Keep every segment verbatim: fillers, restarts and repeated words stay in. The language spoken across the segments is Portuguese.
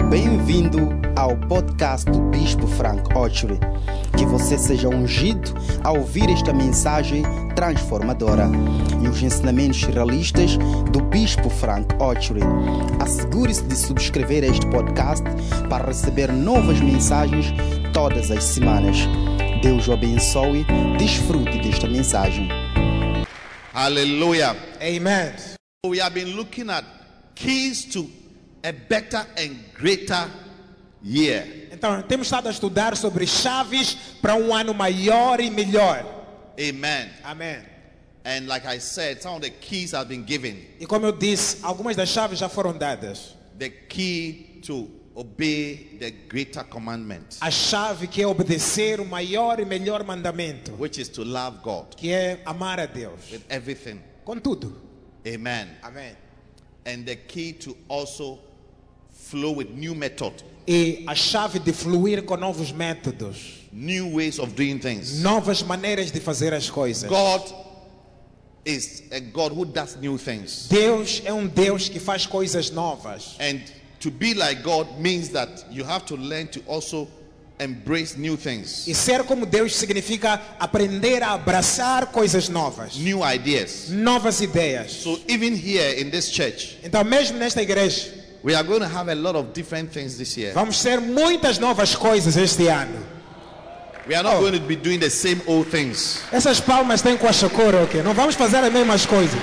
Bem-vindo ao podcast do Bispo Frank Ochery. Que você seja ungido ao ouvir esta mensagem transformadora e os ensinamentos realistas do Bispo Frank Ochery. Assegure-se de subscrever este podcast para receber novas mensagens todas as semanas. Deus o abençoe. Desfrute desta mensagem. Hallelujah. Amen. We have been looking at keys to a better and greater year. Então, temos estado a estudar sobre chaves para um ano maior e melhor. Amen. Amém. And like I said, some of the keys have been given. E como eu disse, algumas das chaves já foram dadas. The key to obey the greater commandment, A chave que é obedecer o maior e melhor mandamento, which is to love God que é amar a Deus with everything. com tudo. Amen. Amém. And the key to also flow with new method, E a chave de fluir com novos métodos, new ways of doing things. novas maneiras de fazer as coisas. God is a God who does new things. Deus é um Deus que faz coisas novas. And to be like God means that you have to learn to also embrace new things, E ser como Deus significa aprender a abraçar coisas novas, new ideas. novas ideias. So even here in this church, Então, mesmo nesta igreja, we are going to have a lot of different things this year. vamos ter muitas novas coisas este ano. We are not Oh. going to be doing the same old things. Essas palmas têm com a chacora, ok? Não vamos fazer as mesmas coisas.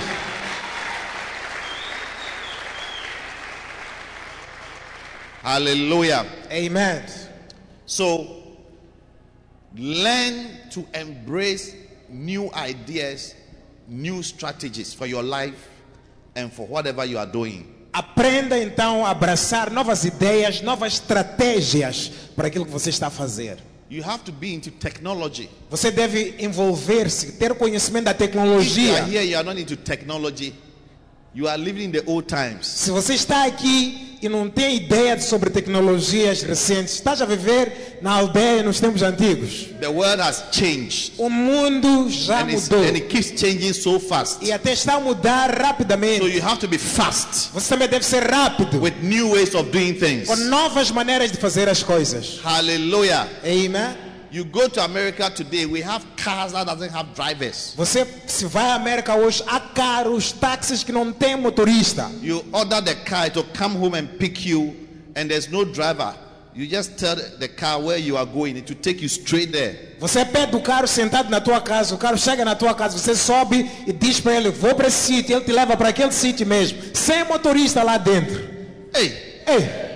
Hallelujah. Amen. So learn to embrace new ideas, new strategies for your life and for whatever you are doing. Aprenda então a abraçar novas ideias, novas estratégias para aquilo que você está a fazer. You have to be into technology. Você deve envolver-se, ter conhecimento da If you tecnologia. are here, you are not into technology. You are living in the old times. Se você está aqui e não tem ideia sobre tecnologias recentes, estás a viver na aldeia nos tempos antigos. The world has changed. O mundo já And, it's, mudou and it keeps changing so fast. e até está a mudar So rapidamente. you have to be fast Você também deve ser rápido, with new ways of doing things. com novas maneiras de fazer as coisas. Hallelujah. Amen. You go to America today, we have cars that doesn't have drivers. Você, se vai à América hoje, há carros, táxis que não tem motorista. You order the car to come home and pick you, and there's no driver. You just tell the car where you are going, it will take you straight there. Você pede o carro sentado na tua casa, o carro chega na tua casa, você sobe e diz para ele, vou para esse sítio, ele te leva para aquele sítio mesmo, sem motorista lá dentro. Hey, Ei,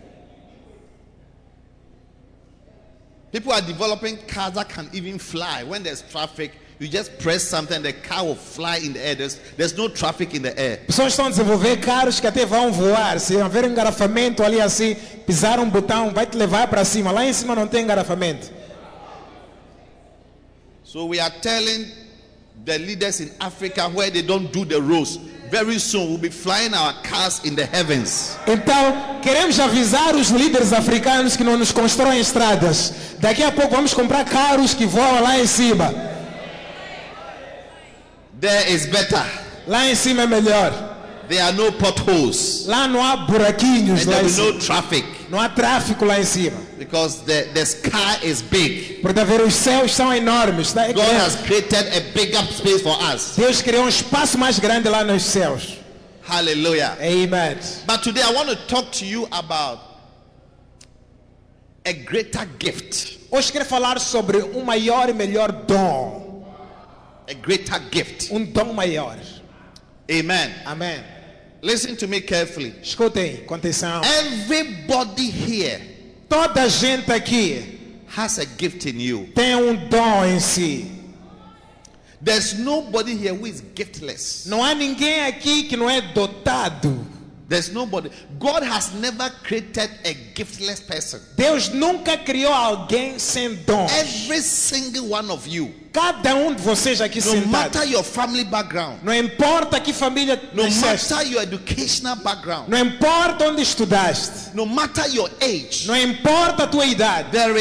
people are developing cars that can even fly. When there's traffic, you just press something, the car will fly in the air. There's, there's no traffic in the air. pessoas estão a desenvolver carros que até vão voar. Se haver engarrafamento ali assim, pisar um botão, vai te levar para cima. Lá em cima não tem engarrafamento. So we are telling the leaders in Africa where they don't do the roads, very soon we'll be flying our cars in the heavens. Então, queremos avisar os líderes africanos que não nos constroem estradas. Daqui a pouco vamos comprar carros que voam lá em cima. There is better. Lá em cima é melhor. There are no potholes. Lá não há buraquinhos And lá there em will be cima. no traffic Não há tráfico lá em cima. because the, the sky is big. Porque a ver, os céus são enormes. Tá? God has created a bigger space for us. Deus criou um espaço mais grande lá nos céus. Hallelujah. Amen. But today I want to talk to you about a greater gift. Hoje quero falar sobre um maior e melhor dom. A greater gift. Um dom maior. Amen. Amém. Listen to me carefully. Escutem com atenção. Everybody here Toda a gente aqui has a gift in you. tem um dom em si. There's nobody here who is giftless. Não há ninguém aqui que não é dotado. There's nobody. God has never created a giftless person. Deus nunca criou alguém sem dom. Every single one of you, Cada um de vocês aqui no sentado. matter your family background, Não importa que família no nasceste. matter your educational background, Não importa onde estudaste. no matter your age, Não importa a tua idade. there is a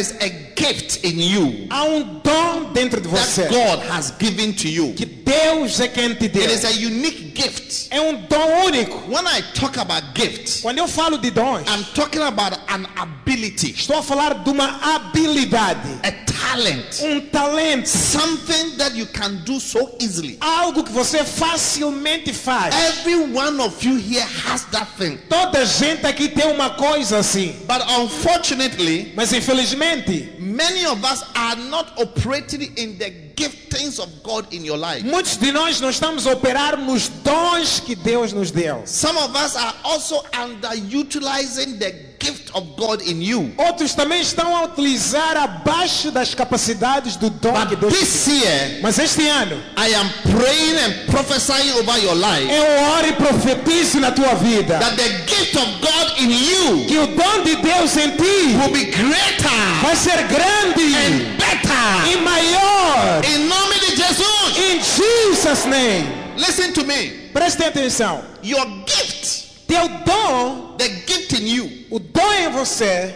gift in you Há um dom dentro de você that God has given to you. que Deus é quem te deu. It is a unique gift. É um dom único. When I talk about gift, Quando eu falo de dons, I'm talking about an ability, estou a falar de uma habilidade, a talent, um talento, something that you can do so easily. algo que você facilmente faz. Every one of you here has that thing. Toda gente aqui tem uma coisa assim, But unfortunately, mas infelizmente many of us are not operating in the giftings of God in your life. muitos de nós não estamos a operar nos dons que Deus nos deu. Some of us are also underutilizing the gift of God in you. Outros também estão a utilizar abaixo das capacidades do dom que But Deus this year, Mas este ano, I am praying and prophesying over your life eu oro e profetizo na tua vida that the gift of God in you que o dom de Deus em ti will be greater vai ser grande and better. e maior. In nome de Jesus. In Jesus' name. Listen to me. Prestem atenção. Your gift, Teu dom, the gift in you, o dom em você,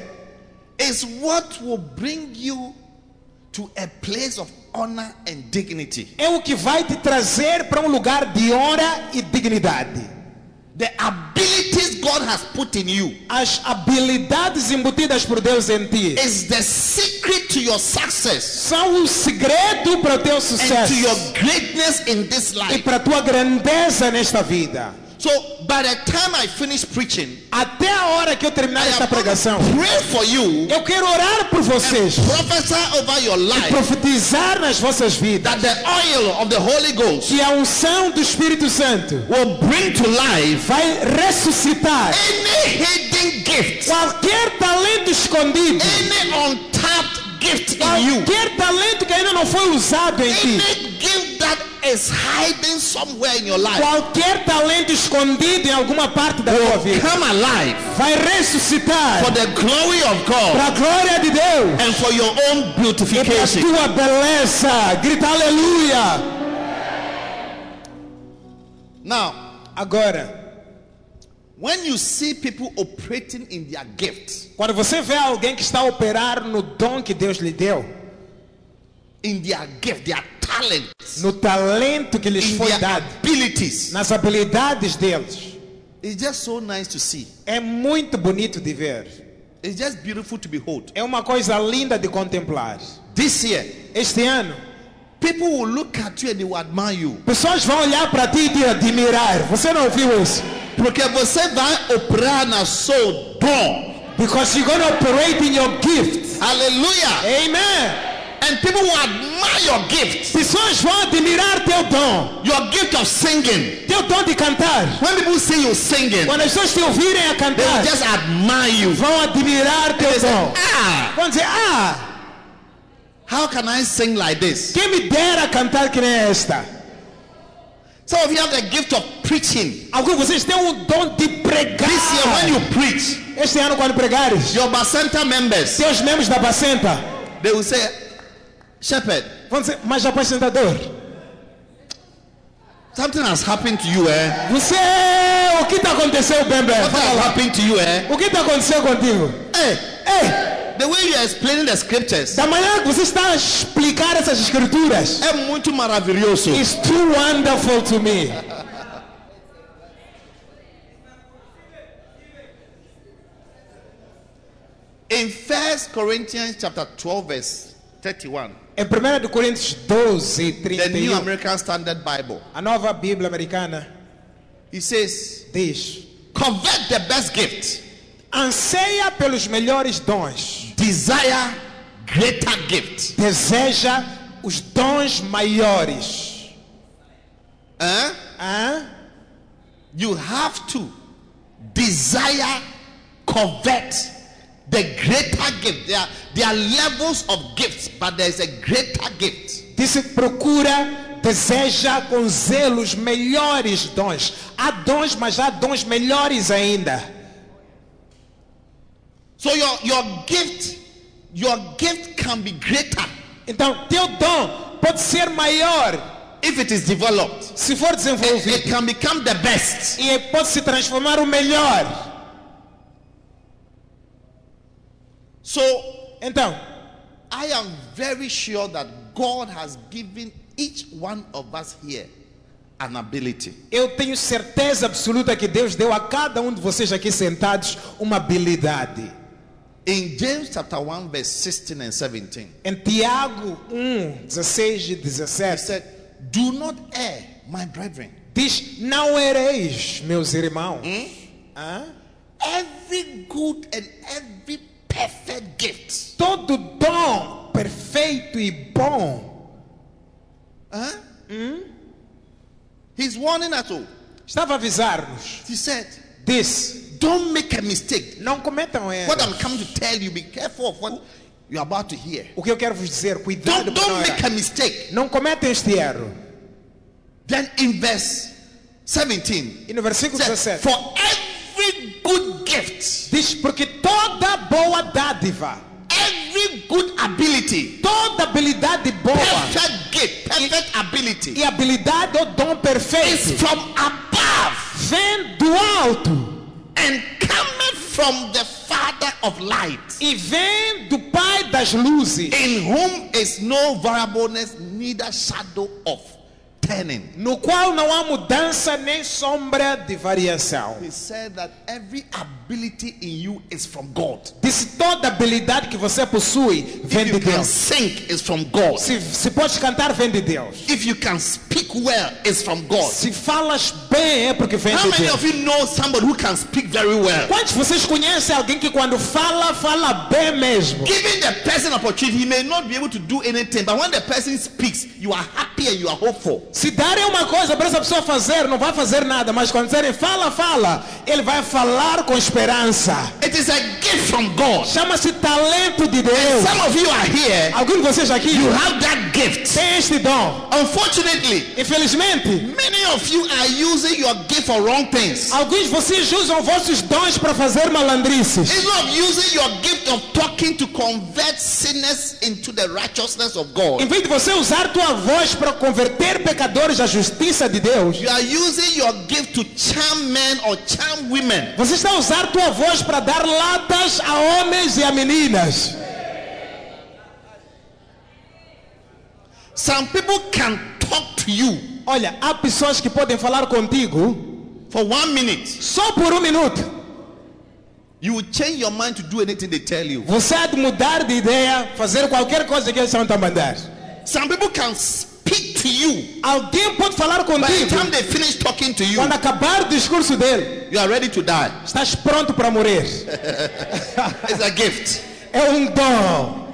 is what will bring you to a place of honor and dignity. é o que vai te trazer para um lugar de honra e dignidade. The abilities God has put in you As habilidades embutidas por Deus em ti is the secret to your success são o segredo para o teu and sucesso to your greatness in this e life. para a tua grandeza nesta vida. So by the time I finish preaching, Até a hora que eu terminar I esta am going pregação, to pray for you, eu quero orar por vocês, prophesy over your life, profetizar nas vossas vidas, that the oil of the Holy Ghost que a unção do Espírito Santo will bring to life vai ressuscitar any hidden gift, qualquer talento escondido, any untapped gift in you, qualquer talento que ainda não foi usado em ti, any gift that is hiding somewhere in your life qualquer talento escondido em alguma parte da tua will vida, come alive vai ressuscitar for the glory of God para a glória de Deus and for your own e para a beautification. tua beleza. Grita aleluia. Now, Agora, when you see people operating in their gifts, quando você vê alguém que está a operar no dom que Deus lhe deu, in their gift, their talents, no talento que lhes in foi their dado, abilities, nas habilidades deles, it's just so nice to see. é muito bonito de ver. It's just beautiful to behold. É uma coisa linda de contemplar. This year, Este ano, people will look at you and they will admire you. pessoas vão olhar para ti e te admirar. Você não ouviu isso? Porque você vai operar na seu dom. Because you're going to operate in your gift. Hallelujah. Amen. And people will admire your gift. Pessoas vão admirar teu dom. Your gift of singing. Teu dom de cantar. When people see you singing, Quando as pessoas te ouvirem a they will cantar, just admire you. vão admirar teu They say, dom. ah, Vão dizer, ah, how can I sing like this? quem me dera cantar que nem esta. Some of you have the gift of preaching. Alguns de vocês têm o dom de pregar. This year, when you preach, Este ano, quando pregares, your Bacenta members, teus membros da Bacenta they will say, Shepherd, vão dizer, mas apresentador, something has happened to you, eh? você, o que está acontecendo, bem, bem? What Fala has lá. happened to you, eh? O que está acontecendo contigo? Hey, Ei, the way you are explaining the scriptures da manhã que você está a explicar essas escrituras, é muito maravilhoso. it's too wonderful to me. In First Corinthians chapter twelve, verse thirty-one, Em primeira de Coríntios doze, the trinta e New um, American Standard Bible, a nova Bíblia americana he says, diz: covet the best gift, anseia pelos melhores dons, desire greater gift. deseja os dons maiores. Huh? Hã? You have to desire, covet the greater gift. There are, there are levels of gifts, but there is a greater gift. Disse: procura, deseja com zelo os melhores dons. Há dons, mas há dons melhores ainda. So your, your gift, your gift can be greater Então, teu dom pode ser maior if it is developed. se for It, desenvolvido. it can become the best. E pode se transformar o melhor. So Então, I am very sure that God has given each one of us here an ability. Eu tenho certeza absoluta que Deus deu a cada um de vocês aqui sentados uma habilidade. In James chapter one, verse sixteen and seventeen, Em Tiago um, dezesseis e he dezessete, said, "Do not err, my brethren. diz: não ereis, meus irmãos. Hmm? Hã? Every good and every perfect gift." Todo dom perfeito e bom. Huh? He's warning us all. Estava a avisar-nos. He said, Disse: "Don't make a mistake." não cometam What I'm erros. coming to tell you, be careful of what you're about to hear. O que eu quero vos dizer, cuidado Don't, para não don't make errar. a mistake. Não cometam este erro. Then in verse seventeen, E no versículo it said, dezessete, "For every good gift, diz: porque toda boa dádiva, every good ability, toda habilidade boa perfect gift, perfect ability e habilidade ou dom is perfeito from above vem do alto and cometh from the Father of light, e vem do Pai das luzes, in whom is no variableness, neither shadow of turning." no qual não há mudança nem sombra de variação. He said that every ability in you is from God. Disse: toda habilidade que você possui vem If de you can Deus. sing, is from God. Se, se podes cantar, vem de Deus. If you can speak well, is from God. Se falas bem, é porque vem How de many Deus. of you know somebody who can speak very well? Quantos de vocês conhecem alguém que quando fala, fala bem mesmo? Giving the person opportunity, he may not be able to do anything, but when the person speaks, you are happy and you are hopeful. Se darem uma coisa para essa pessoa fazer, não vai fazer nada, mas quando disserem fala, fala, ele vai falar com esperança. It is a gift from God. Chama-se talento de Deus. Some of you are here, Alguns de vocês aqui you have that gift. têm este dom. Unfortunately, Infelizmente, many of you are using your gift for wrong things. alguns de vocês usam vossos dons para fazer malandrices. Instead of using your gift of talking to convert sinners into the righteousness of Em God, vez de você usar tua voz para converter pecadores à justiça de Deus, you are using your gift to charm men or charm women. você está a usar tua voz para dar latas a homens e a meninas. Some people can talk to you Olha, há pessoas que podem falar contigo for one minute. só por um minuto. You will change your mind to do anything they tell you. Você há de mudar de ideia, fazer qualquer coisa que eles estão a mandar. Some people can speak to you. Alguém pode falar By the contigo. time they finish talking to you, Quando acabar o discurso dele, you are ready to die. estás pronto para morrer. It's a gift. É um dom.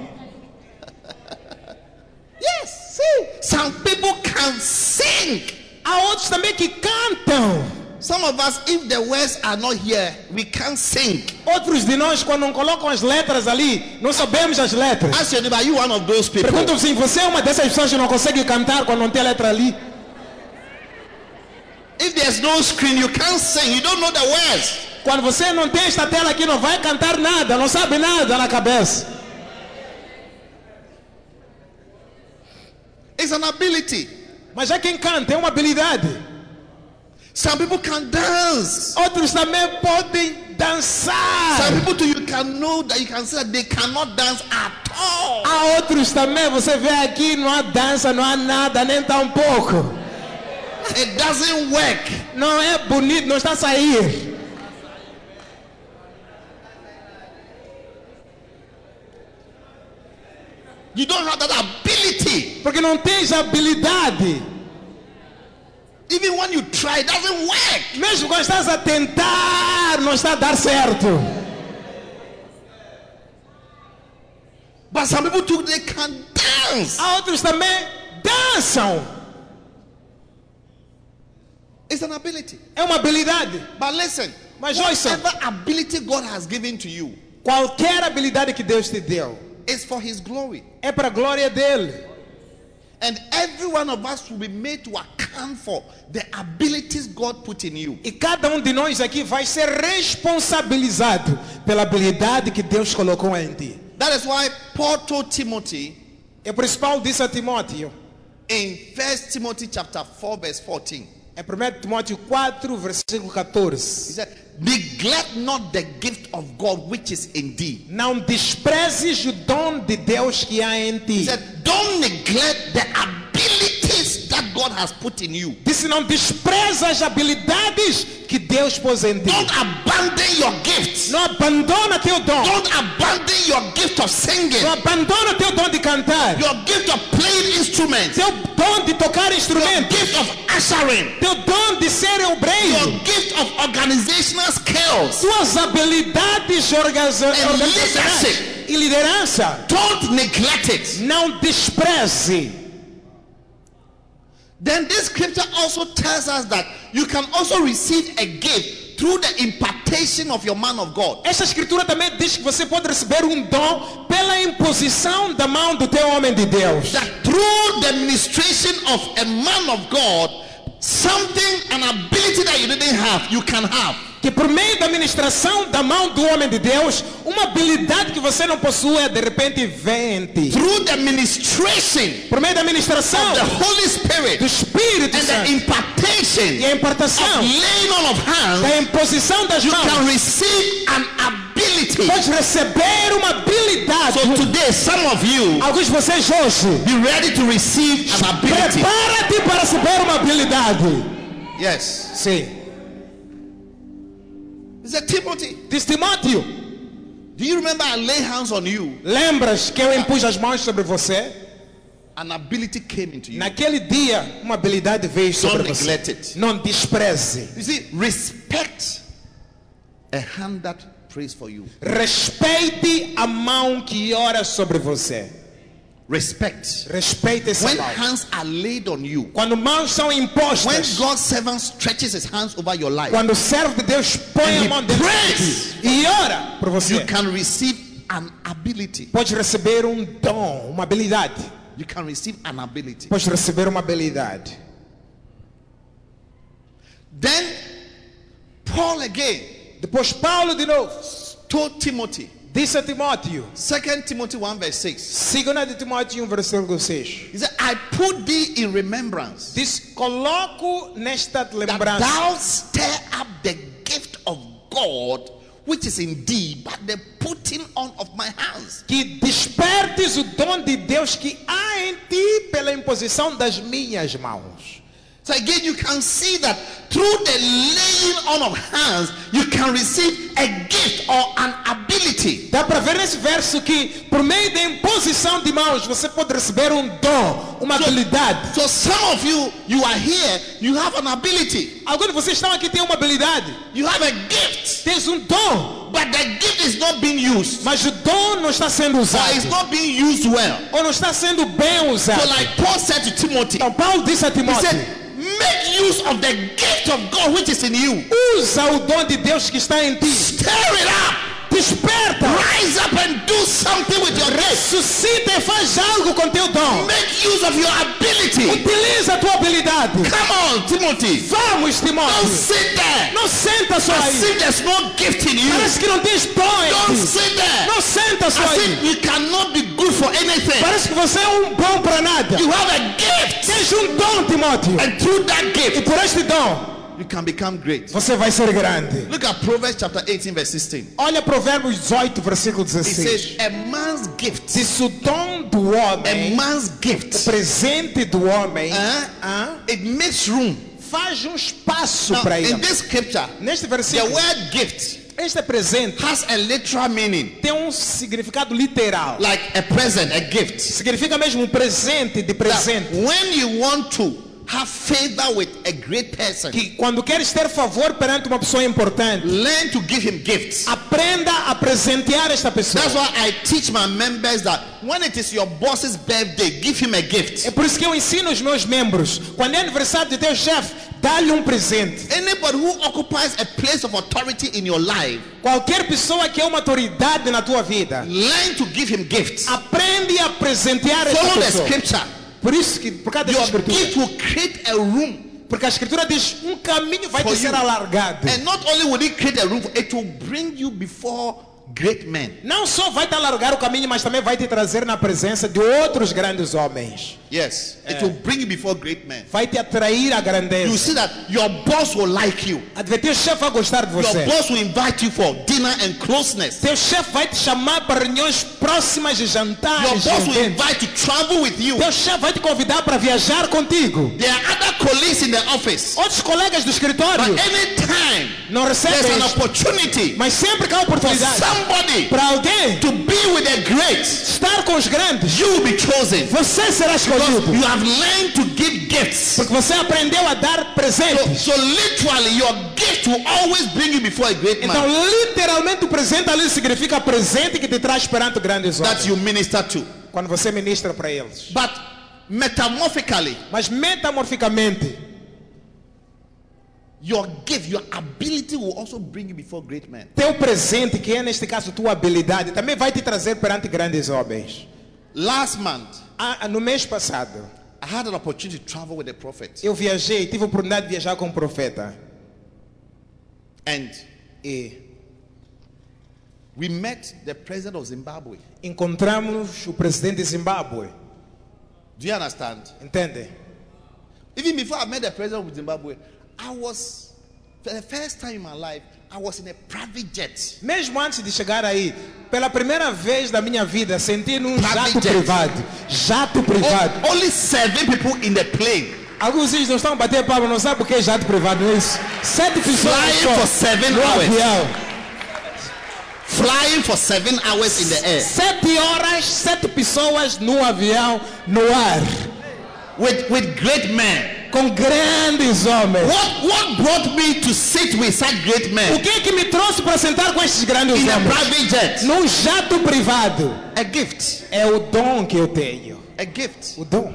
Yes, see. Some people can sing. Há outros também que cantam. Some of us, if the words are not here, we can't sing. Outros de nós, quando não colocam as letras ali, não sabemos as letras. Ask your neighbor, are you one of those people? Perguntam assim: você é uma dessas pessoas que não consegue cantar quando não tem a letra ali? If there's no screen, you can't sing. You don't know the words. Quando você não tem esta tela aqui, não vai cantar nada, não sabe nada na cabeça. It's an ability. Mas é quem canta, é uma habilidade. Some people can dance. Outros também podem dançar. Some people too, you can know that you can say that they cannot dance at all. Há outros também, você vê aqui, não há dança, não há nada, nem tão pouco. It doesn't work. Não é bonito, não está a sair. You don't have that ability. Porque não tens habilidade. Even when you try, it doesn't work. Mesmo quando estás a tentar, não está a dar certo. But some people too, they can dance. Há outros também dançam. It's an ability. É uma habilidade. But listen, Mas ouçam, whatever ability God has given to you qualquer habilidade que Deus te deu is for His glory. é para a glória dele. And every one of us will be made to account for the abilities God put in you. E cada um de nós aqui vai ser responsabilizado pela habilidade que Deus colocou em ti. That is why Paul told Timothy É por isso que Paulo disse a Timóteo, in First Timothy chapter four verse fourteen. É primeiro Timóteo quatro, versículo He catorze. said, neglect not the gift of God which is in thee. Não desprezes o dom de Deus que há em He ti. said, don't neglect the abilities that God has put in you. Disse, não despreza as habilidades que Deus pôs em ti. Don't abandon your gifts. Não abandona teu dom. Don't abandon your gift of singing, Não abandona teu dom de cantar. your gift of playing instruments, Teu dom de tocar your instrumentos. gift of ushering, Teu dom de ser your obreiro. gift of organizational skills. Suas habilidades orgaza- And organizacionais leadership. e liderança. Don't neglect it. Não despreze. Then this scripture also tells us that you can also receive a gift through the impartation of your man of God. Esta escritura também diz que você pode receber um dom pela imposição da mão do teu homem de Deus. That through the ministration of a man of God, something, an ability that you didn't have, you can have. Que por meio da ministração da mão do homem de Deus, uma habilidade que você não possui, de repente vem em ti. Through the ministration Por meio da ministração of the Holy Spirit do Espírito and the Santo impartation e a impartação of laying on of hands, da imposição das you can mãos, receive an ability. pode receber uma habilidade. So today, some of you, Alguns de vocês hoje, be ready to receive an ability. prepara-te para receber uma habilidade. Yes. Sim. He said, Timothy, Diz Timóteo, do you remember I lay hands on you? lembras que eu impus as mãos sobre você? An ability came into you. Naquele dia, uma habilidade veio sobre Don't você. neglect it. Não despreze. You see, respect a hand that prays for you. Respeite a mão que ora sobre você. Respect. Respeite essa When mão. hands are laid on you, Quando mãos são when impostas, God's servant stretches his hands over your life, quando o servo de Deus põe And a he mão dentro de prays. ti e ora por você, you can receive an ability. pode receber um dom, uma habilidade. You can receive an ability. Pode receber uma habilidade. Then Paul again Depois Paulo de novo told Timothy, disse a Timóteo, Second Timothy one verse six. segunda de Timóteo um versículo seis. He said, I put thee in remembrance Diz, coloco nesta that lembrança thou stir up the gift of God which is in thee, but the putting on of my hands. que despertes o dom de Deus que há em ti pela imposição das minhas mãos. So again, you can see that through the laying on of hands, you can receive a gift or an ability. Dá para ver nesse verso que por meio da imposição de mãos você pode receber um dom, uma habilidade. So some of you, you are here, you have an ability, Alguns de vocês estão aqui têm uma habilidade, you have a gift, tens um dom, but the gift is not being used, mas o dom não está sendo or usado it's not being used well. ou não está sendo bem usado. So like Paul said to Timothy, Então Paulo disse a he Timóteo, said, make use of the gift of God which is in you. usa o dom de Deus que está em ti. Stir it up. Desperta, Rise up and do something with your gift. ressuscita e faz algo com teu dom. Make use of your ability. Utiliza a tua habilidade. Come on, Timothy. Vamos, Don't Timóteo. sit there Não senta só as aí. if there's no gift in you. Parece que não tens dom em Don't ti. sit there Não senta só as aí. if you cannot be good for anything. Parece que você é um bom para nada. You have a gift, Tens um dom, Timóteo. and through that E gift, por este dom, you can become great. você vai ser grande. Look at Proverbs chapter eighteen, verse sixteen. Olha Provérbios dezoito, versículo It says, dezesseis. a man's gift, Diz o dom do a homem, man's o gift, presente do homem, uh, ah, it makes room. faz um espaço Now, para in ele. this scripture, Neste the versículo, word gift este presente has a literal meaning, tem um significado literal. like a present, a gift. Significa mesmo um presente de That presente. when you want to have favor with a great person, Que quando queres ter favor perante uma pessoa importante, learn to give him gifts. aprenda a presentear esta pessoa. That's why I teach my members that when it is your boss's birthday, give him a gift. É por isso que eu ensino os meus membros, quando é aniversário de teu chefe, dá-lhe um presente. Anybody who occupies a place of authority in your life, Qualquer pessoa que é uma autoridade na tua vida, learn to give him gifts. aprende a presentear esta Follow the pessoa. scripture. Por isso que, por causa dessa Your escritura, gift will create a room. porque a escritura diz, um caminho vai For te ser you. alargado. And not only will it create a room, it will bring you before great men. Não só vai te alargar o caminho, mas também vai te trazer na presença de outros grandes homens. Yes, it will bring you before great men. Vai te atrair à You grandeza. see that your boss will like you. Teu chefe vai gostar de Your você. boss will invite you for dinner and closeness. Teu chefe vai te chamar para reuniões próximas de Your jantares. boss will eventos. invite to travel with you. Teu chefe vai te convidar para viajar contigo. There are other colleagues in the office. Outros colegas do But escritório anytime não there's recebem an isso. opportunity Mas sempre que há for oportunidade somebody para alguém to be with the great, estar com os grandes, you will be chosen. você será Because escolhido. you have learned to give gifts. Porque você aprendeu a dar So, presentes. so literally, your gift will always bring you before a great Então, man literalmente, o presente ali significa presente que te traz perante grandes that homens. you minister to. Quando você ministra para eles. But metamorphically, Mas metamorficamente, your gift, your ability will also bring you before great men. teu presente, que é neste caso tua habilidade, também vai te trazer perante grandes homens. Last month, Ah, no mês passado, I had an opportunity to travel with a prophet. eu viajei, tive a oportunidade de viajar com um profeta. And E we met the president of Zimbabwe. encontramos o presidente de Zimbábue. Do you understand? Entende? Even before I met the president of Zimbabwe, I was, for the first time in my life, I was in a private jet. Mesmo antes de chegar aí, pela primeira vez da minha vida, senti num Private jato jet. privado. Jato privado. O- Only seven people in the plane. Alguns deles não estão a bater palma, não sabem o que é jato privado, não é isso? Sete pessoas Flying só for seven no hours. avião. Flying for seven hours in the air. Sete horas, sete pessoas no avião, no ar. With, with great men. Com grandes homens. What, what brought me to sit with such great O men que é que me trouxe para sentar com estes grandes in a homens? private jet? Num jato privado. A gift. É o dom que eu tenho. A gift. O dom.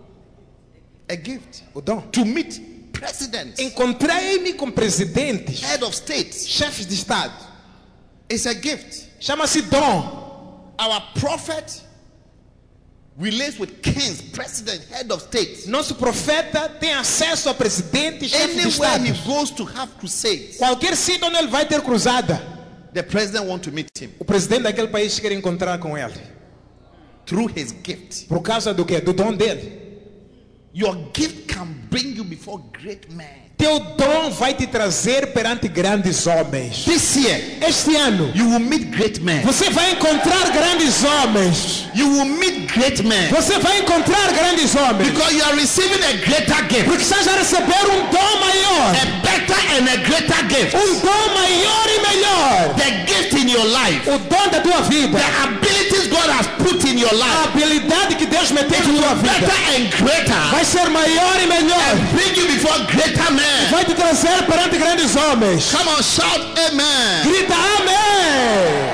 A gift. O dom. To meet presidents, Encontrei-me com presidentes, head of states. chefes de Estado. It's a gift. Chama-se dom. Our prophet relates with kings, president, head of states. Nosso profeta tem acesso a presidentes, chefes de Anywhere he Estado. goes to have crusades, Qualquer sítio onde ele vai ter cruzada, the president wants to meet him o presidente daquele país quer encontrar com ele. through his gift. Por causa do quê? Do dom dele. Your gift can bring you before great men. Teu dom vai te trazer perante grandes homens. This year, Este ano, you will meet great men. você vai encontrar grandes homens. You will meet great men Você vai encontrar grandes homens. because you are receiving a greater gift, Porque estás a receber um dom maior. a better and a greater gift. Um dom maior e melhor. The gift in your life, O dom da tua vida. the abilities God has put in your A life, habilidade que Deus meteu na tua better vida and greater, vai ser maior e melhor. bring you before greater men. Vai te trazer perante grandes homens. Come on, shout amen. Grita amém.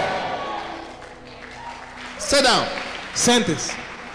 Sit down. Sente-se.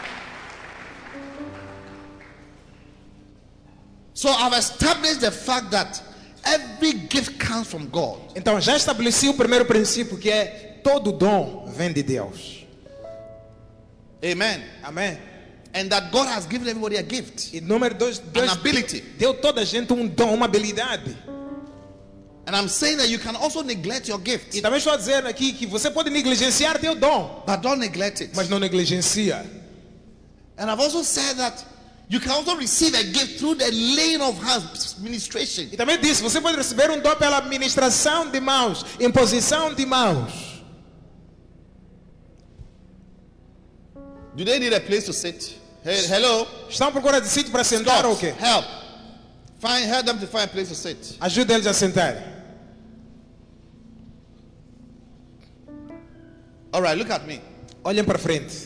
So I've established the fact that every gift comes from God. Então já estabeleci o primeiro princípio, que é todo dom vem de Deus. Amen. Amém. And that God has given everybody a gift, E número dois, Deus an ability. deu toda a gente um dom, uma habilidade. And I'm saying that you can also neglect your gift, E também estou a dizer aqui que você pode negligenciar teu dom, but don't neglect it. mas não negligencia. And I've also said that you can also receive a gift through the laying of hands ministration. E também disse, você pode receber um dom pela administração de mãos, imposição de mãos. Do they need a place to sit? Hey, hello? Estão à procura de sítio para sentar ou o quê? Help. Find, help them to find a place to sit. Ajuda eles a sentar. All right, look at me. Olhem para frente.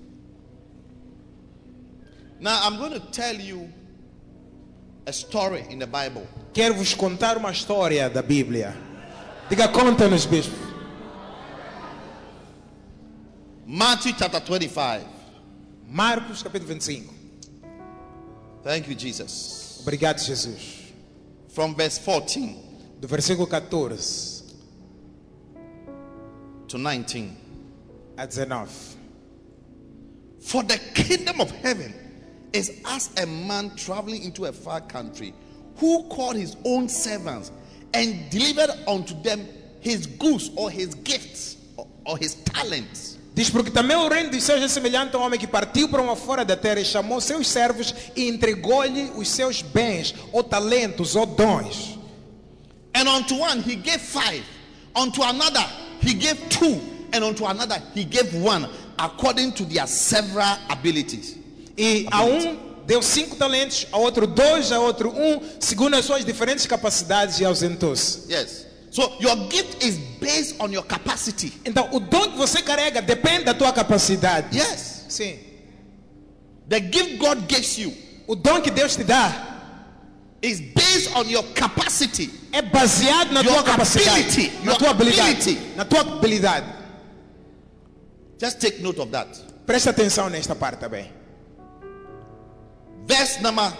Now, I'm going to tell you a story in the Bible. Quero vos contar uma história da Bíblia. Diga, conta-nos, bispo. Matthew chapter twenty-five. Marcos capítulo vinte e cinco. Thank you, Jesus. Obrigado, Jesus. From verse fourteen Do versículo catorze to nineteen. a dezenove. For the kingdom of heaven is as a man traveling into a far country, who called his own servants and delivered unto them his goods or his gifts or, or his talents. Diz, porque também o reino dos céus é semelhante a um homem que partiu para uma fora da terra e chamou seus servos e entregou-lhe os seus bens, ou talentos, ou dons. And unto one he gave five, unto another he gave two, and unto another he gave one, according to their several abilities. E a um deu cinco talentos, a outro dois, a outro um, segundo as suas diferentes capacidades, e ausentou-se. Yes. So your gift is based on your capacity. Então, o dom que você carrega depende da tua capacidade. Yes. Sim. The gift God gives you O dom que Deus te dá is based on your capacity. é baseado na Your tua capacidade, ability, na your tua habilidade, ability. na tua habilidade. Just take note of that. Presta atenção nesta parte também. Verse number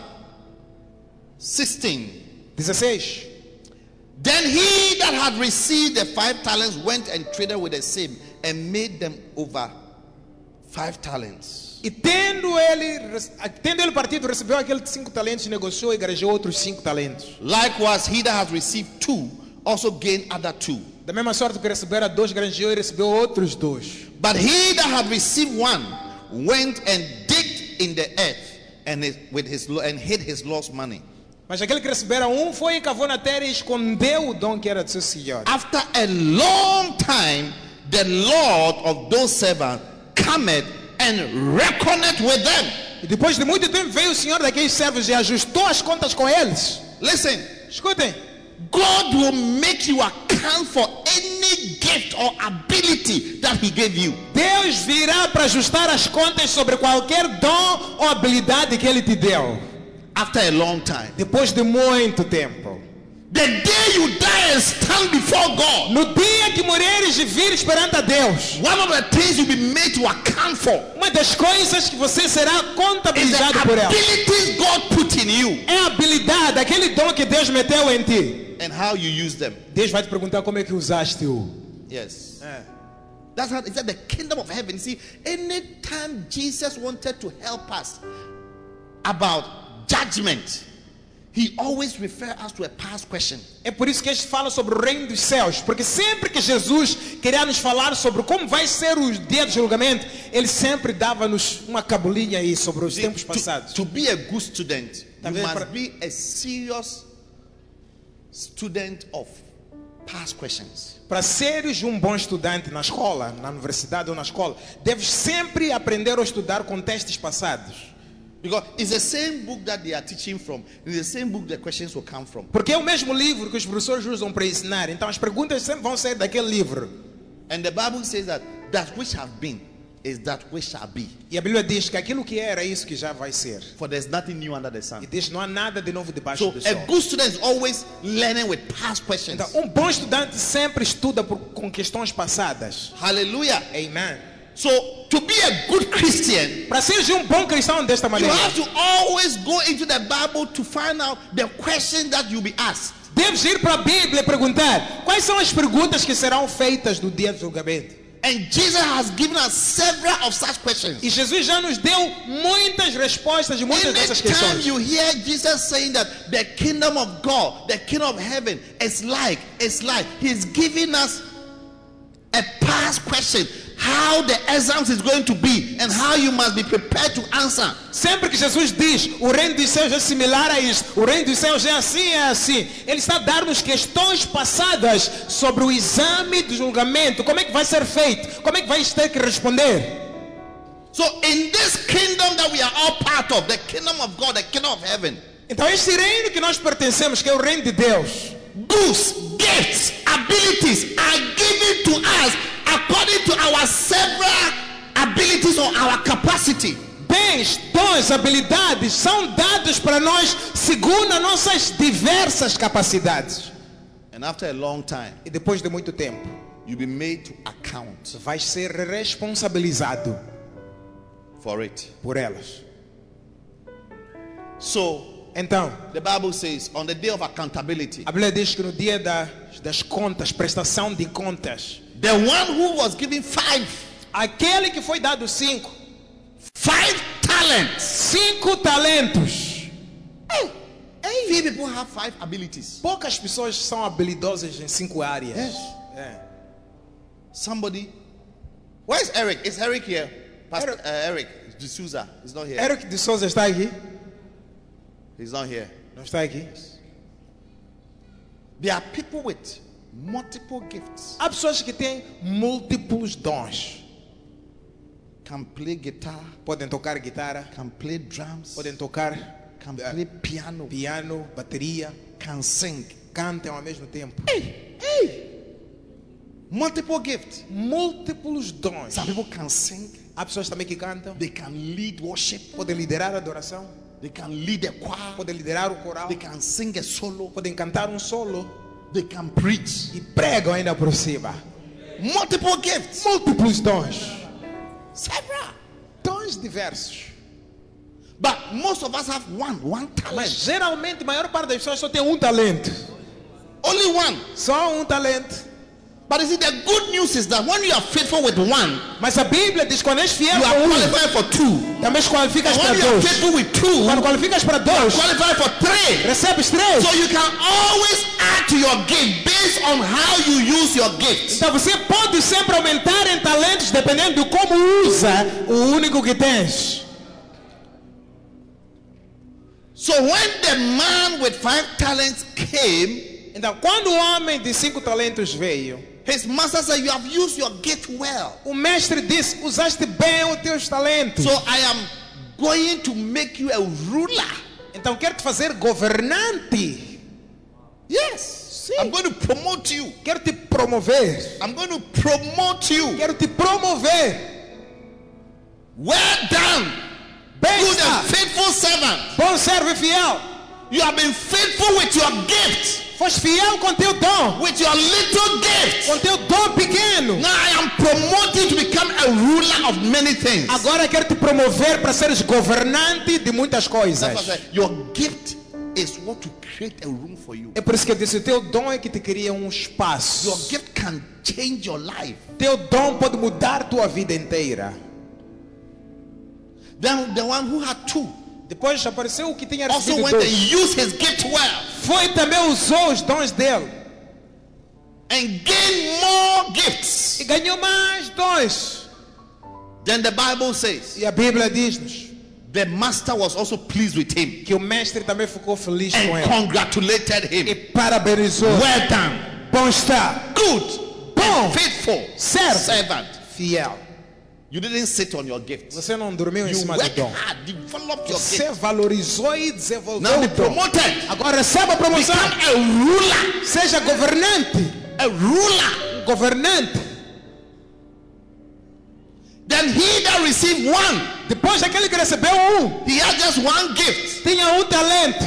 sixteen. dezesseis. Then he that had received the five talents went and traded with the same and made them over five talents. E tendo ele, tendo ele partido, recebeu aqueles cinco talentos, negociou e granjeou outros cinco talentos. Likewise, he that has received two also gained other two. Da mesma sorte que recebera dois, granjeou e recebeu outros dois. But he that had received one went and digged in the earth and his, with his and hid his lost money. Mas aquele que recebera um foi e cavou na terra e escondeu o dom que era de seu senhor. After a long time, the Lord of those servants cometh and reckoneth with them. E depois de muito tempo veio o senhor daqueles servos e ajustou as contas com eles. Listen, Escutem, God will make you account for any gift or ability that he gave you. Deus virá para ajustar as contas sobre qualquer dom ou habilidade que ele te deu. After a long time. Depois de muito tempo. The day you die and stand before God, No dia que morreres e vires perante a Deus, one of the things you'll be made to account for uma das coisas que você será is the contabilizado por ela abilities God put in you é a habilidade, aquele dom que Deus meteu em ti. and how you use them. Deus vai te perguntar como é que usaste-o. Yes. É. That's how it's at the kingdom of heaven. See, anytime Jesus wanted to help us about judgment, he always refers us to a past question. É por isso que este fala sobre o reino dos céus, porque sempre que Jesus queria nos falar sobre como vai ser o dia do julgamento, ele sempre dava-nos uma cabulinha aí sobre os See, tempos to, passados. to be a good student, Tá you vendo? must Pra- be a serious student of past questions. Para seres um bom estudante na escola, na universidade ou na escola, deves sempre aprender ou estudar com testes passados. Because it's the same book that they are teaching from. It's the same book the questions will come from. Porque é o mesmo livro que os professores usam para ensinar. Então as perguntas sempre vão sair daquele livro. And the Bible says that that which have been is that which shall be. E a Bíblia diz que aquilo que era, é isso que já vai ser. For there's nothing new under the E sun. diz que não há nada de novo debaixo So do a sol. good student is always learning with past questions. Então, um bom estudante sempre estuda por, com questões passadas. Hallelujah. Amen. So to be a good Christian, Para seres um bom cristão desta you maneira, have to always go into the Bible to find out the question that you'll be asked. deves ir para a Bíblia e perguntar quais são as perguntas que serão feitas no dia do julgamento. And Jesus has given us several of such questions. E Jesus já nos deu muitas respostas de muitas dessas Anytime questões. you hear Jesus saying that the kingdom of God, the kingdom of heaven is like, it's like, he's giving us a past question, how the exams is going to be and how you must be prepared to answer. Sempre que Jesus diz o reino dos céus é similar a isto, o reino dos céus é assim, é assim, ele está a dar-nos questões passadas sobre o exame do julgamento, como é que vai ser feito, como é que vais ter que responder. So in this kingdom that we are all part of, the kingdom of God, the kingdom of heaven, Então este reino que nós pertencemos, que é o reino de Deus, goods, gifts, abilities are given to us according to our several abilities or our capacity. bens, dons, habilidades são dados para nós segundo as nossas diversas capacidades. And after a long time, E depois de muito tempo, you'll be made to account vais ser responsabilizado for it. por elas. So Então, the Bible says on the day of accountability, a Bíblia diz que no dia das, das contas, prestação de contas, the one who was given five, aquele que foi dado cinco, five talents. cinco talentos. Few people have five abilities. Poucas pessoas são habilidosas em cinco áreas. Yes. É. Somebody Where's Eric? Is Eric here? Pastor Eric. uh, Eric D'Souza is not here. Eric de Souza está aqui? He's not here. Não está aqui? There are people with multiple gifts. Há pessoas que têm múltiplos dons. Can play guitar, Podem tocar guitarra, can play drums, podem tocar can eh, play piano, piano, bateria, can sing. cantam ao mesmo tempo. Multiple gifts. Múltiplos dons. Some people can sing. Há pessoas também que cantam, They can lead worship. podem liderar a adoração, They can lead a choir. podem liderar o coral, They can sing a solo. podem cantar um solo They can preach. e pregam ainda por cima. Multiple gifts. Múltiplos dons. Several. Dons diversos. But most of us have one, one Mas talent. geralmente a maior parte das pessoas só tem um talento. Only one. Só um talento. But you see, the good news is that when you are faithful with one, Mas a Bíblia diz que quando és fiel you are com um, qualified for two. também qualificas And para when you are dois. faithful with two, Quando qualificas para dois, qualified for three. recebes três. So you can always add to your gift based on how you use your gift. Então você pode sempre aumentar em talentos dependendo de como usa o único que tens. So when the man with five talents came, Então quando o homem de cinco talentos veio, his master said, "You have used your gift well. o mestre disse, usaste bem os teus talentos. So I am going to make you a ruler." Então quero te fazer governante. Yes. I'm going to promote you. Quero te promover. I'm going to promote you. Quero te promover. Well done, Bem good está. and faithful servant. Bom servo e fiel. You have been faithful with your gift, Foste fiel com teu dom. with your little gift. Com teu dom pequeno. Now I am promoting to become a ruler of many things. Agora quero te promover para seres governante de muitas That's why I coisas. said, your gift is what to create a room for you. É por isso que eu disse, o teu dom é que te cria um espaço. Your gift can change your life. Teu dom pode mudar tua vida inteira. Then the one who had two Depois apareceu o que tinha also recebido went and dois. used his gift well Foi também usou os dons dele. and gained more gifts. E ganhou mais dons. Then the Bible says E a Bíblia diz-nos the master was also pleased with him que o mestre também ficou feliz com and ele. congratulated E him. parabenizou. Well done, Bom está. good, Bom. and faithful Servo. servant. Fiel. You didn't sit on your gift. Você não dormiu em You cima do worked dom. hard, developed your Você gift. valorizou e desenvolveu Now o be dom. promoted. Agora receba a promoção. Become a ruler. Seja governante. A ruler. Governante. Then he that received one, Depois daquele que recebeu um, he had just one gift. tinha um talento.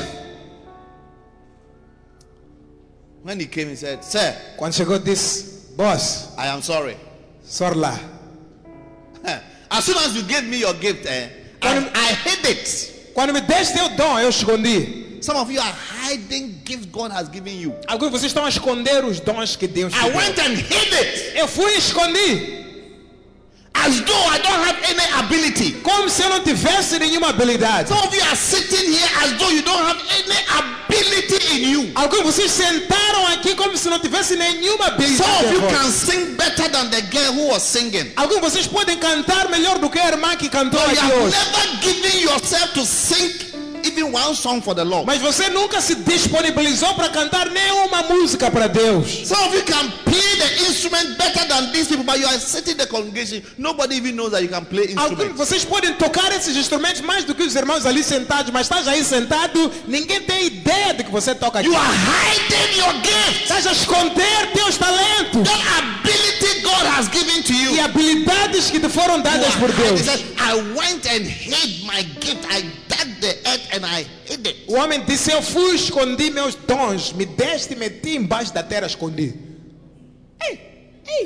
When he came, he said, "Sir, Quando chegou disse, boss, I am sorry. sor lá. As soon as you gave me your gift, eh, I, I hid it." Quando me deste o dom, eu escondi. Some of you are hiding gifts God has given you. Alguns de vocês estão a esconder os dons que Deus te I deu. went and hid it Eu fui e escondi. as though I don't have any ability. Como se eu não tivesse nenhuma habilidade. Some of you are sitting here as though you don't have any ability in you. Alguns de vocês sentaram aqui como se não tivesse nenhuma habilidade. Some of you em vós. can sing better than the girl who was singing. Alguns de vocês podem cantar melhor do que a irmã que cantou But you aqui have hoje. never given yourself to sing even one song for the Lord. Mas você nunca se disponibilizou para cantar nenhuma música para Deus. Some of you can play the instrument better than these people, but you are sitting in the congregation. Nobody even knows that you can play Alguns de instruments. vocês podem tocar esses instrumentos mais do que os irmãos ali sentados, mas estás aí sentado, ninguém tem ideia de que você toca aqui. You are hiding your gift. Estás a esconder teus talentos That ability God has given to you. e habilidades que te foram You dadas are por hiding. Deus. He says, I went and hid my gift. I dug the earth and I hid it. O homem disse, eu fui e escondi meus dons, me deste e meti embaixo da terra, escondi. Hey, hey.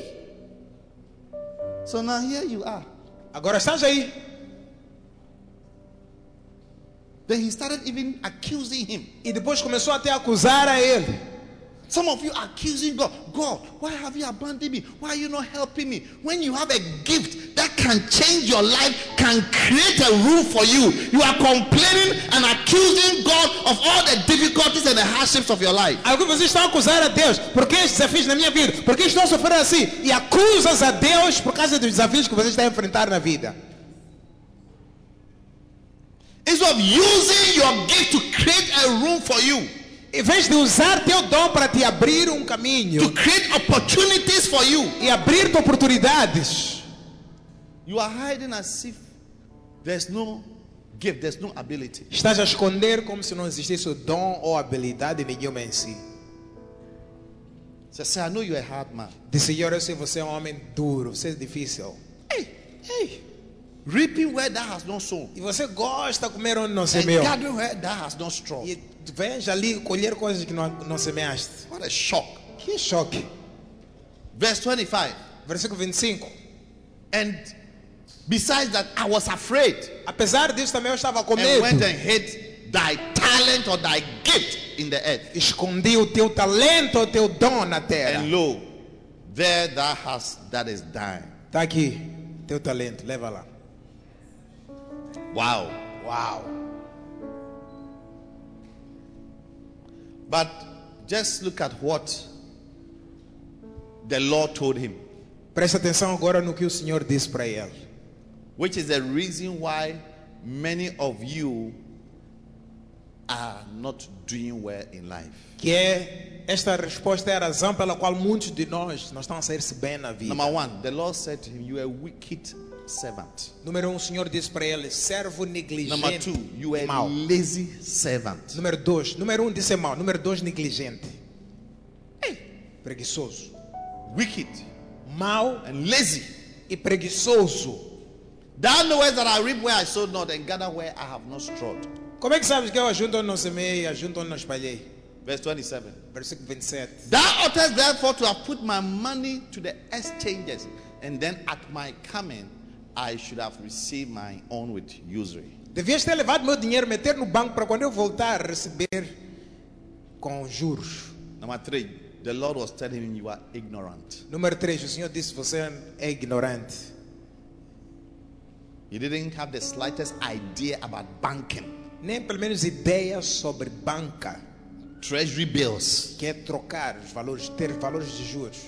So now here you are. Agora estás aí. Then he started even accusing him. E depois começou até a acusar a ele. Some of you are accusing God. God, why have you abandoned me? Why are you not helping me? When you have a gift that that can change your life can create a room for you. You are complaining and accusing God of all the difficulties and the hardships of your life. Alguns de vocês estão a acusar a Deus. Por que estes desafios na minha vida? Por que estou a sofrer assim? E acusas a Deus por causa dos desafios que você está a enfrentar na vida. Instead of using your gift to create a room for you, em vez de usar teu dom para te abrir um caminho, to create opportunities for you, e abrir-te oportunidades, you are hiding as if there's no gift, there's no ability. estás a esconder como se não existisse o dom ou habilidade nenhuma em si. So say, I know you're a hard man. Diz, Senhor, eu sei você é um homem duro, você é difícil. Hey, hey. Reaping where thou hast not sown, E você gosta de comer onde não and semeou. gathering where thou hast not straw. E vens ali colher coisas que não, não semeaste. What a shock. Que choque. Verse twenty-five. Versículo vinte e cinco. And besides that, I was afraid, Apesar disso, também eu estava com and medo. went and hid thy talent or thy gift in the earth. Escondi o teu talento, o teu dom na terra. And lo, there thou hast that is thine. Está aqui, teu talento, leva lá. Wow. Uau. But just look at what the Lord told him, Presta atenção agora no que o Senhor disse para ele. which is the reason why many of you are not doing well in life. Que é, esta resposta é a razão pela qual muitos de nós não estão a sair-se bem na vida. Number one, the Lord said to him, you are a wicked servant. Número um, o Senhor disse para ele, servo Number negligente two, you are e a mau. lazy servant. Número dois, número um disse mau. Número dois, negligente. Preguiçoso. Wicked Mau and lazy. e preguiçoso. Thou knowest that I reap where I sowed not and gather where I have not strawed. Como é que sabes que eu ajunto onde não semeei e ajunto onde não espalhei? Verse twenty-seven. Versículo vinte e sete. Thou oughtest therefore to have put my money to the exchanges, and then at my coming I should have received my own with usury. Devias ter levado meu dinheiro, meter no banco para quando eu voltar receber com juros. Number three, the Lord was telling him you are ignorant. Número três, o Senhor disse você é ignorante. He didn't have the slightest idea about banking, Nem pelo menos ideia sobre banca, treasury bills. que é trocar os valores, ter valores de juros.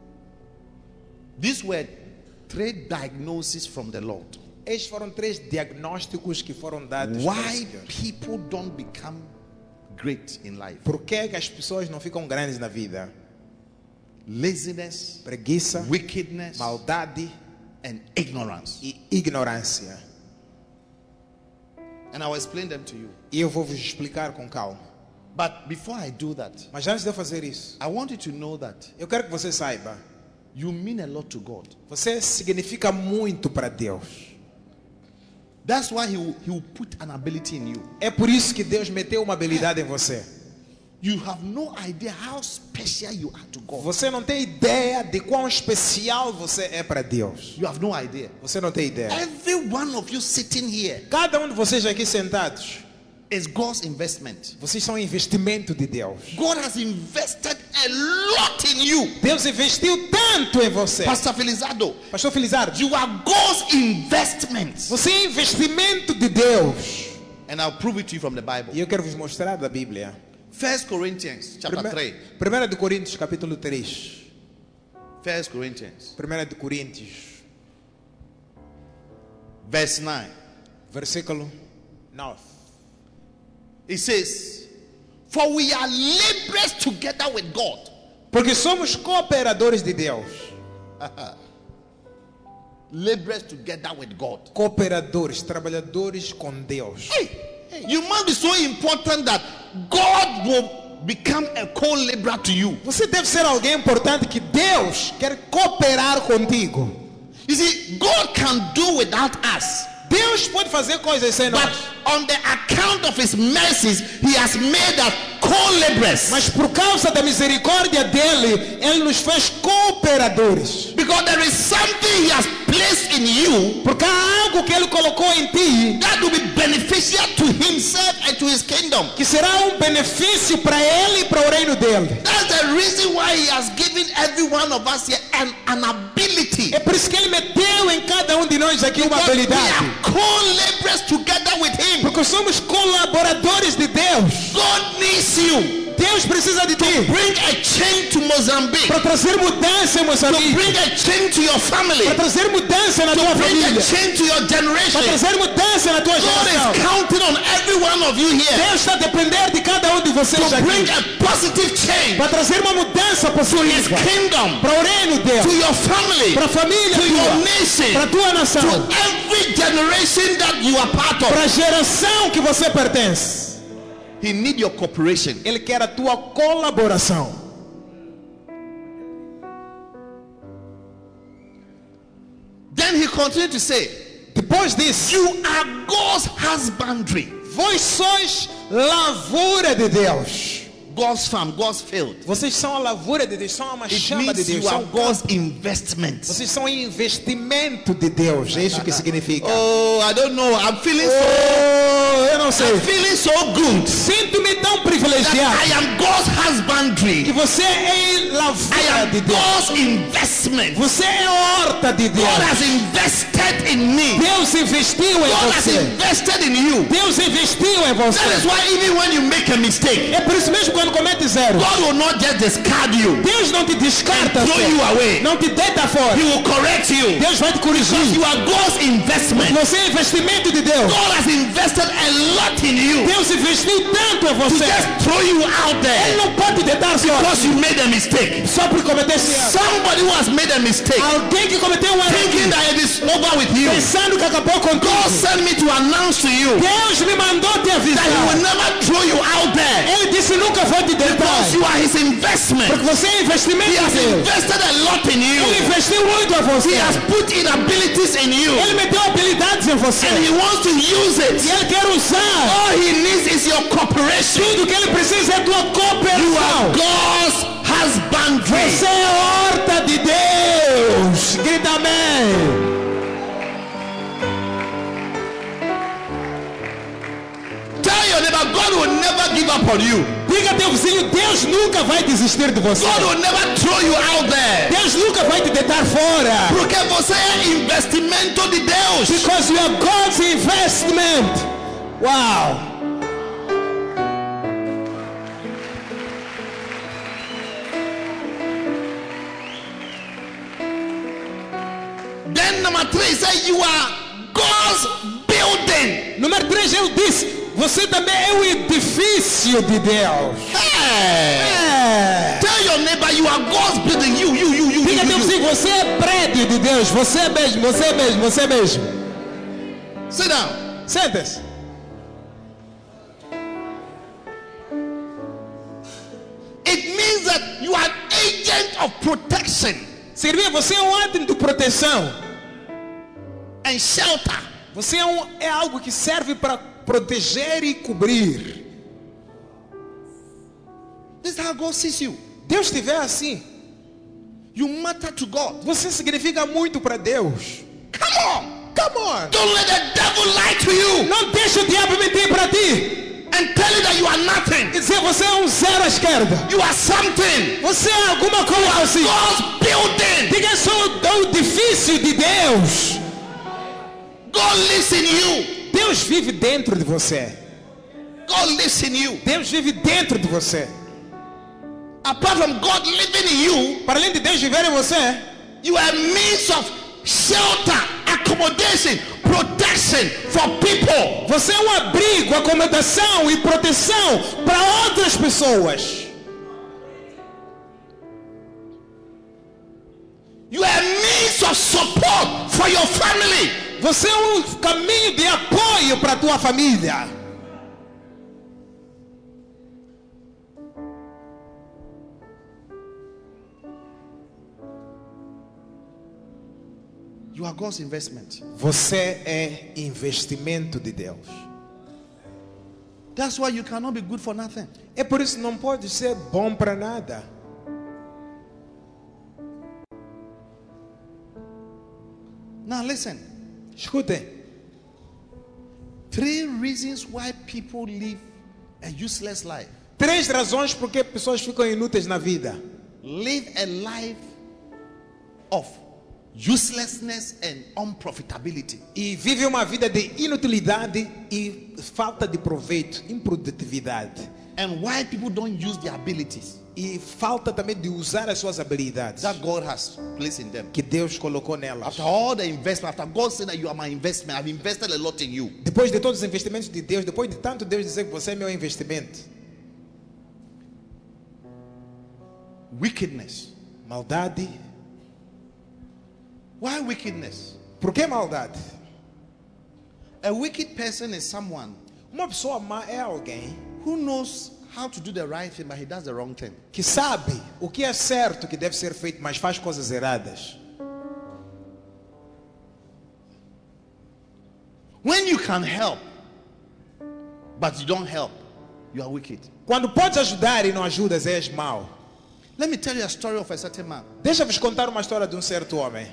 These were three diagnoses from the Lord. Estes foram três diagnósticos que foram dados. pelo Why Senhor. people don't become great in life. Por que é que as pessoas não ficam grandes na vida? Laziness, Preguiça, wickedness, maldade and ignorance. e ignorância. And I will explain them to you. E eu vou vos explicar com calma. But before I do that, Mas antes de eu fazer isso, I want you to know that eu quero que você saiba, you mean a lot to God. você significa muito para Deus. That's why he will, he will put an ability in you. É por isso que Deus meteu uma habilidade em você. You have no idea how special you are to God. Você não tem ideia de quão especial você é para Deus. You have no idea. Você não tem ideia. Every one of you sitting here Cada um de vocês aqui sentados, is God's investment. vocês são um investimento de Deus. God has invested a lot in you. Deus investiu tanto em você. Pastor Felizardo, Pastor Felizardo, you are God's investment. você é investimento de Deus. And I'll prove it to you from the E Bible. eu quero vos mostrar da Bíblia. First Corinthians chapter three. Primeira de Coríntios, capítulo três. First Corinthians Primeira de Coríntios, verse nine. versículo nove. It says, for we are laborers together with God. Porque somos cooperadores de Deus. Laborers together with God. Cooperadores, trabalhadores com Deus. Hey, you must be so important that God will become a co-laborer to you. Você deve ser alguém importante que Deus quer cooperar contigo. You see, God can do without us, Deus pode fazer coisas sem but nós. on the account of His mercies, He has made us co-laborers. Mas por causa da misericórdia dele, ele nos fez cooperadores. Because there is something He has placed in you Porque há algo que ele colocou em ti that will be beneficial to himself and to his kingdom. que será um benefício para ele e para o reino dele. That's the reason why he has given every one of us here an, an ability. É por isso que ele meteu em cada um de nós aqui uma But we habilidade. are co-laborers together with him. Porque somos colaboradores de Deus. God needs you Deus precisa de to ti bring a change to Mozambique, para trazer mudança em to Moçambique, bring a change to your family, para trazer mudança na to tua bring a família, change to your para generation. trazer mudança na tua God geração. is counting on every one of you here Deus está a depender de cada um de vocês to bring aqui a positive change para trazer uma mudança to his positiva kingdom, para o reino to dele, your family, para a família to your tua, nation, para a tua to nação, every generation that you are part para of. a geração que você pertence. He needs your cooperation. Ele quer a tua colaboração. Then he continued to say, Depois disso, you are God's husbandry, vós sois lavoura de Deus. God's farm, God's field. Vocês são a lavoura de Deus, são uma It chama de means Deus, you are são God's investment. Vocês são investimento de Deus. É isso que significa. Oh, I don't know. I'm feeling so, Oh, eu não sei. I'm feeling so good Sinto-me tão that privilegiado. I am God's E husbandry. você é I lavoura am de Deus. God's investment. Você é horta de Deus. God has invested in me. Deus investiu em God has você. invested in you. Deus investiu em That is você. why even when you make a mistake, É por isso mesmo quando comete zero, God will not just discard you, Deus não te descarta, throw you só. away. Não te deita fora. He will correct you. Deus vai te Because corrigir. you are God's investment. Você é investimento de Deus. God has invested a lot in you Deus investiu tanto em to você. just throw you out Ele there não pode te deitar fora because you made a mistake. só por cometer esse erro. Somebody who has made a mistake, Alguém que cometeu um thinking erro, that it is over with you, pensando que acabou God contigo. sent me to announce to you Deus me mandou te that He will avisar. never throw you out there Ele disse nunca vou te deitar. because you are His investment. Porque você é investimento He has de Deus. invested a lot in Ele you. investiu muito em você. He has put in abilities in you, Ele meteu habilidades em você. and He wants to use E it. Ele quer usar. All He needs is your cooperation. Tudo que Ele precisa é tua You are cooperação. God's husbandry. Você é a horta de Deus. Grita amém. Tell your neighbor, God will never give up on you. Diga a teu vizinho, Deus nunca vai desistir de você. God will never throw you out there. Deus nunca vai te deitar fora. Porque você é investimento de Deus. Because you are God's investment. Wow. Then number three, say you are God's building. Número três, eu disse, você também é o edifício de Deus. Hey. É. Tell your neighbor you are God's building. You, you, you, you, Diga a you, teu you, you. vizinho, você é prédio de Deus. Você mesmo, você mesmo, você mesmo. Sit down. Senta-se. It means that you are an agent of protection Servir, você é um agente de proteção. and shelter. Você é, um, é algo que serve para proteger e cobrir. This is how God sees you. Deus te vê assim. You matter to God. Você significa muito para Deus. Come on. Come on. Don't let the devil lie to you Não deixe o diabo mentir para ti. and tell you that you are nothing. E dizer, você é um zero à esquerda. You are something. Você é alguma coisa assim. God's building. Diga, eu sou o edifício de Deus. God lives in you. Deus vive dentro de você. God lives in you. Deus vive dentro de você. Apart from God living in you, Para além de Deus viver em você, you are a means of shelter, accommodation, protection for people. você é um abrigo, acomodação e proteção para outras pessoas. You are a means of support for your family. Você é um caminho de apoio para a tua família. You are God's investment. Você é investimento de Deus. That's why you cannot be good for nothing. É por isso que não pode ser bom para nada. Now listen. Escutem. Three reasons why people live a useless life. Três razões por que pessoas ficam inúteis na vida. Live a life of uselessness and unprofitability. E vive uma vida de inutilidade e falta de proveito, improdutividade. And why people don't use their abilities E falta também de usar as suas habilidades that God has placed in them. que Deus colocou nelas. After all the investment, after God saying that you are my investment, I've invested a lot in you. Depois de todos os investimentos de Deus, depois de tanto Deus dizer que você é meu investimento. Wickedness. Maldade. Why wickedness? Por que maldade? A wicked person is someone Uma pessoa má é alguém who knows how to do the right thing, but he does the wrong thing. que sabe o que é certo que deve ser feito, mas faz coisas erradas. When you can help, but you don't help, you are wicked. Quando podes ajudar e não ajudas, és mau. Let me tell you a story of a certain man Deixa-vos contar uma história de um certo homem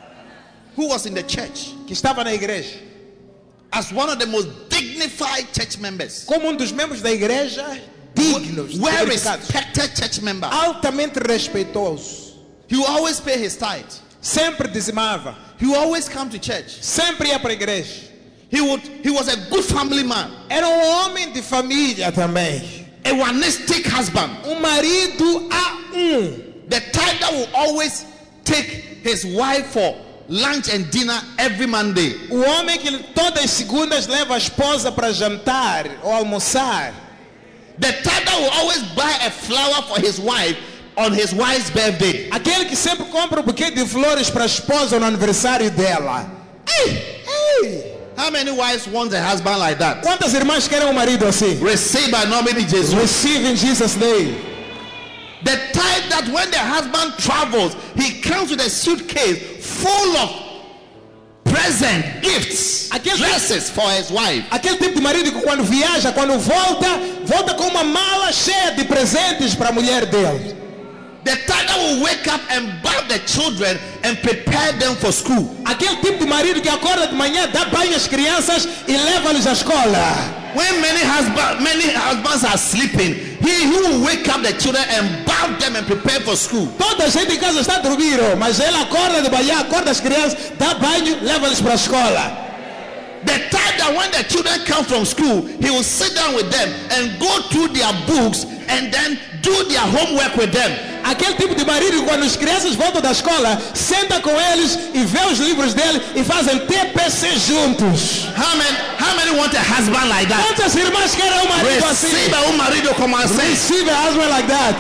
who was in the church que estava na igreja as one of the most dignified church members, como um dos membros da igreja dignos, well dignificados, respected church member. altamente respeitoso. He will always pay his tithe. Sempre dizimava, He will always come to church. sempre ia para a igreja. He would. He was a good family man, Era um homem de família também. a oneistic husband. Um marido a um. The type that will always take his wife for lunch and dinner every Monday. O homem que todas as segundas leva a esposa para jantar ou almoçar. The type that will always buy a flower for his wife on his wife's birthday. Aquele que sempre compra um buquê de flores para a esposa no aniversário dela. Hey, Ei! how many wives want a husband like that? Quantas irmãs querem um marido assim? Receive by nome de Jesus. Receive in Jesus' name. The type that when the husband travels, he comes with a suitcase full of presents, gifts, Aquele- dresses for his wife. Aquele tipo de marido que quando viaja, quando volta, volta com uma mala cheia de presentes para a mulher dele. The type that will wake up and bath the children and prepare them for school. Aquele tipo de marido que acorda de manhã, dá banho às crianças e leva-los à escola. When many husbands, many husbands are sleeping, he who will wake up the children and bath them and prepare for school. Toda a gente em casa está a dormir, oh, mas ele acorda de manhã, acorda as crianças, dá banho, leva-los para a escola. The type that when the children come from school, he will sit down with them and go through their books and then do their homework with them. Aquele tipo de marido que quando as crianças voltam da escola, senta com eles e vê os livros dele e fazem T P C juntos. How many, how many want a husband like that? Quantas irmãs querem um marido assim? Receive un marido como assim. Receive a husband like that.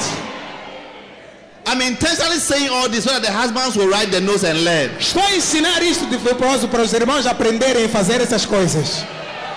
I'm intentionally saying all this so that the husbands will write the notes and learn. Estou a ensinar isto de propósito para os irmãos aprenderem a fazer essas coisas.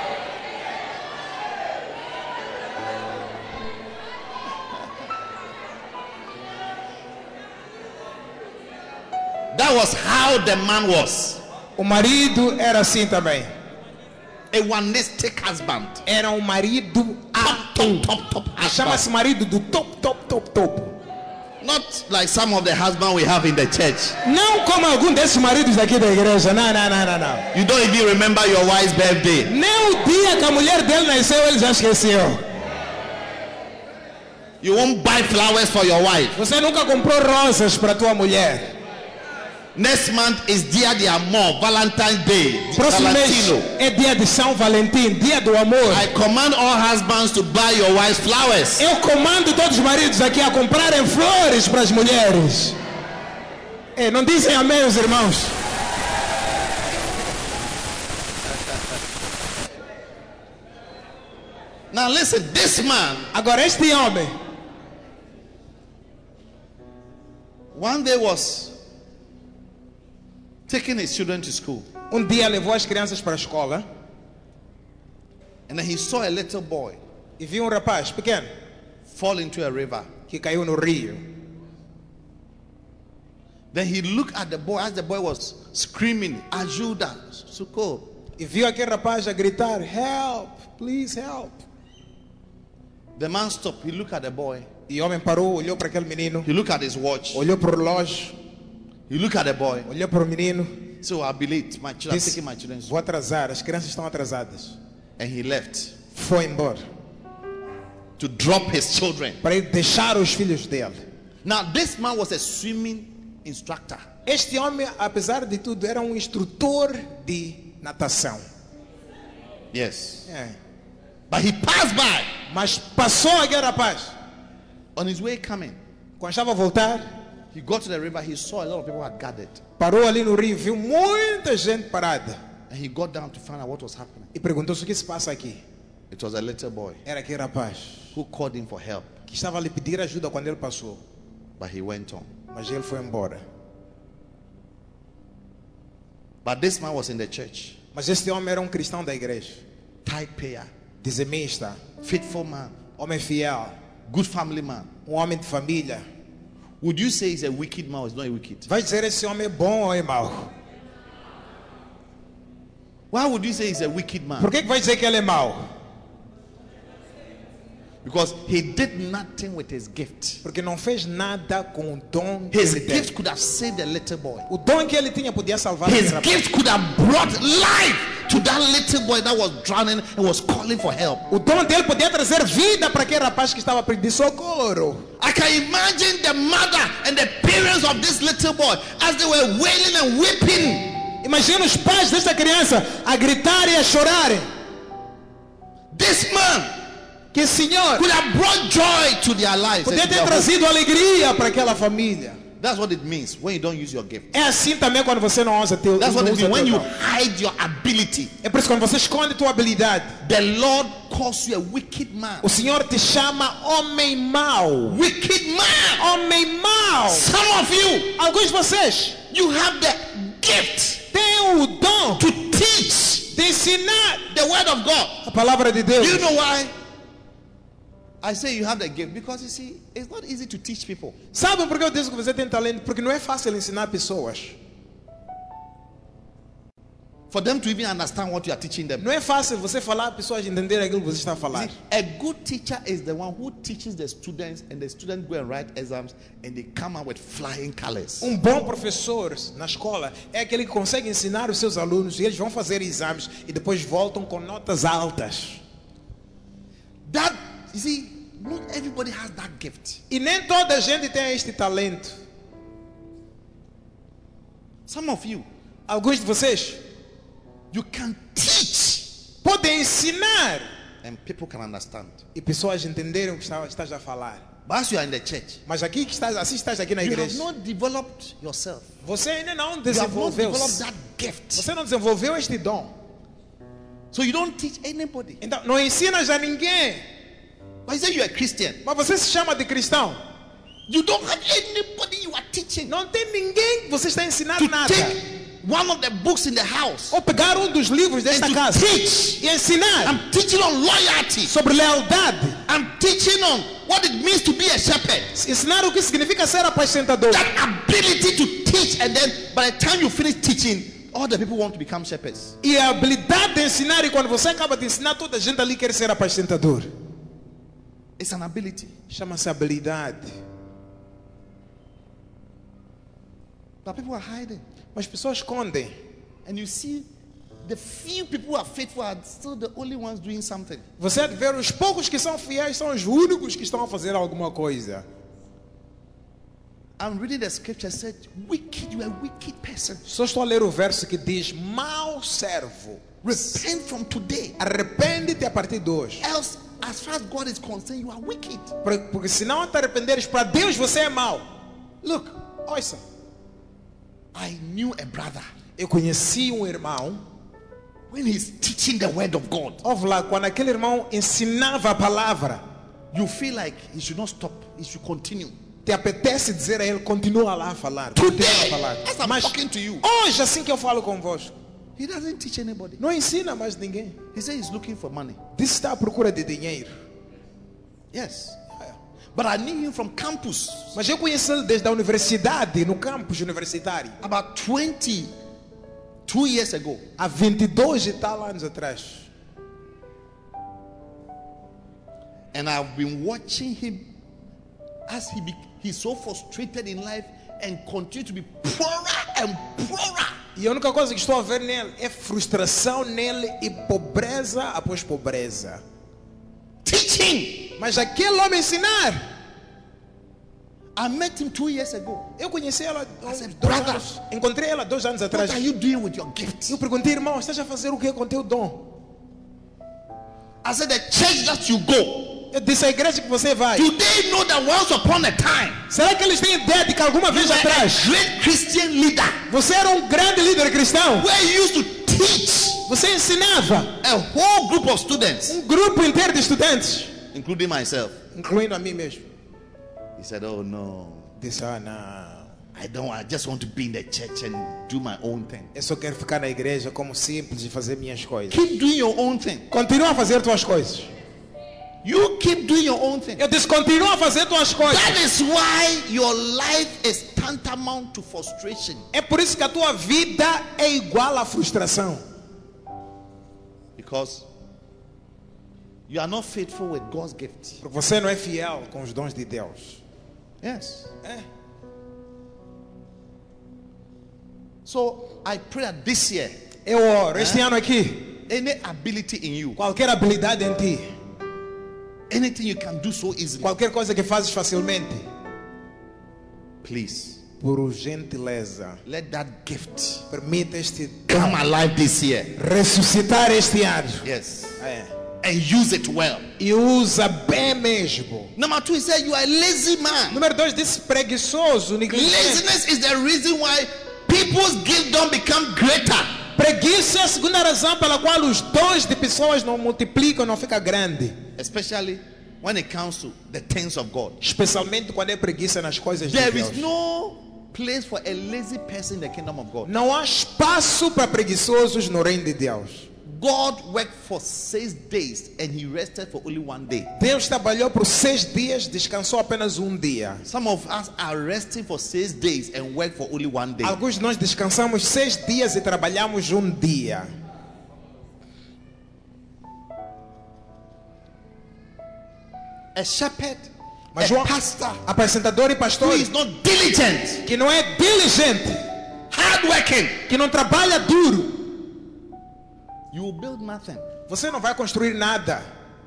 That was how the man was. O marido era assim também. A oneistic husband. Era um marido a Top, top, top, top Chama-se husband. marido do top, top, top, top. Not like some of the husbands we have in the church. Não como algum desses maridos daqui da igreja. Não, não, não, não, não. You don't even remember your wife's birthday. Nem o dia que a mulher dele nasceu, ele já esqueceu. You won't buy flowers for your wife. Você nunca comprou rosas para tua mulher. Next month is Dia de Amor, Valentine's Day. Próximo mês Valentino. é dia de São Valentim, dia do amor. I command all husbands to buy your wives flowers. Eu comando todos os maridos aqui a comprarem flores para as mulheres. É, não dizem amém, os irmãos? Now listen, this man, Agora este homem, one day was taking his children to school. um dia levou as crianças para a escola And then he saw a little boy e viu um rapaz pequeno fall into a river. que caiu no rio. Then he looked at the boy as the boy was screaming, Ajuda, socorro. E viu aquele rapaz a gritar, help, please help. The man stopped. He looked at the boy. E o homem parou, olhou para aquele menino, He looked at his watch. olhou para o relógio, He looked at the boy. olhou para o menino So I'll be late. My children, I'm Disse, taking my children. vou atrasar, as crianças estão atrasadas. And he left Foi embora to drop his children. para ir deixar os filhos dele. Now, this man was a swimming instructor. Este homem, apesar de tudo, era um instrutor de natação. Yes. É. But he passed by Mas passou aquele rapaz. on his way coming. Quando estava a voltar, He got to the river. He saw a lot of people had gathered. parou ali no rio, viu muita gente parada. And he got down to find out what was happening. E perguntou-se o que se passa aqui. It was a little boy Era aquele rapaz who called him for help. que estava a lhe pedir ajuda quando ele passou. But he went on. Mas ele foi embora. But this man was in the church. Mas este homem era um cristão da igreja. Tithe payer. Dizimista. Faithful man. Homem fiel. Good family man. Um homem de família. Would you say he's a wicked man or he's not a wicked? Vai dizer esse homem é bom ou é mau? Why would you say he's a wicked man? Por que que vai dizer que ele é mau? Because he did nothing with his gift. Porque não fez nada com o dom que His ele tem. gift could have saved a little boy. O dom que ele tinha podia salvar His aquele rapaz. gift could have brought life to that little boy that was drowning and was calling for help. O dom dele podia trazer vida para aquele rapaz que estava pedindo socorro. I can imagine the mother and the parents of this little boy as they were wailing and weeping. Imagina os pais desta criança a gritar e a chorarem. This man Que o Senhor could have brought joy to their lives. and podia to ter their home. trazido alegria para aquela família. That's what it means when you don't use your gift. É assim também quando você não usa teu, That's what não it usa means when teu you dom. hide your ability. É por isso que quando você esconde tua habilidade, The Lord calls you a wicked man. o Senhor te chama homem mau. Wicked man. Homem mau. Some of you, Alguns de vocês you have the gift têm o dom to teach de ensinar the word of God. a palavra de Deus. Do you know why I say you have the gift? Because you see, it's not easy to teach people. Sabe por que eu digo que você tem talento? Porque não é fácil ensinar pessoas. For them to even understand what you are teaching them. Não é fácil você falar, pessoas entenderem aquilo que você está a falar. See, a good teacher is the one who teaches the students, and the students go and write exams, and they come out with flying colors. Um bom professor na escola é aquele que consegue ensinar os seus alunos e eles vão fazer exames e depois voltam com notas altas. That, you see, not everybody has that gift. E nem toda a gente tem este talento. Some of you, Alguns de vocês you can teach, podem ensinar and people can understand. e pessoas entenderem o que está- estás a falar. But as you are in the church, Mas aqui que estás, assim estás aqui na you have igreja, not developed yourself. você ainda não You have not desenvolveu. developed that gift. Você não desenvolveu este dom. So you don't teach anybody. Então não ensinas a ninguém. But you say you're a Christian. Mas você se chama de cristão. You don't have anybody you are teaching. Não tem ninguém que você está ensinando To nada. take one of the books in the house Ou pegar um dos livros and desta to casa teach. e ensinar I'm teaching on loyalty. sobre lealdade. I'm teaching on what it means to be a shepherd. Ensinar o que significa ser apacentador. That ability to teach, and then by the time you finish teaching, all the people want to become shepherds. E a habilidade de ensinar, e quando você acaba de ensinar, toda a gente ali quer ser apacentador. It's an ability. Chama-se habilidade. But people are hiding. Mas as pessoas escondem. And you see, the few people who are faithful are still the only ones doing something. Você há de ver, os poucos que são fiéis são os únicos que estão a fazer alguma coisa. I'm reading the scripture, said, wicked, you are a wicked person. Só estou a ler o verso que diz: mau servo, Repent from today. arrepende-te a partir de hoje. Else, as far as God is concerned, you are wicked. Porque, porque se não te arrependeres, para Deus você é mau. Look, Ouça, I knew a brother eu conheci um irmão. when he's teaching the word of God. Ouve lá, quando aquele irmão ensinava a palavra, You feel like he should not stop, he should continue. te apetece dizer a ele: continua lá a falar, continua a Today, falar. as I'm Mas talking to you, hoje, assim que eu falo convosco, he doesn't teach anybody. não ensina mais ninguém. He said he's looking for money. Diz que está à procura de dinheiro. Yes. But I knew him from campus Mas eu conheci ele desde a universidade, no campus universitário, about twenty-two years ago. há vinte e dois e tal anos atrás. And I've been watching him as he be, he's so frustrated in life and continue to be poorer and poorer. E a única coisa que estou a ver nele é frustração nele e pobreza após pobreza. Teaching. Mas aquele homem ensinar. I met him two years ago. Eu conheci ela há I said, dois brother, anos. Encontrei ela dois anos What atrás. are you doing with your gift? Eu perguntei, irmão, estás a fazer o que com teu dom? I said, the church that you go, Eu disse, a igreja que você vai. do they know that once upon a time, Será que eles têm ideia de que alguma you vez were a atrás great Christian leader você era um grande líder cristão? where you used to teach Você ensinava a whole group of students, um grupo inteiro de estudantes, including myself? incluindo a mim mesmo. He said, oh no, Disse, ah, não. I don't, I just want to be in the church and do my own thing. Eu só quero ficar na igreja como simples e fazer minhas coisas. Keep doing your own thing. Continua a fazer tuas coisas. You keep doing your own thing. Eu disse, continua a fazer tuas coisas. That is why your life is tantamount to frustration. É por isso que a tua vida é igual à frustração. Because you are not faithful with God's gift. Porque você não é fiel com os dons de Deus. Yes. É. So I pray that this year, Eu oro, este ano aqui, any ability in you, qualquer habilidade em ti, anything you can do so easily, qualquer coisa que fazes facilmente, please por gentileza, let that gift permita este come alive this year. ressuscitar este ano. Yes. É. And use it well. E usa bem mesmo. Number two, he said you are a lazy man. Número dois, disse preguiçoso, negligente. Laziness is the reason why people's gifts don't become greater. Preguiça é a segunda razão pela qual os dons de pessoas não multiplicam, não fica grande. Especially when it comes to the things of God. Especialmente quando é preguiça nas coisas de There Deus. is no place for a lazy person in the kingdom of God. Não há espaço para preguiçosos no reino de Deus. God worked for six days and he rested for only one day. Deus trabalhou por seis dias, descansou apenas um dia. Some of us are resting for six days and work for only one day. Alguns de nós descansamos seis dias e trabalhamos um dia. A shepherd, Mas a um pastor apresentador e who pastor is not diligent, que não é diligente, hardworking, que não trabalha duro, you will build nothing. você não vai construir nada.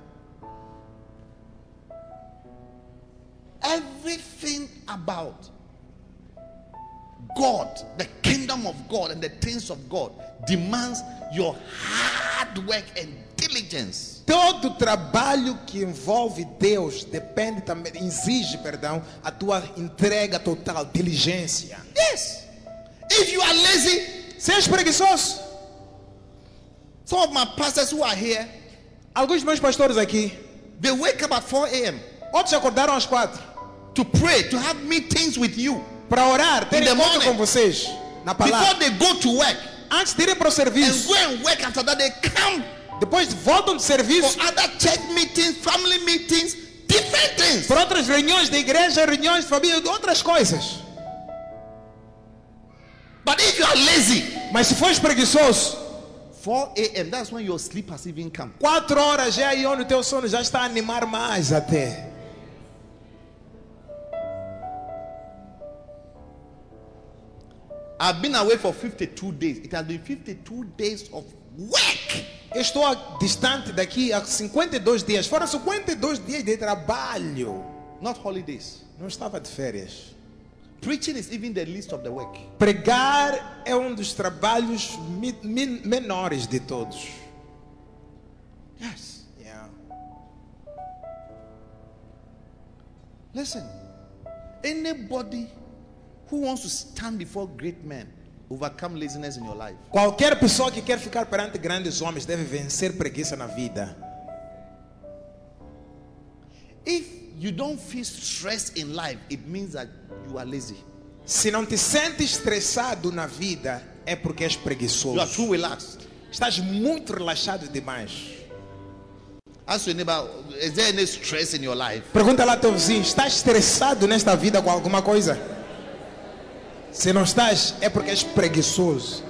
Everything about God, the kingdom of God and the things of God demands your hard work and diligence. Todo trabalho que envolve Deus depende também, exige, perdão, a tua entrega total, diligência. Yes. If you are lazy, Se és preguiçoso, some of my pastors who are here, alguns dos meus pastores aqui, they wake up at four a.m. outros acordaram às quatro to pray, to have meetings with you. para orar, ter In the encontro morning. com vocês na Before palavra. they go to work Antes de irem para o and serviço, go and work after that, they come depois voltam de serviço for other church meetings, family meetings, different things. para outras reuniões de igreja, reuniões de família, outras coisas. But if you are lazy, Mas se fores preguiçoso, four a.m. that's when your sleep has even come. quatro horas já é aí onde o teu sono já está a animar mais até. I've been away for fifty-two days. It has been fifty-two days of work. Eu estou a- distante daqui há cinquenta e dois dias. Foram cinquenta e dois dias de trabalho. Not holidays. Não estava de férias. Preaching is even the least of the work. Pregar é um dos trabalhos mi- min- menores de todos. Yes. Yeah. Listen, anybody who wants to stand before great men overcome laziness in your life. Qualquer pessoa que quer ficar perante grandes homens deve vencer preguiça na vida. If you don't feel stress in life, it means that you are lazy. Se não te sentes estressado na vida, é porque és You are preguiçoso. too relaxed. Estás muito relaxado demais. Ask your neighbor, is there any stress in your life? Pergunta lá ao teu vizinho, estás estressado nesta vida com alguma coisa? Se não estás, é porque és preguiçoso.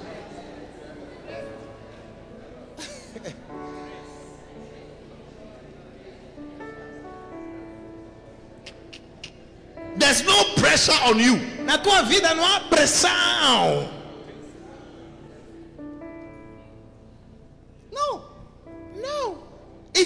There's no pressure on you. Na tua vida não há pressão.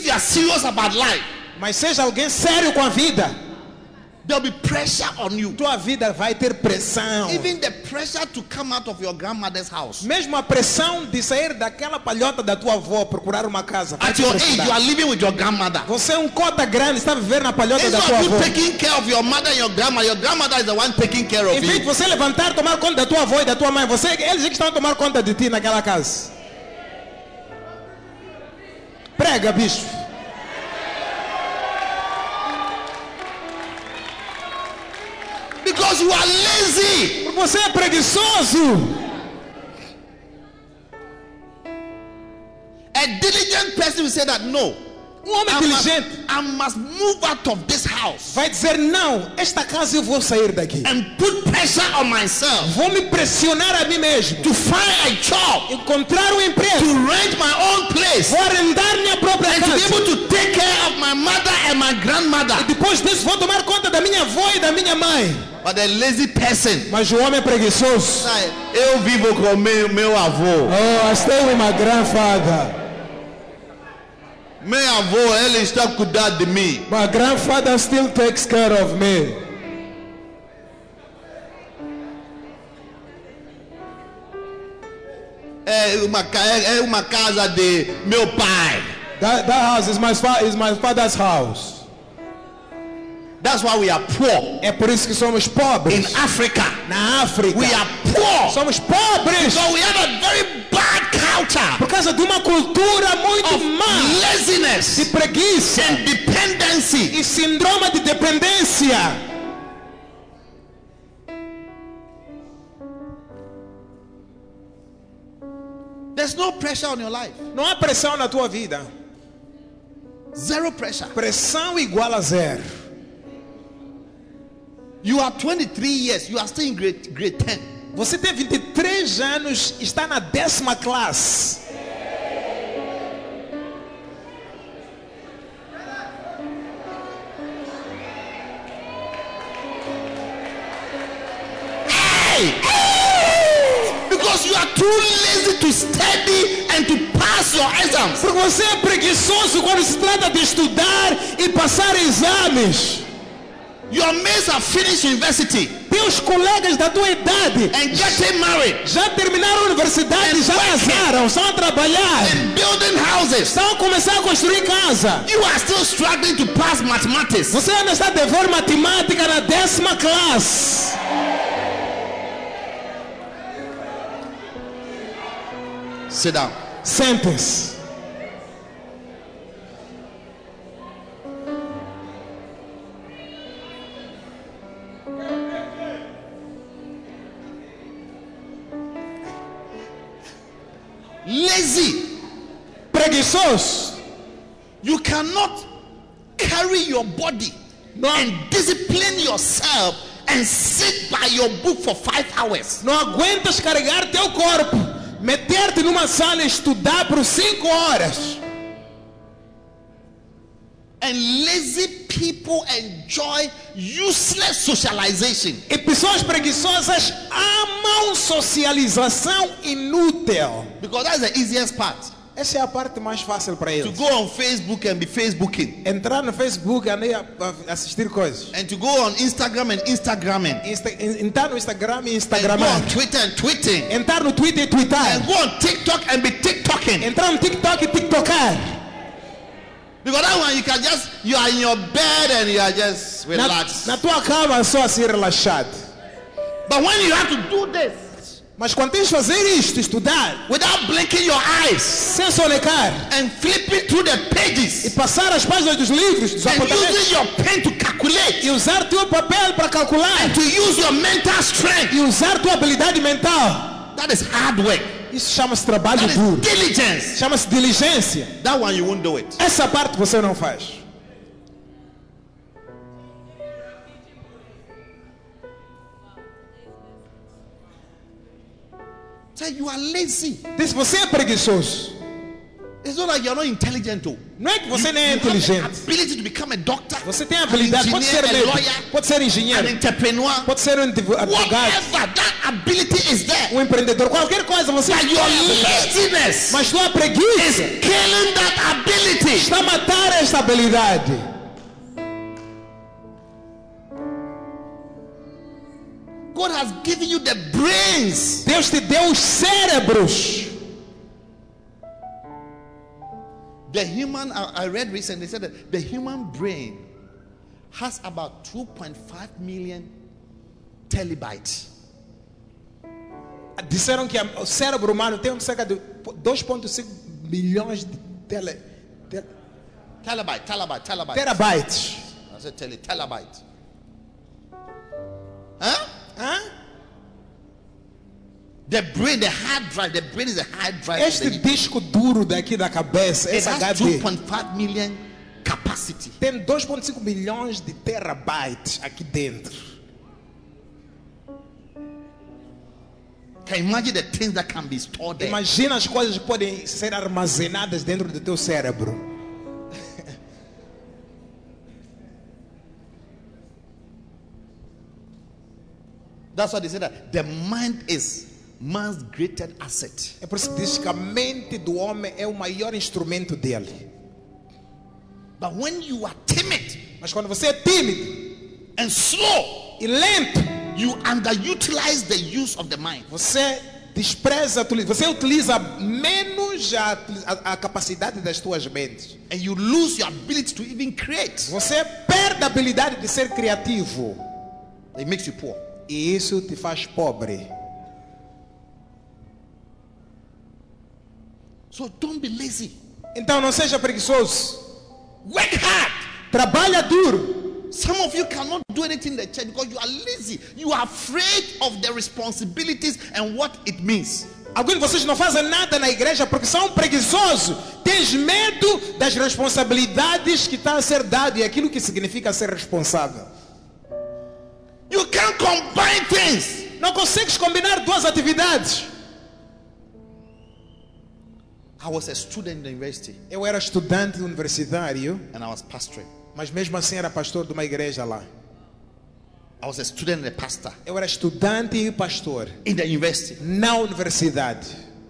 if you are serious about life, Mas seja alguém sério com a vida. there will be pressure on you. Tua vida vai ter pressão. Even the pressure to come out of your grandmother's house. Mesmo a pressão de sair daquela palhota da tua avó, procurar uma casa. vai At te your age, pressionar. you are living with your grandmother. Você é um cota grande, está a viver na palhota da Instead tua of you avó. taking care of your mother and your grandma, your grandmother is the one taking care of Em vez de you. você levantar, tomar conta da tua avó e da tua mãe, você, eles é que estão a tomar conta de ti naquela casa. Prega, bicho. Because you are lazy. Porque você é preguiçoso. A diligent person will say that no. Um homem I must, inteligente I must move out of this house vai dizer, não, esta casa eu vou sair daqui. and put pressure on myself Vou me pressionar a mim mesmo. to find a job, Encontrar um emprego. to rent my own place, Vou arrendar minha própria and to be casa. able to take care of my mother and my grandmother. Depois disso vou tomar conta da minha avó e da minha mãe. But a lazy person, Mas o homem é preguiçoso. eu vivo com meu, meu avô. Oh, I stay with my grandfather. Meu avô, ele está cuidando de mim. My grandfather still takes care of me. É uma, ca- é é uma casa de meu pai. That, that house is my, fa- is my father's house. That's why we are poor. É por isso que somos pobres. In Africa, Na África. we are poor. Somos pobres. So we have a very bad culture Por causa de uma cultura muito of má. De laziness preguiça. and dependency. E síndrome de dependência. There's no pressure on your life. Não há pressão na tua vida. Zero pressure. Pressão igual a zero. You are twenty-three years. You are still in grade, grade ten. Você tem vinte e três anos, está na décima classe. Hey! Hey! Because you are too lazy to study and to pass your exams. Porque você é preguiçoso quando se trata de estudar e passar exames. Your mates have finished university Teus colegas da tua idade and getting married já terminaram a universidade, já casaram, estão a trabalhar, and building houses. estão a começar a construir casa. You are still struggling to pass mathematics. Você ainda está a dever matemática na décima classe. Sit down. Sentem-se. Lazy. Preguiçoso. You cannot carry your body and discipline yourself and sit by your book for five hours. Não aguentas carregar teu corpo, meter-te numa sala e estudar por cinco horas. And lazy people enjoy useless socialization. E pessoas preguiçosas amam socialização inútil. Because that's the easiest part. Essa é a parte mais fácil para To eles. go on Facebook and be Facebooking. Entrar no Facebook e andar a- a assistir coisas. And to go on Instagram and Instagramming. Insta- en- Entrar no Instagram e And go Instagramar. on Twitter and tweeting. Entrar no Twitter e twittar. And go on TikTok and be TikToking. Entrar no TikTok e tiktokar. Because that one you can just, you are in your bed and you are just Na, relaxed. na tua cama só assim relaxado. But when you have to do this Mas quando tens de fazer isto, estudar, without blinking your eyes sem sonecar, and flipping through the e pages passar as páginas dos livros, dos and apontamentos, using your pen to calculate e usar teu papel para calcular, and to use your mental strength, e usar tua habilidade mental, that is hard work. isso chama-se trabalho That is duro. diligence. Chama-se diligência. That one you won't do it. Essa parte você não faz. Say you are lazy. Diz, você é preguiçoso. It's not like you're not intelligent, though. Não é que você You, não é you have the inteligente. ability to become a doctor, Você tem a an habilidade, pode ser engineer, a médico, lawyer, pode ser an engenheiro, entrepreneur. pode ser um advogado, Whatever, that ability is there. um empreendedor, qualquer coisa você But tem your a habilidade. laziness Mas sua preguiça killing that ability. está a matar esta habilidade. God has given you the brains. Deus te deu os cérebros. The human, I, I read recently, said that the human brain has about two point five million telebytes. Disseram que o cérebro humano tem cerca de dois vírgula cinco milhões de tele, te, Terabyte, terabyte, terabyte. terabytes. I said tele, terabyte. Huh? Hã? The brain, the hard drive, the brain is a hard drive. Este The- disco duro daqui da cabeça, It esse has H two D, point five million capacity. tem dois vírgula cinco milhões de terabytes aqui dentro. Can you imagine the things that can be stored there? Imagina as coisas que podem ser armazenadas dentro do teu cérebro. That's why they say that the mind is man's greatest asset. É por isso que diz que a mente do homem é o maior instrumento dele. But when you are timid Mas quando você é tímido and slow, e lento, you underutilize the use of the mind. você despreza, você utiliza menos a, a, a capacidade das tuas mentes. And you lose your ability to even create. Você perde a habilidade de ser criativo. It makes you poor. E isso te faz pobre. So don't be lazy. Então não seja preguiçoso. Work hard. Trabalha duro. Some of you cannot do anything in the church because you are lazy. You are afraid of the responsibilities and what it means. Alguns de vocês não fazem nada na igreja porque são preguiçosos. Tens medo das responsabilidades que está a ser dado e aquilo que significa ser responsável. You can't combine things. Não consegues combinar duas atividades. I was a student in the university Eu era estudante universitário, and I was pastoring. mas mesmo assim era pastor de uma igreja lá. I was a student and a pastor Eu era estudante e pastor in the university. na universidade.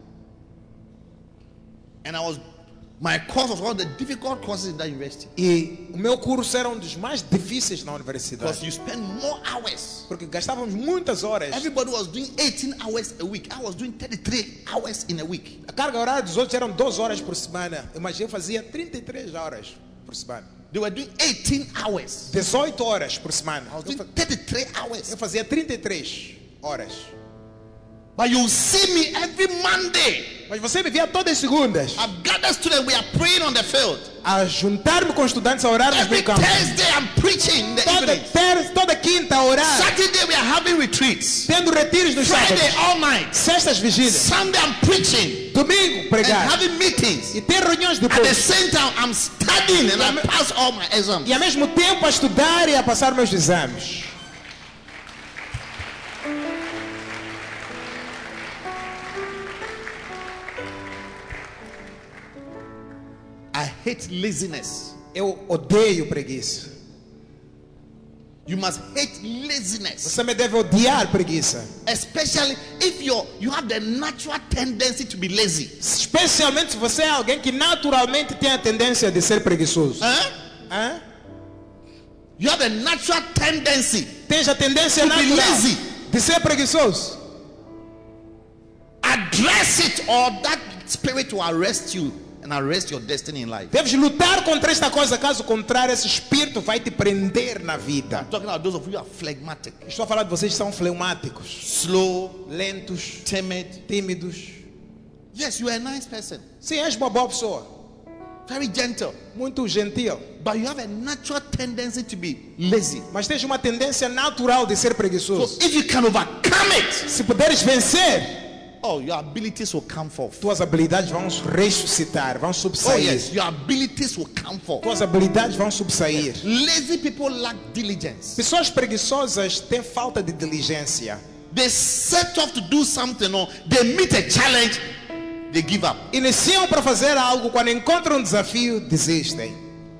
And I was, my course was one of the difficult courses in that university. E o meu curso era um dos mais difíceis na Because universidade. you spend more hours. Porque gastávamos muitas horas. Everybody was doing eighteen hours a week. I was doing thirty-three hours in a week. A carga horária dos outros eram duas horas por semana. Mas eu fazia trinta e três horas por semana. They were doing eighteen hours. dezoito horas por semana. I was Eu, doing fa- thirty-three hours. eu fazia trinta e três horas. But you see me every Monday. Mas você me via todas as segundas I've gathered students. We are praying on the field. a juntar-me com estudantes a orar Every no campo. Thursday I'm preaching in the Toda, evening. ter, toda quinta a orar. Saturday we are having retreats. Tendo retiros nos Friday sábados. all night. Sextas vigílias. Sunday I'm preaching Domingo and pregar. having meetings. E ter reuniões At the depois. same time I'm studying and I pass all my exams. E ao mesmo tempo a estudar e a passar meus exames. I hate laziness. Eu odeio preguiça. You must hate laziness, Você me deve odiar preguiça. especially if you're you have the natural tendency to be lazy. Especialmente se você é alguém que naturalmente tem a tendência de ser preguiçoso. Huh? Hã? You have a natural tendency. Tens a tendência To be natural lazy. de ser preguiçoso. Address it, or that spirit will arrest you and arrest your destiny in life. Deves lutar contra esta coisa, caso contrário, esse espírito vai te prender na vida. I'm talking about those of you who are phlegmatic, Estou a falar de vocês que são fleumáticos, slow, lentos, timid. tímidos. Yes, you are a nice person, Sim, és uma boa pessoa, very gentle, muito gentil, but you have a natural tendency to be lazy. mas tens uma tendência natural de ser So preguiçoso. if you can overcome it, Se puderes vencer, oh, your abilities will come forth. tuas habilidades vão ressuscitar, vão Oh subsair. yes, your abilities will come forth. Tuas habilidades vão subsair. Lazy people lack diligence. Pessoas preguiçosas têm falta de diligência. They set off to do something, or they meet a challenge, they give up. Iniciam para fazer algo, quando encontram um desafio, desistem.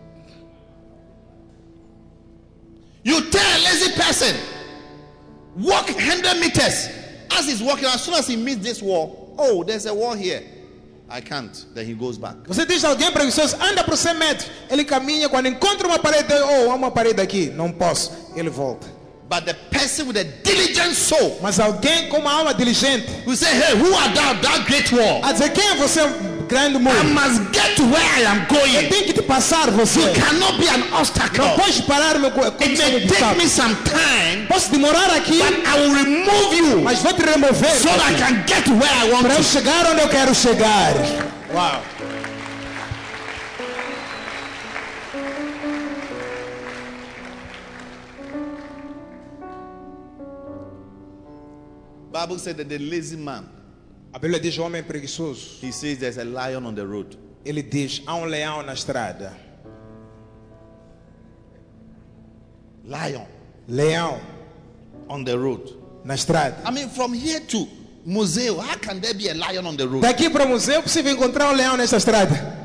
You tell a lazy person, walk one hundred meters. As he's walking, as soon as he meets this wall, oh, there's a wall here. I can't. Then he goes back. Você diz a alguém preguiçoso, anda por cem metros. Ele caminha, quando encontra uma parede, oh, há uma parede aqui, não posso. Ele volta. But the person with a diligent soul Mas alguém com uma alma diligente, will say, hey, who are thou, thou great wall? a dizer, quem é você, grande muro? I must get to where I am Eu going. tenho que te passar, você. You cannot be an obstacle. Não pode parar meu co- It como may um take me obstáculo. some time, Posso demorar aqui, but I will remove you mas vou te remover so that I can get to where I want para eu to. chegar onde eu quero chegar. Uau. Bible said that the lazy man, A Bíblia diz, o homem preguiçoso. he says there's a lion on the road. Ele diz, há um leão na estrada. Lion Leão on the road. na estrada. I mean, from here to Museo, how can there be a lion on the road? Daqui para o museu é possível encontrar um leão nessa estrada.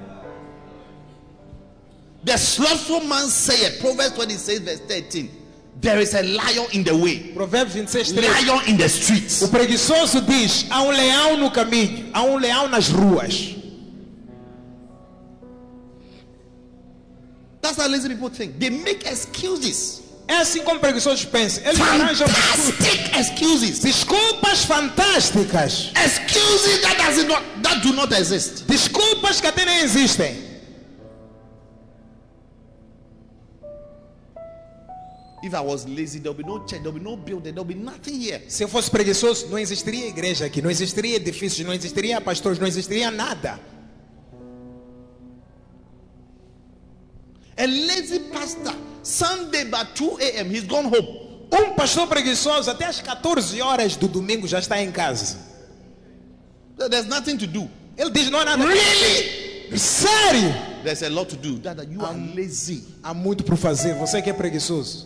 The slothful man said, Proverbs twenty-six, verse thirteen, there is a lion in the way, Provérbios vinte e seis, três. lion in the streets. O preguiçoso diz, há um leão no caminho, há um leão nas ruas. That's how lazy people think. They make excuses. É assim como preguiçosos pensam. Eles arranjam desculpas. Fantastic excuses. Desculpas fantásticas. Excuses that does not that do not exist. Desculpas que até nem existem. If I was lazy, there'll be no church, there'll be no building, there'll be nothing here. Se eu fosse preguiçoso, não existiria igreja aqui, não existiria edifícios, não existiria pastores, não existiria nada. A lazy pastor, Sunday by two a.m., he's gone home. Um pastor preguiçoso até às quatorze horas do domingo já está em casa. There's nothing to do. Ele diz, não há nada. Really? Sério? There's a lot to do. That, that you are lazy. Há muito por fazer. Você que é preguiçoso.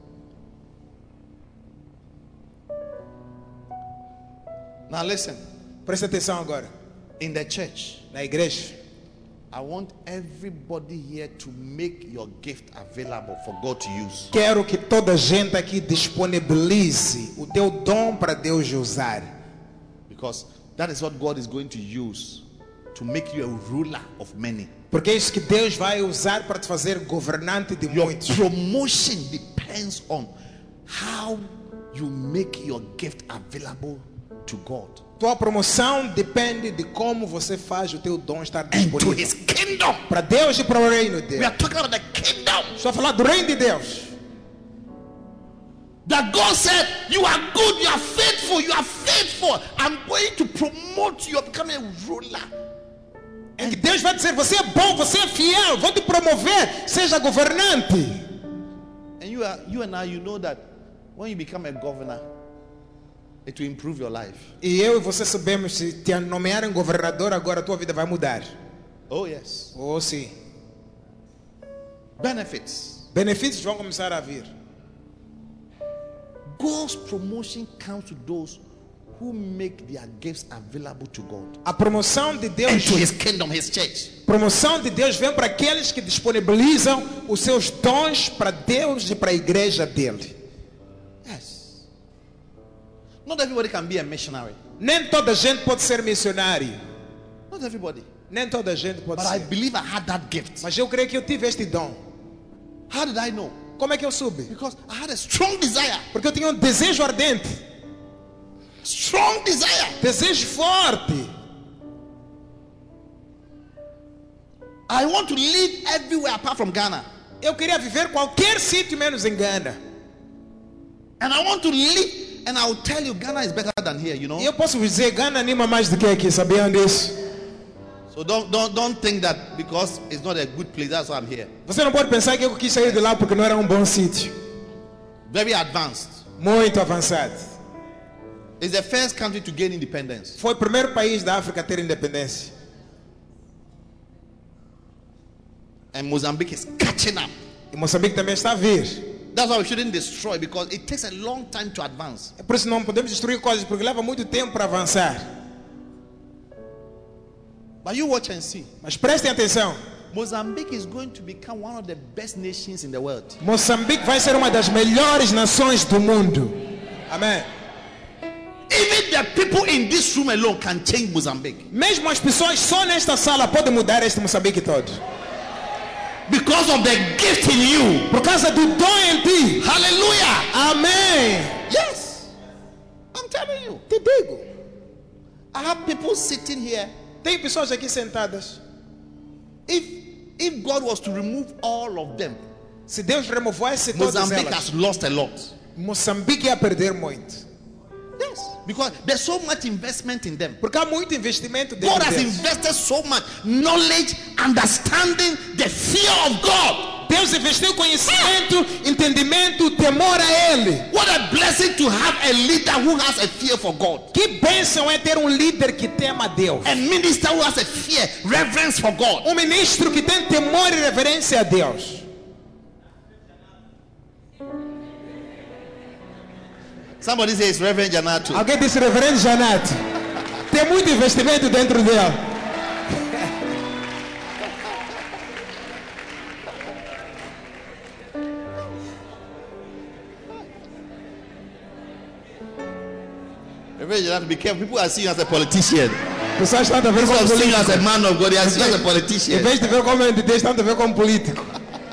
Now listen. Preste atenção agora. In the church, Na igreja, I want everybody here to make your gift available for God to use. quero que toda a gente aqui disponibilize o teu dom para Deus usar. Because that is what God is going to use to make you a ruler of many. Porque é isso que Deus vai usar para te fazer governante de Your muitos. promotion depends on how you make your gift available to God Tua promoção depende de como você faz o teu dom estar and to disponível. His kingdom. Para Deus e para o reino We dele. are talking about the kingdom. Estou a falar do reino de Deus. That God said, you are good, you are faithful, you are faithful. I'm going to promote you, become a ruler. Em que Deus vai dizer, você é bom, você é fiel, vou te promover, seja governante. And you are you and I, you know that when you become a governor, it will improve your life. E eu e você sabemos, se te nomearem governador, agora a tua vida vai mudar. Oh yes. Ou sim. Benefits. Benefícios vão começar a vir. God's promotion comes to those who make their gifts available to God A promoção de and Deus, to His kingdom, His church. promoção de Deus vem para aqueles que disponibilizam os seus dons para Deus e para a igreja dele. Yes. Not everybody can be a missionary. Nem toda gente pode ser missionário. Not everybody. Nem toda gente pode But I ser. believe I had that gift. Mas eu creio que eu tive este dom. How did I know? Como é que eu soube? Because I had a strong desire. Porque eu tinha um desejo ardente, Strong desire. desejo forte. I want to live everywhere apart from Ghana. Eu queria viver qualquer sítio menos em Gana. And I want to live, and I will tell you, Ghana is better than here, you know. E eu posso vos dizer, Gana anima mais do que aqui, sabiam disso? So don't don't don't think that because it's not a good place, that's why I'm here. Você não pode pensar que eu quis sair de lá porque não era um bom sítio. Very advanced. Muito avançado. It's the first country to gain independence. Foi o primeiro país da África a ter independência. And Mozambique is catching up. E Moçambique também está a vir. That's why we shouldn't destroy, because it takes a long time to advance. É por isso que não podemos destruir coisas, porque leva muito tempo para avançar. But you watch and see. Mas prestem atenção. Mozambique is going to become one of the best nations in the world. Moçambique vai ser uma das melhores nações do mundo. Amém. Even the people in this room alone can change Mozambique. Mesmo as pessoas só nesta sala podem mudar este Moçambique todo. Because of the gift in you. Por causa do dom em ti. Hallelujah. Amém. Yes. I'm telling you. Te digo. I have people sitting here. Tem pessoas aqui sentadas. If if God was to remove all of them, Se Deus removasse todas Mozambique elas, has lost a lot. Moçambique ia perder muito. Yes. Because there's so much investment in them. Porque há muito investimento dentro God has deles. invested so much knowledge, understanding, the fear of God. Deus investiu conhecimento, entendimento, temor a Ele. What a blessing to have a leader who has a fear for God. Que bênção é ter um líder que tema a Deus. A minister who has a fear, reverence for God. Um ministro que tem temor e reverência a Deus. Somebody says Reverend Janatu. Alguém disse Reverendo Janate. Tem muito investimento dentro dele. Reverend Janatu, be careful. People are seeing you as a politician. Pessoas estão a ver People como are seeing you as político. a man of God. They are seeing you as a Em politician. vez de ver como entidade, estão a ver como político.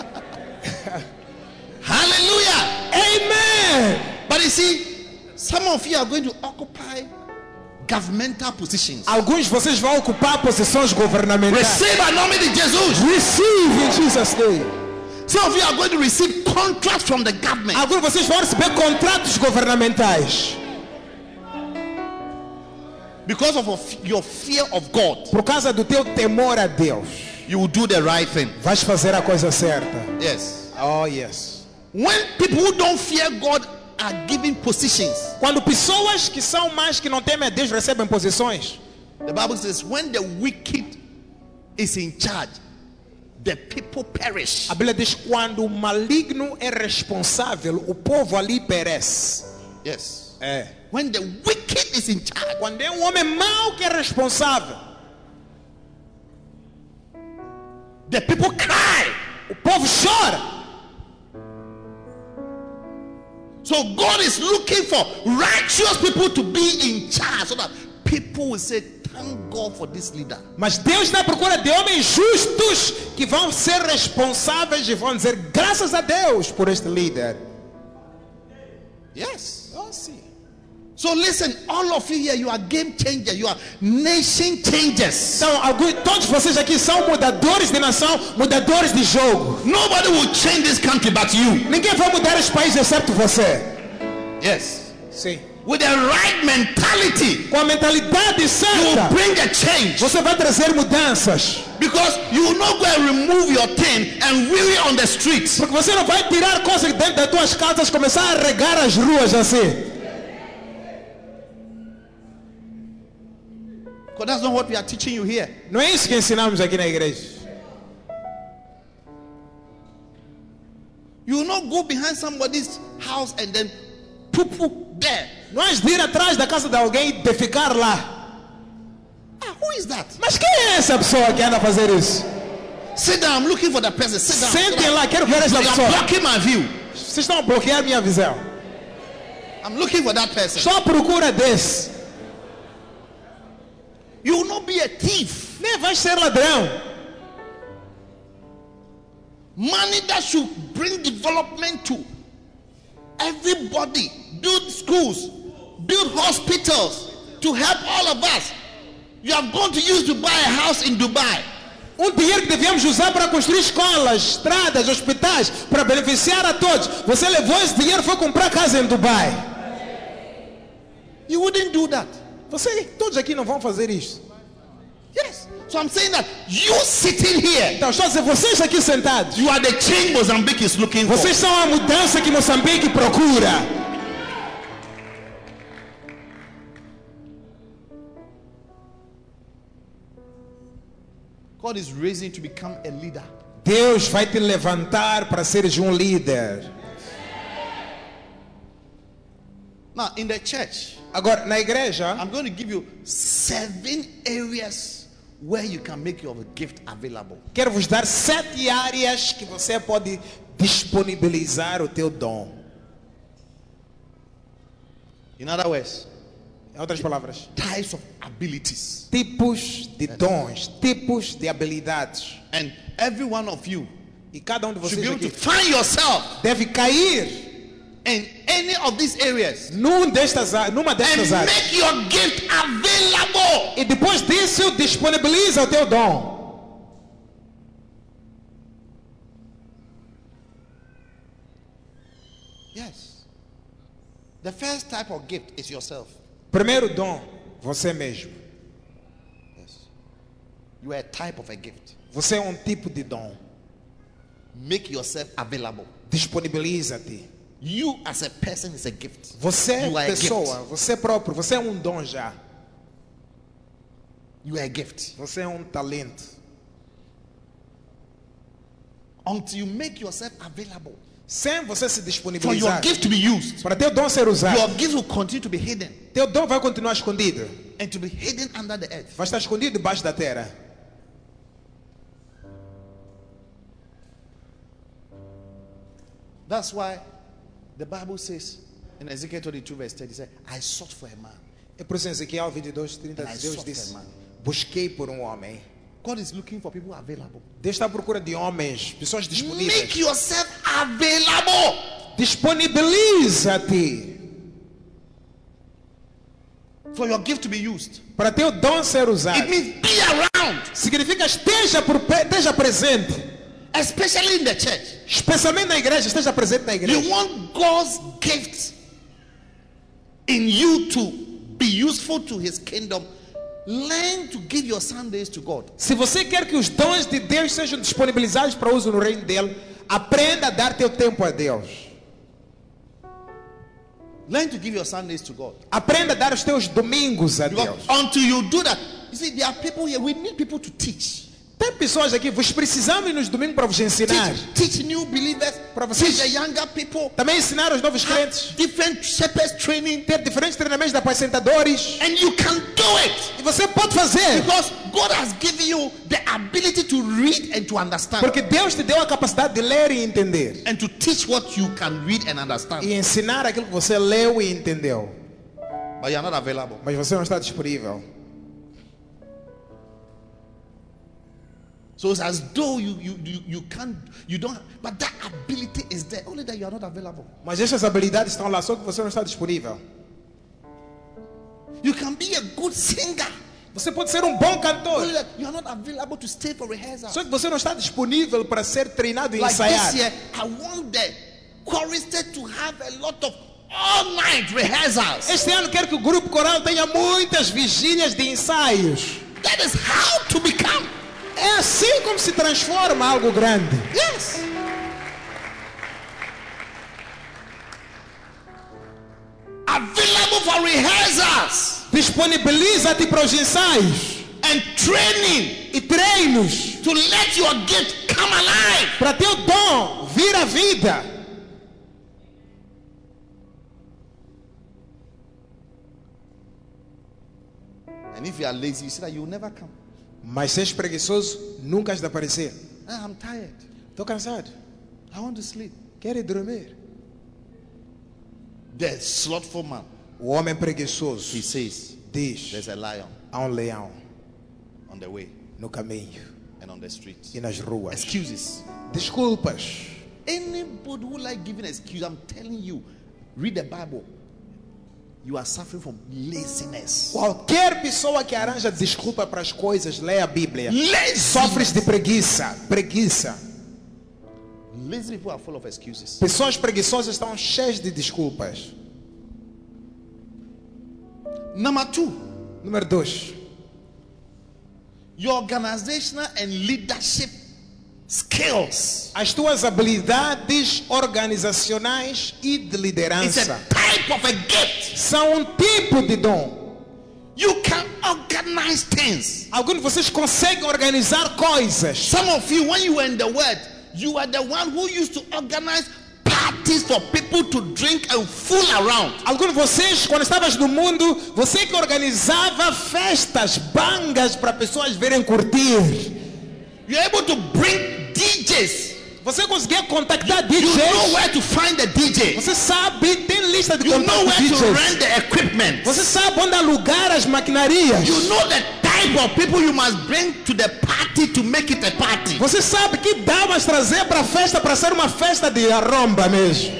Hallelujah. Amen. But you see, some of you are going to occupy governmental positions. Alguns de vocês vão ocupar posições governamentais. Receive a nome de Jesus. Receive in Jesus' name. Some of you are going to receive contracts from the government. Alguns de vocês vão receber contratos governamentais. Because of your fear of God, Por causa do teu temor a Deus, you will do the right thing. vais fazer a coisa certa. Yes. Oh, yes. When people who don't fear God are given positions, Quando pessoas que são mais que não temem a Deus recebem posições, the Bible says, when the wicked is in charge, the people perish. a Bíblia diz quando o maligno é responsável, o povo ali perece. Yes. É. When the wicked is in charge, Quando é um homem mau que é responsável, the people cry. o povo chora. So God is looking for righteous people to be in charge so that people will say, thank God for this leader. Mas Deus está à procura de homens justos que vão ser responsáveis e vão dizer graças a Deus por este líder. Yes. Oh, sim. So listen, all of you here, you are game changers, you are nation changers. Então, alguns, todos vocês aqui são mudadores de nação, mudadores de jogo. Nobody will change this country but you. Ninguém vai mudar este país exceto você. Yes. Sim. With the right mentality, Com a mentalidade you will certa, bring a change. você vai trazer mudanças. Because you will not go and remove your thing and wear it on the streets. Porque você não vai tirar coisas dentro das tuas casas e começar a regar as ruas assim. Because that's not what we are teaching you here. Não é isso que ensinamos aqui na igreja. You will not go behind somebody's house and then poo-poo there. Não és de ir atrás da casa de alguém e de ficar lá. Ah, who is that? Mas quem é essa pessoa que anda a fazer isso? Sit down, I'm looking for the person. Sit down. Sentem lá, quero ver essa You are pessoa. blocking my view. Vocês estão a bloquear minha visão. I'm looking for that person. Estou à procura desse. You will not be a thief. Nem vais ser ladrão. Money that should bring development to everybody. Build schools, build hospitals to help all of us. You are going to use to buy a house in Dubai. Um dinheiro que devíamos usar para construir escolas, estradas, hospitais, para beneficiar a todos. Você levou esse dinheiro e foi comprar casa em Dubai. You wouldn't do that. Você, todos aqui não vão fazer isso. Yes. So I'm saying that you sitting here, Então, estou a dizer, vocês aqui sentados, you are the change Mozambique is looking for. vocês são a mudança que Moçambique procura. God is raising to become a leader. Deus vai te levantar para seres um líder. Now, in the church, Agora, na igreja, I'm going to give you seven areas where you can make your gift available. Quero vos dar sete áreas que você pode disponibilizar o teu dom. In other words, Em outras palavras, types of abilities. tipos de dons, tipos de habilidades. And every one of you E cada um de should be vocês able to aqui find yourself deve cair in any of these areas num destas, á- numa destas and áreas. make your gift available. E depois disso, disponibiliza o teu dom. Yes. The first type of gift is yourself. Primeiro dom, você mesmo. Yes. You are a type of a gift. Você é um tipo de dom. Make yourself available. Disponibiliza-te. You as a person is a gift. Você, You are a pessoa, você próprio, você é um dom já. You are a gift. Você é um talento. Until you make yourself available Sem você se for your disponibilizar gift to be used, para teu dom ser usado, your gift will continue to be hidden teu dom vai continuar escondido. and to be hidden under the earth. Vai estar escondido debaixo da terra. That's why the Bible says in Ezekiel twenty-two verse thirty, it said, I sought for a man. É por isso em Ezequiel vinte e dois, trinta, And I Deus sought disse: for a man. busquei por um homem. God is looking for people available. Deus está à procura de homens, pessoas Make disponíveis. yourself available. Disponibiliza-te For your gift to be used. para teu dom ser usado. It means be around, Significa esteja, por, pe- esteja presente. especially in the church. Especialmente na igreja, esteja presente na You igreja. want God's gifts in you to be useful to his kingdom. Learn to give your Sundays to God. Se você quer que os dons de Deus sejam disponibilizados para uso no reino dele, aprenda a dar teu tempo a Deus. Learn to give your Sundays to God. Aprenda a dar os teus domingos a Because Deus. until you do that, you see, there are people here, we need people to teach. Tem pessoas aqui, vos precisamos nos domingos para vos ensinar. Teach, teach new believers, Para vocês. teach the younger people, Também ensinar os novos have crentes. different shepherds training, Ter diferentes treinamentos de apacentadores. and you can do it. E você pode fazer. Because God has given you the ability to read and to understand, Porque Deus te deu a capacidade de ler e entender. and to teach what you can read and understand. E ensinar aquilo que você leu e entendeu. But you are not available. Mas você não está disponível. So it's as though you you you, you can't, you don't, but that ability is there, only that you are not available. Mas essas habilidades estão lá, só que você não está disponível. You can be a good singer, Você pode ser um bom cantor, only that you are not available to stay for rehearsal. só que você não está disponível para ser treinado e Like ensaiar. this year, I want the choristers to have a lot of all-night rehearsals. Este ano quero que o grupo coral tenha muitas vigílias de ensaios. That is how to become. É assim como se transforma algo grande. Yes. Available for rehearsals Disponibiliza-te para os ensaios and training e treinos to let your gift come alive. para teu dom vir à vida. And if you are lazy, you see that you will never come. Mas se és preguiçoso, nunca has de aparecer. Ah, I'm tired. Estou cansado. I want to sleep. Quero ir dormir. The slothful man, O homem preguiçoso he says, diz: there's a lion há um leão on the way no caminho and on the streets. e nas ruas. Excuses. Desculpas. Anybody who like giving excuse, I'm telling you, read the Bible. You are suffering from laziness. Qualquer pessoa que arranja desculpa para as coisas, lê a Bíblia. Lazy. Sofres de preguiça. Preguiça. Lazy people are full of excuses. Pessoas preguiçosas estão cheias de desculpas. Number two, Número dois. your organizational and leadership skills. As tuas habilidades organizacionais e de It's a liderança type of a gift. são um tipo de dom. You can organize things. Alguns de vocês conseguem organizar coisas. Some of you, when you were in the word, you are the one who used to organize parties parties for people to drink and fool around. Alguns de vocês, quando estavas no mundo, você que organizava festas, bangas para pessoas virem curtir. You're able to bring D Js. Você conseguia contactar D Js. You know where to find the D J. Você sabe, tem lista de You know contatos where de to D Js. rent the equipment. Você sabe onde alugar as maquinarias. You know the type of people you must bring to the party to make it a party. Você sabe que damas trazer para a festa para ser uma festa de arromba mesmo.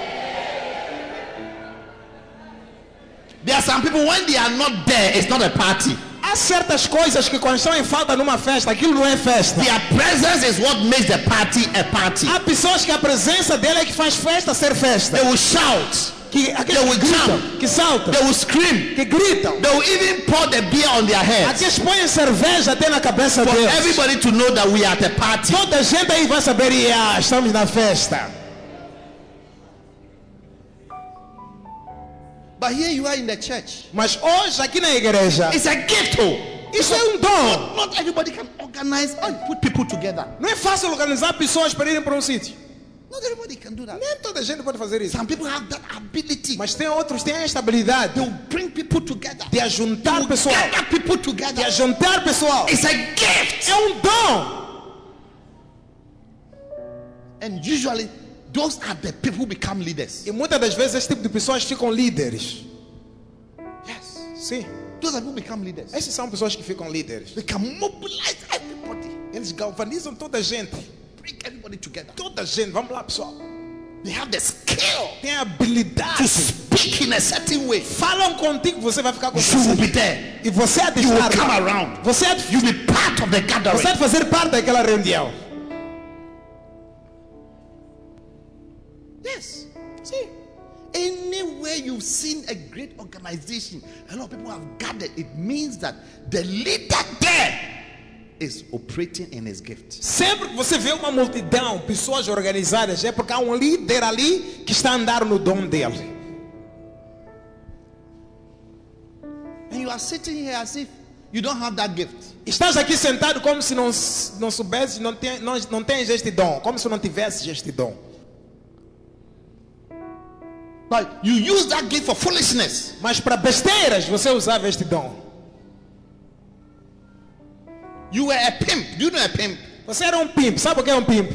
There are some people, when they are not there, it's not a party. Há certas coisas que quando estão em falta numa festa, aquilo não é festa. Their presence is what makes the party a party. Há pessoas que a presença dela é que faz festa ser festa. They will shout. Que, aqueles They will que gritam, jump. que saltam, They will scream. que gritam. They will even pour the beer on their heads. Aqueles põem cerveja até na cabeça For deles. everybody to know that we are at a party. Toda a gente aí vai saber, ah, estamos na festa. But here you are in the church. Mas hoje aqui na igreja, It's a gift. Oh. isso é um dom. Not everybody can organize and put people together. Não é fácil organizar pessoas para irem para um sítio. Not everybody can do that. Nem toda a gente pode fazer isso. Some people have that ability. Mas tem outros que têm esta habilidade They will bring people together. de ajuntar They will pessoal. gather people De together. ajuntar pessoal. It's a gift. É um dom. And usually, those are the people who become leaders. E muitas das vezes esse tipo de pessoas ficam líderes. Yes. Sim. Those are people who become leaders. Essas são pessoas que ficam líderes. They can mobilize everybody. Eles galvanizam toda a gente. Bring everybody together. Toda a gente. Vamos lá, pessoal. They have the skill Tem a habilidade. to speak in a certain way. Falam contigo, você vai ficar com You will be você. there. E você há de You will estar come lá. around. Você há de, You will be part of the você há gathering. de fazer parte daquela reunião. Yes. See, anywhere you've seen a great organization, a lot of people have gathered, it means that the leader there is operating in his gift. Sempre que você vê uma multidão, pessoas organizadas, é porque há um líder ali que está a andar no dom dele. And you are sitting here as if you don't have that gift. Estás aqui sentado como se não, não soubesses, não, tem, não, não tens este dom, como se não tivesses este dom. But you use that gift for foolishness. Mas para besteiras você usava este dom. You were a pimp. Do you know a pimp? Você era um pimp, sabe o que é um pimp?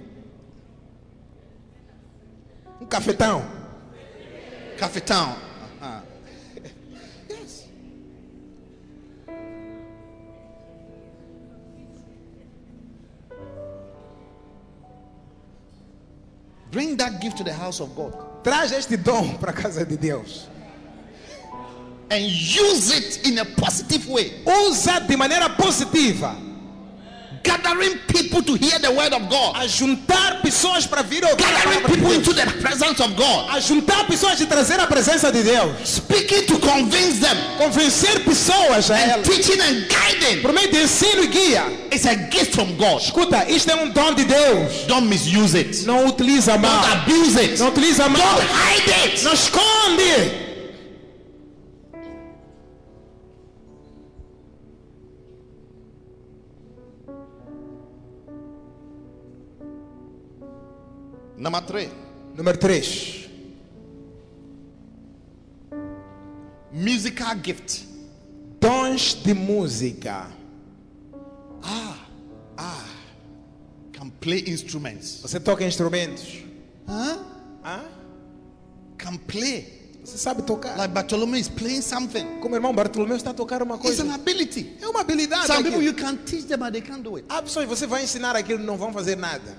Um cafetão. Cafetão. Uh-huh. Yes. Bring that gift to the house of God. Traz este dom para a casa de Deus. And use it in a positive way. Usa de maneira positiva. Gathering people to hear the word of God. A juntar pessoas para vir ouvir a Gathering palavra de people Deus. into the presence of God. A juntar pessoas e trazer a presença de Deus. Speaking to convince them. Convencer pessoas a And ela. teaching and guiding. Por meio de ensino e guia. It's a gift from God. Escuta, isto é um dom de Deus. Don't misuse it. Não utiliza mal. Don't abuse it. Não utiliza mal. Don't hide it. Não esconde. Number three. Número três. Musical gift. Dons de música. Can play instruments. Você toca instrumentos. Huh? Hã? Can play. Você sabe tocar. Like Bartholomew is playing something. Como o irmão Bartolomeu está a tocar uma It's an coisa. ability. É uma habilidade. Some aquilo. people you can teach them but they can't do it. Há pessoas que você vai ensinar aquilo e não vão fazer nada.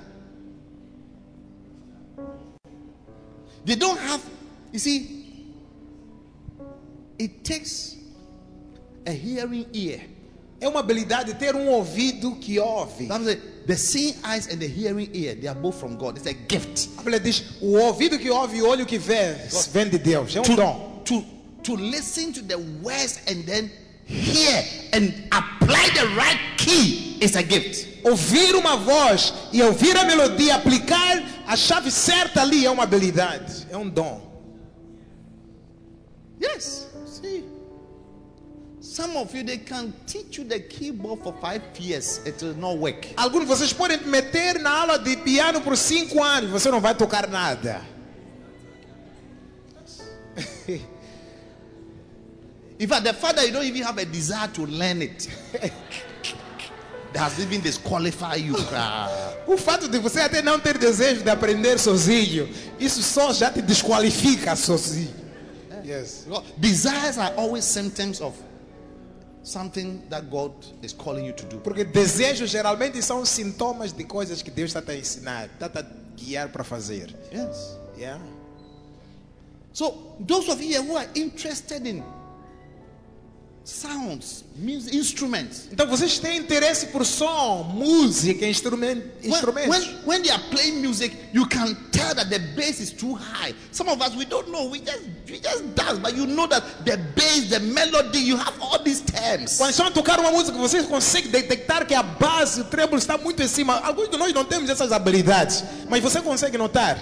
They don't have, you see, it takes a hearing ear. É uma habilidade ter um ouvido que ouve. That means the seeing eyes and the hearing ear, they are both from God. It's a gift. A Bíblia diz: o ouvido que ouve e o olho que vê vem de Deus. É um dom. To, to, to listen to the words and then hear and apply the right key is a gift. Ouvir uma voz e ouvir a melodia, aplicar a chave certa ali é uma habilidade. É um dom. Yes. See. Some of you, they can teach you the keyboard for five years. It will not work. Alguns de vocês podem meter na aula de piano por cinco anos. Você não vai tocar nada. In fact, the fact that you don't even have a desire to learn it has even disqualified you. O fato de você até não ter desejo de aprender sozinho, isso só já te desqualifica sozinho. Yes. Desires are always symptoms of something that God is calling you to do. Porque desejos geralmente são sintomas de coisas que Deus está a ensinar, está a guiar para fazer. Yes. Yeah. So those of you who are interested in sounds, music, instruments. Então vocês têm interesse por som, música, instrument, When, instrumentos. when, when they are playing music, you can tell that the bass is too high. Some of us, we don't know. We just we just dance, but you know that the bass, the melody, you have all these terms. Quando estão a tocar uma música, vocês conseguem detectar que a base, o trêmulo está muito em cima. Alguns de nós não temos essas habilidades, mas você consegue notar.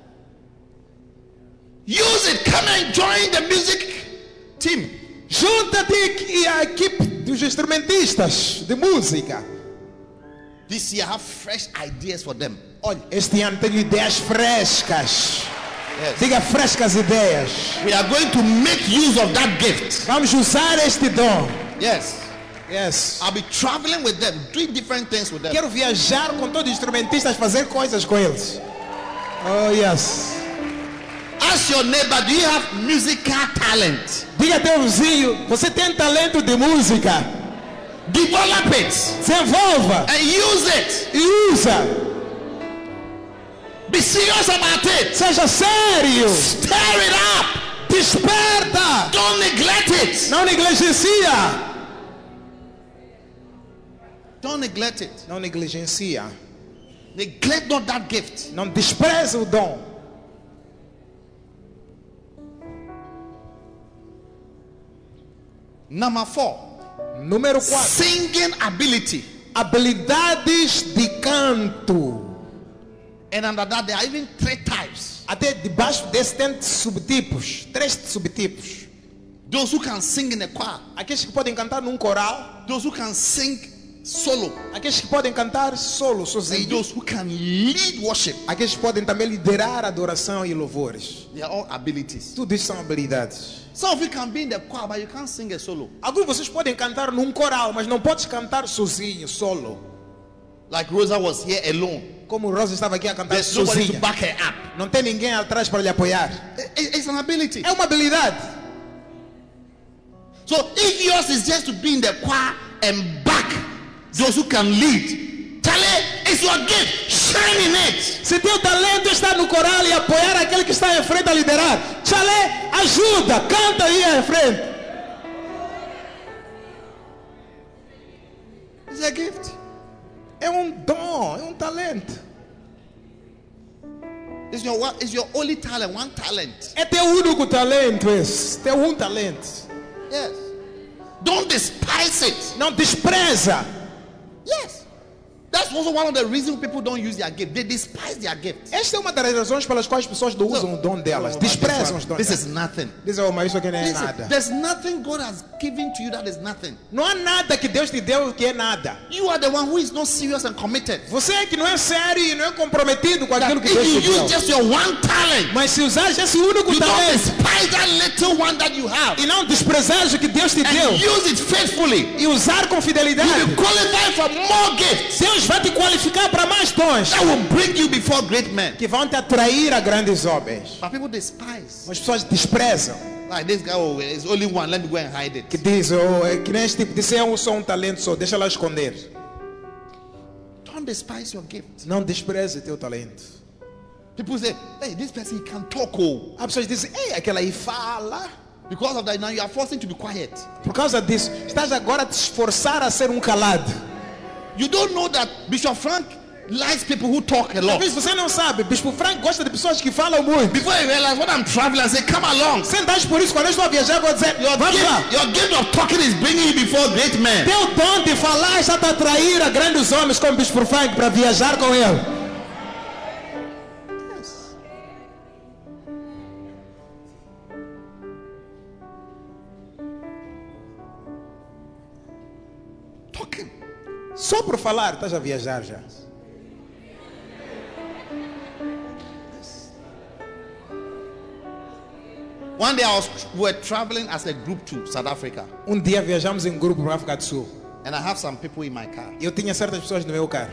Use it. Come and join the music team. Junta-te e a equipe dos instrumentistas de música. This year, have fresh ideas for them. Olha, este ano tenho ideias frescas. Yes. Diga frescas ideias. We are going to make use of that gift. Vamos usar este dom. Yes. Yes. I'll be traveling with them, doing different things with them. Quero viajar com todos os instrumentistas, fazer coisas com eles. Oh, yes. Ask your neighbor, do you have musical talent? Diga teu vizinho, você tem talento de música? Develop it. Se envolva And use it. e usa. Be serious about it. Seja sério. Stir it up. Desperta. Don't neglect it. Não negligencia. Don't neglect it. Não negligencia. Neglect not that gift. Não despreze o dom. Number four. Número quatro. Singing ability. Habilidades de canto. And under that, there are even three types. Até debaixo desse tem subtipos. Três subtipos. Those who can sing in a choir. Aqueles que podem cantar num coral. Those who can sing solo. Aqueles que podem cantar solo, And sozinho. those who can lead worship. Aqueles que podem também liderar adoração e louvores. They are all abilities. Tudo isso são habilidades. Some of you can be in the choir, but you can't sing a solo. Alguns de vocês podem cantar num coral, mas não pode cantar sozinho, solo. Like Rosa was here alone. Como Rosa estava aqui a cantar There's nobody to sozinha. back her up. Não tem ninguém atrás para lhe apoiar. It- It's an ability. É uma habilidade. So if yours is just to be in the choir and back those who can lead, Charlie, it's your gift. Shine in it. Se teu talento está no coral e apoiar aquele que está em frente a liderar, Tchale, ajuda, canta aí em frente. It's a gift. É um dom, é um talento. It's your one- it's your only talent, one talent. É teu único talento esse, teu um talento. Yes. Don't despise it. Não despreza. Yes. That's also one of the reasons people don't use their gift. They despise their gift. Esta é uma das razões pelas quais as pessoas não usam o dom delas. Desprezam os dons This delas. is nothing. Dizem, oh, mas isso aqui não é Listen, nada. there's nothing God has given to you that is nothing. Não há nada que Deus te deu que é nada. You are the one who is not serious and committed. Você é que não é sério e não é comprometido com That aquilo que if Deus te you deu. use just your one talent, Mas se usares esse único you don't talento despise that little one that you have e não desprezares o que Deus te deu and use it faithfully. e usar com fidelidade, You will qualify for more gifts Deus vai te qualificar para mais dons that will bring you before great men. que vão te atrair a grandes homens. But people despise. As pessoas desprezam. Like this guy, oh, it's only one. Let me go and hide it. Que diz, oh, é que nem este tipo, disse, é só um talento só, deixa lá esconder. Don't despise your gift. Não despreze teu talento. People say, hey, this person he can talk. Oh, As pessoas dizem, ei, aquela aí fala. because of that, now you are forcing to be quiet. Por causa disso, estás agora a te esforçar a ser um calado. You don't know that Bishop Frank likes people who talk a lot. Talvez você não sabe, Bispo Frank gosta de pessoas que falam muito. Before you realize when I'm traveling, I say, come along. Sentais por isso, quando eu estou a viajar, eu vou dizer, Your vamos lá. gift, your gift of talking is bringing you before great men. Teu dom de falar está a atrair a grandes homens como Bispo Frank para viajar com ele. Yes. Talking. Só por falar, estás a viajar já. One day I was, we were traveling as a group to South Africa, Um dia viajamos em grupo para a África do Sul. and I have some people in my car. E eu tinha certas pessoas no meu carro.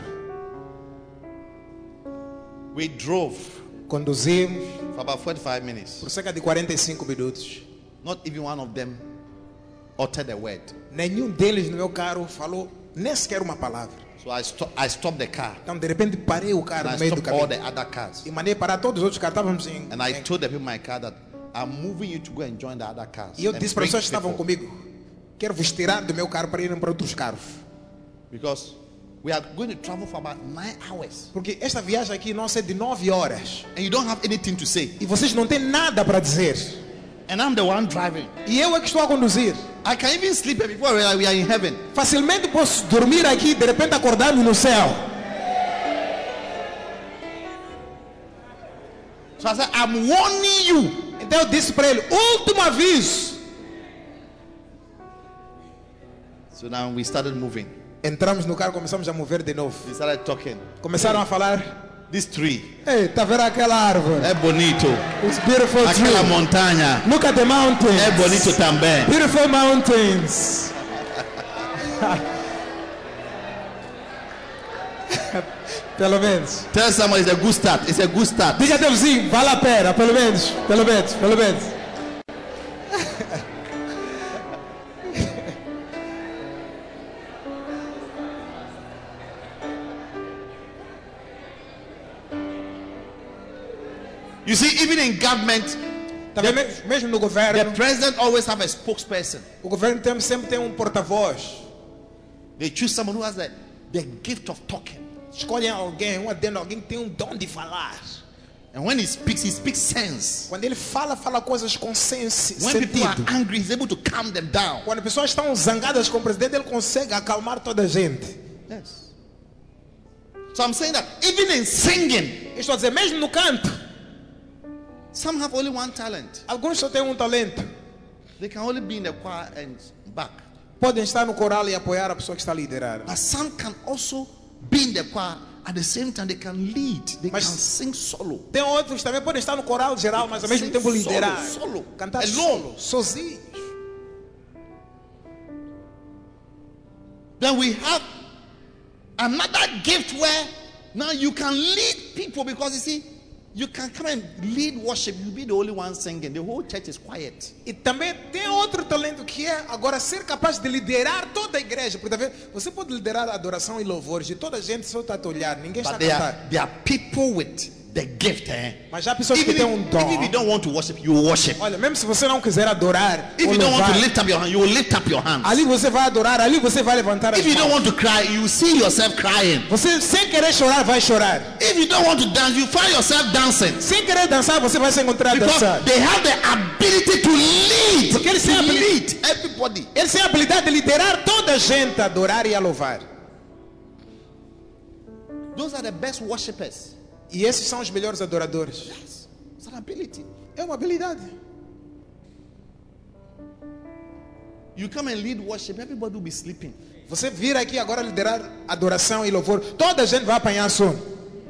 We drove Conduzimos for about forty-five minutes. por cerca de quarenta e cinco minutos. Not even one of them uttered a word. Nenhum deles no meu carro falou nem sequer uma palavra. So I, sto- I stopped the car, Então de repente parei o carro and I no meio do stopped all caminho the other cars. e mandei parar todos os outros carros. Estávamos em, And I em- told the people in my car that I'm moving you to go and join the other cars. E eu and disse para as bring pessoas que estavam people. comigo: quero vos tirar do meu carro para irem para outros carros. Because we are going to travel for about nine hours. Porque esta viagem aqui nossa é de nove horas. And you don't have anything to say. E vocês não têm nada para dizer. And I'm the one driving. E eu é que estou a conduzir. I can even sleep here before we are we are in heaven. Facilmente posso dormir aqui e de repente acordar-me no céu. So I said, I'm warning you. Então eu disse para ele: último aviso. So now we started moving. Entramos no carro, começamos a mover de novo. We started talking. Começaram a falar: This tree, ei, tá vendo aquela árvore? é bonito. It's beautiful Aquela tree. montanha, Look at the mountains. é bonito também. Beautiful mountains. Pelo menos. Tell someone it's a good start. It's a good start. Diga teu vizinho, vale a pena, pelo menos, pelo menos, pelo menos. You see, even in government, Tá vendo? Mesmo no the governo, president always have a spokesperson. o governo tem, sempre tem um porta-voz. They choose someone who has the, the gift of talking. Escolhem alguém, um adendo, alguém que tem um dom de falar. And when he speaks, he speaks sense. Quando ele fala, fala coisas com senso, When people are sentido. angry, he's able to calm them down. Quando pessoas estão zangadas com o presidente, ele consegue acalmar toda a gente. Yes. So I'm saying that even in singing, Eu estou a dizer, mesmo no canto, some have only one talent. alguns só têm um talento. They can only be in the choir and back. Podem estar no coral e apoiar a pessoa que está a liderar. But some can also be in the choir at the same time. They can lead. They Mas- can sing solo. Tem outros que também podem estar no coral geral, mas ao mesmo Sim, tempo solo, liderar. solo. Cantar Alone. solo, sozinhos. Then we have another gift where now you can lead people, because you see, you can come and lead worship. You'll be the only one singing. The whole church is quiet. E também tem outro talento que é agora ser capaz de liderar toda a igreja. Porque tá vendo? Você pode liderar a adoração e louvores e toda a gente só está a te olhar, ninguém está But a there cantar. are, there are people with the gift. Eh? Mas já há pessoas que Even têm um if, dom. even if you don't want to worship, you worship. Olha, mesmo se você não quiser adorar If ou you don't want louvar, to lift up your hand, you will lift up your hands. ali você vai adorar, ali você vai levantar as If you don't mãos. want to cry, you see yourself crying. Você sem querer chorar vai chorar. If you don't want to dance, you find yourself dancing. Sem querer dançar você vai se encontrar Because dançando. they have the ability to lead. Porque eles To têm a habili- lead everybody. Eles têm a habilidade de liderar toda a gente a adorar e a louvar. Those are the best worshippers. E esses são os melhores adoradores. Yes, it's an ability. É uma habilidade. You come and lead worship, everybody will be sleeping. Você vir aqui agora liderar adoração e louvor, toda a gente vai apanhar sono.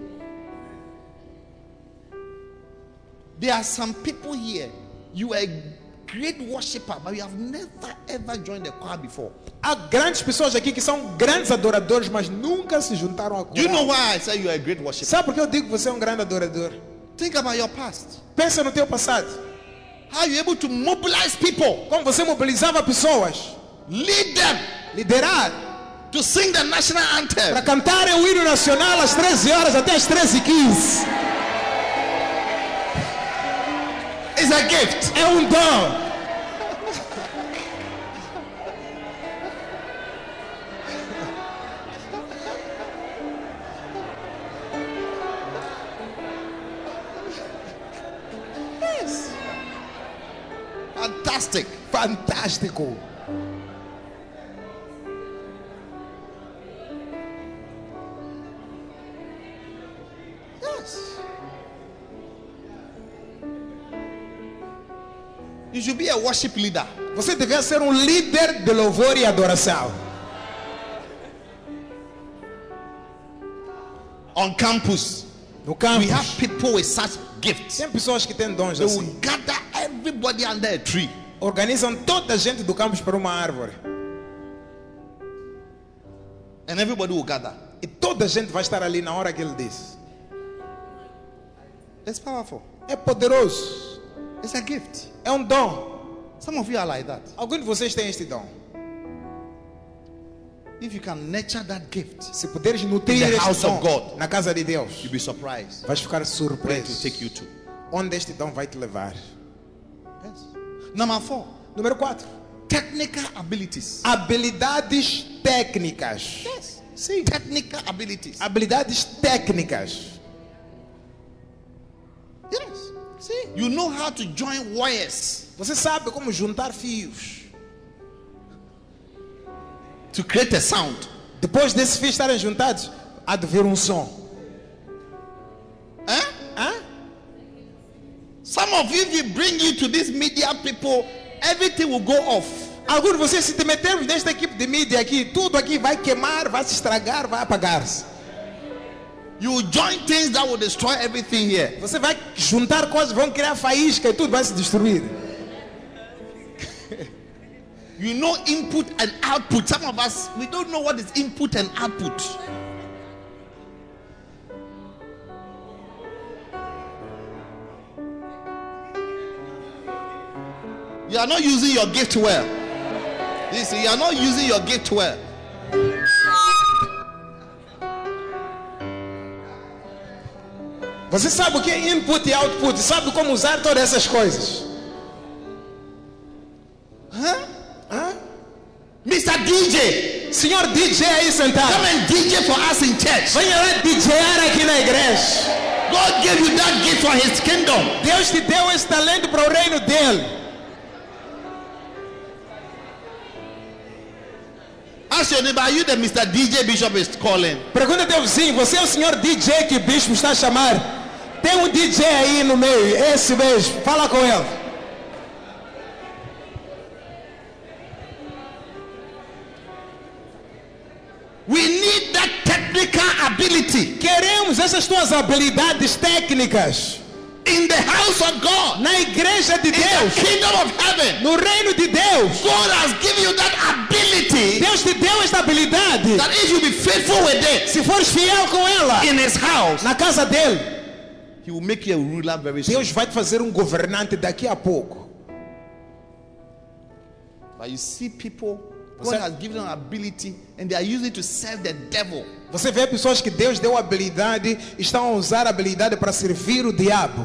There are some people here. You are a great worshipper, but you have never ever joined the choir before. Há grandes pessoas aqui que são grandes adoradores, mas nunca se juntaram a Do you know coral. why I say you are a great worshiper? Sabe por que eu digo que você é um grande adorador? Think about your past. Pensa no teu passado. How you able to mobilize people, Como você mobilizava pessoas, lead them liderar, to sing the national anthem. para cantarem o hino nacional às treze horas até às treze e quinze. It's a gift. É um dom. Yes. Fantastic. Fantástico. Yes. You should be a worship leader. Você devia ser um líder de louvor e adoração. On campus, No we campus, have people with such gifts. tem pessoas que têm dons They assim. will gather everybody everybody under a tree. Organizam toda a gente do campus para uma árvore. And everybody will gather. E toda a gente vai estar ali na hora que ele disse. It's powerful. É poderoso. It's a gift. É um dom. Some of you are like that. Alguns de vocês têm este dom. If you can nurture that gift, Se puderes nutrir In the este house dom of God, na casa de Deus, you'll be surprised vais ficar where it surpreso. will take you to. Onde este dom vai te levar? Yes. Number four, Número quatro. technical abilities. Habilidades técnicas. Yes. Sim. Technical abilities. Habilidades técnicas. Yes. See, you know how to join wires Você sabe como juntar fios. to create a sound. Depois desses fios estarem juntados, há de vir um som. Huh? Hã? Some of you, if you bring you to these media people, everything will go off. Alguns de vocês, se te metermos nesta equipe de mídia aqui, tudo aqui vai queimar, vai se estragar, vai apagar-se. You will join things that will destroy everything here. Você vai juntar coisas, vão criar faísca e tudo vai se destruir. You know input and output. Some of us, we don't know what is input and output. You are not using your gift well. You see, you are not using your gift well. Você sabe o que é input e output? Sabe como usar todas essas coisas? Huh? Hã? Mister D J, Senhor D J aí sentado, come and D J for us in church. venha lá DJar aqui na igreja. God gave you that gift for His kingdom. Deus te deu esse talento para o reino dele. Ask your neighbor, are you the Mister D J Bishop is calling? Pergunta teu vizinho, você é o senhor D J que o bispo está a chamar? Tem um D J aí no meio, esse mesmo, fala com ele. We need that technical ability Queremos essas tuas habilidades técnicas in the house of God, na igreja de in the Deus, kingdom of heaven. no reino de Deus. God has given you that ability Deus te deu esta habilidade. that if you be faithful with it Se fores fiel com ela, in His house, na casa dele, He will make you a ruler very soon. Deus vai te fazer um governante daqui a pouco. But you see people, God Você- has given them ability and they are using it to serve the devil. Você vê pessoas que Deus deu habilidade, estão a usar a habilidade para servir o diabo.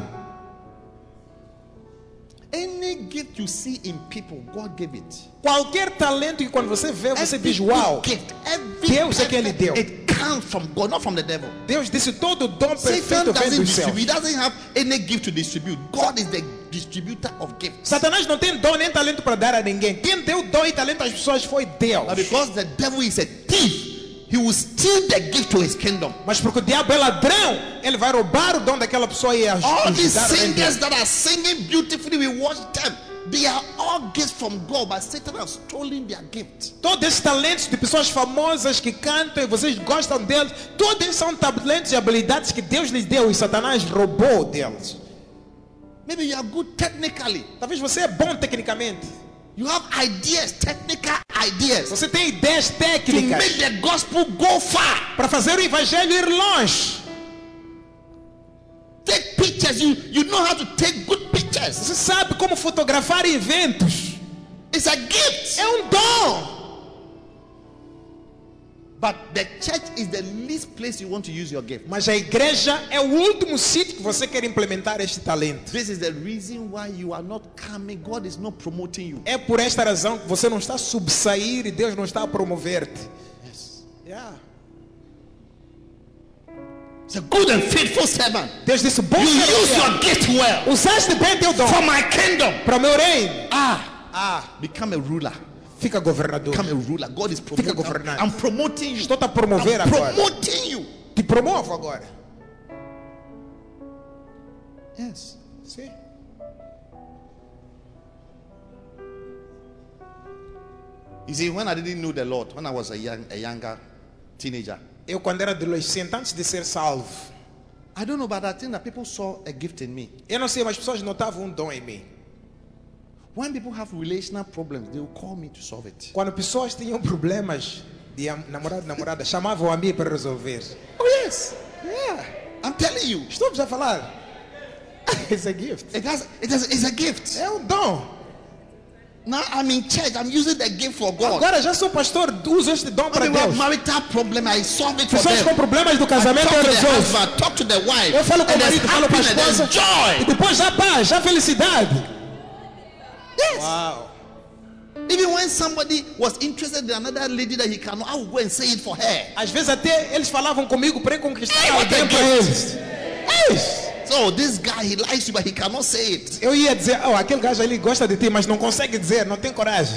Any gift you see in people, God gave it. Qualquer talento que quando você vê, você Every diz, uau, good gift, every Deus é quem lhe deu. it comes from God, not from the devil. Deus disse todo dom Satan perfeito vem doesn't dos céus. distribute, he doesn't have any gift to distribute. God is the distributor of gifts. Satanás não tem dom nem talento para dar a ninguém. Quem deu dom e talento às pessoas foi Deus. But because the devil is a thief, he will steal the gift to his kingdom. Mas porque o diabo é ladrão, ele vai roubar o dom daquela pessoa e aj- All these ajudar a singers vender. that are singing beautifully, we watch them. They are all gifts from God, but Satan has stolen their gift. Todos esses talentos de pessoas famosas que cantam e vocês gostam deles, todos eles são talentos e habilidades que Deus lhes deu e Satanás roubou deles. Maybe you are good technically. Talvez você é bom tecnicamente. You have ideas, technical ideas, Você tem ideias to técnicas make the gospel go far. para fazer o evangelho ir longe. Take pictures. You, you know how to take good pictures. Você sabe como fotografar eventos. It's a gift. É um dom. But the church is the least place you want to use your gift. Mas a igreja é o último sítio que você quer implementar este talento. This is the reason why you are not coming. God is not promoting you. É por esta razão que você não está a subsair e Deus não está a promover-te. Yes. Yeah. It's a good and faithful servant. Deus disse, bom You use servo, your gift well usaste bem teu dom for my kingdom. para o meu reino. Ah, Ah, become a ruler. fica governador. Become a ruler. God is promoting. Fica governante. I'm promoting you. Estou a promover I'm agora. promoting you. Te promovo agora. Yes. Sim. You see, when I didn't know the Lord, when I was a young, a younger teenager, Eu quando era adolescente, antes de ser salvo, I don't know, but I think that people saw a gift in me. eu não sei, mas as pessoas notavam um dom em mim. when people have relational problems, they will call me to solve it. Quando pessoas tinham problemas de am- namorado, namorada, chamavam a mim para resolver. Oh yes, Yeah. I'm telling you, Estou a falar. It's a gift. it has, it has, it's a gift. É um dom. Now I'm in church, I'm using the gift for God. Agora já sou pastor, uso este dom para When we have Deus. marital problem, I solve it for Pessoas com them. problemas do I casamento talk eu to the resolvo. husband, talk to the wife, Eu falo com o and there's marido, falo com a happiness, esposa. there's E joy. depois já paz, já felicidade. Yes. Uau. Even when somebody was interested in another lady that he cannot, I will go and say it for her. Às vezes até eles falavam comigo para eu conquistar Hey, what alguém a para gift. eles. So this guy, he likes you, but he cannot say it. Eu ia dizer, oh, aquele gajo ali gosta de ti, mas não consegue dizer, não tem coragem.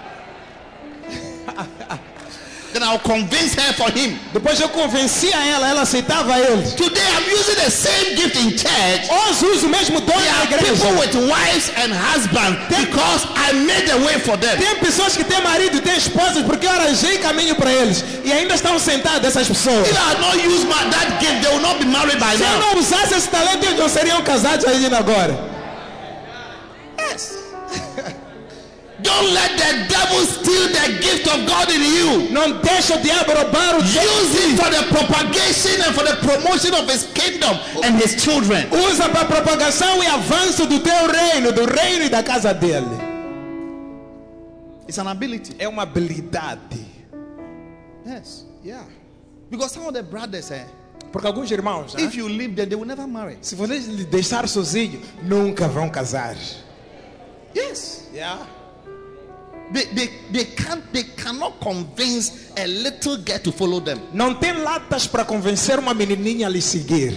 Then I'll convince her for him. Depois eu convencia ela, ela aceitava ele. Today I'm using the same gift in church. Hoje uso o mesmo dom There na are igreja. people with wives and husbands because I made a way for them. Tem pessoas que têm marido e têm esposas porque eu arranjei caminho para eles. E ainda estão sentadas essas pessoas. If I had not used my, that gift, they will not be married by Se eu now. não usasse esse talento, eles não seriam casados ainda agora. Yes. Don't let the devil steal the gift of God in you. Não deixa o diabo roubar o dom. Use it for the propagation and for the promotion of his kingdom and his children. Usa para propagação e avanço do teu reino, do reino e da casa dele. It's an ability. É uma habilidade. Yes. Yeah. Because some of the brothers, eh, Porque alguns irmãos, né? if you leave them, they will never marry. Se vocês lhe deixar sozinho, nunca vão casar. Yes. Yeah. They, they, they can't they cannot convince a little girl to follow them. Não tem latas para convencer uma menininha a lhe seguir.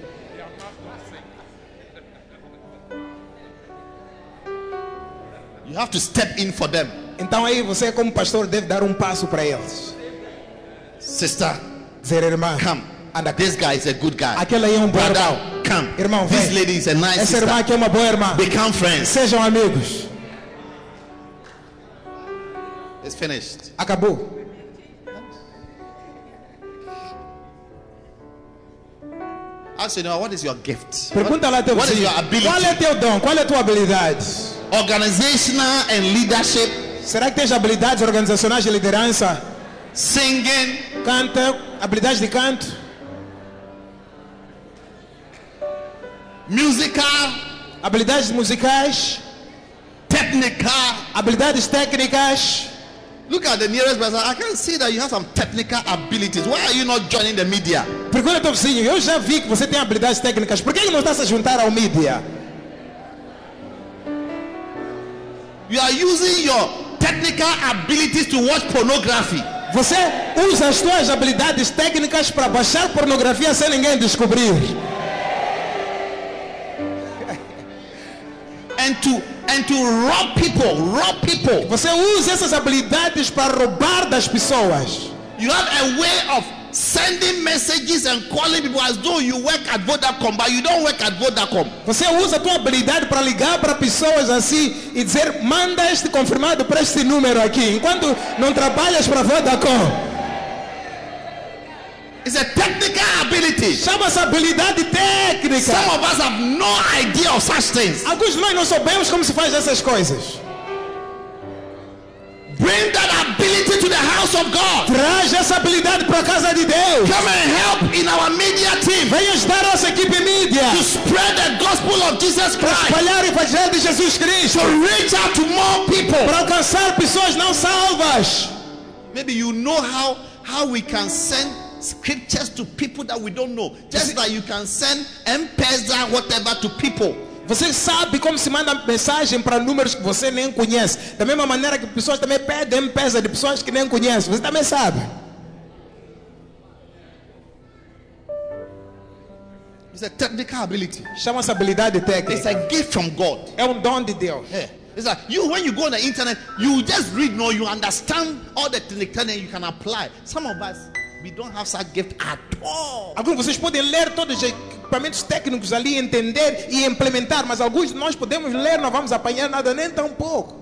You have to step in for them. Então aí você como pastor deve dar um passo para eles. Sister, Dizer, irmã, come. anda. This guy is a good guy. Aquele aí é um bom irmão. Brother, come. Irmão, This vem. lady is a nice Essa sister. irmã aqui é uma boa irmã. Become friends. Sejam amigos. It's finished. Acabou. Ask you know, what is your gift? Pergunta lá teu What is vizinho. your ability? Qual é teu dom? Qual é a tua habilidade? Organizational and leadership, Será que tens habilidades organizacionais de liderança? singing, Canta, habilidades de canto, musical, habilidades musicais, technical. habilidades técnicas. Look at the nearest person. I can see that you have some technical abilities. Why are you not joining the media? Pergunta ao teu vizinho, eu já vi que você tem habilidades técnicas, por que ele não está se juntar ao mídia? You are using your technical abilities to watch pornography. Você usa as suas habilidades técnicas para baixar pornografia sem ninguém descobrir. And to and to rob people, rob people. Você usa essas habilidades para roubar das pessoas. You have a way of sending messages and calling people as though you work at Vodacom, but you don't work at Vodacom. Você usa a tua habilidade para ligar para pessoas assim e dizer, manda este confirmado para este número aqui, enquanto não trabalhas para Vodacom. It's a technical ability. Chama-se habilidade técnica. Some of us have no idea of such things. Alguns de nós não sabemos como se faz essas coisas. Bring that ability to the house of God. Traz essa habilidade para a casa de Deus. Come and help in our media team Venha ajudar a nossa equipe mídia to spread the gospel of Jesus para Christ, espalhar o evangelho de Jesus Cristo, to reach out to more people. para alcançar pessoas não salvas. Maybe you know how how we can send scriptures to people that we don't know, just like you can send M-Pesa whatever to people. Você sabe como se manda mensagem para números que você nem conhece. Da mesma maneira que pessoas também pedem M-Pesa de pessoas que nem conhecem. Você também sabe. It's a technical ability. Chama-se habilidade It's técnica. a gift from God. É um dom de Deus. Yeah. It's like you when you go on the internet, you just read, no, you understand all the technical and you can apply. Some of us, we don't have such gift at all. Alguns de vocês podem ler todos os equipamentos técnicos ali, entender e implementar, mas alguns de nós podemos ler, não vamos apanhar nada, nem tão pouco.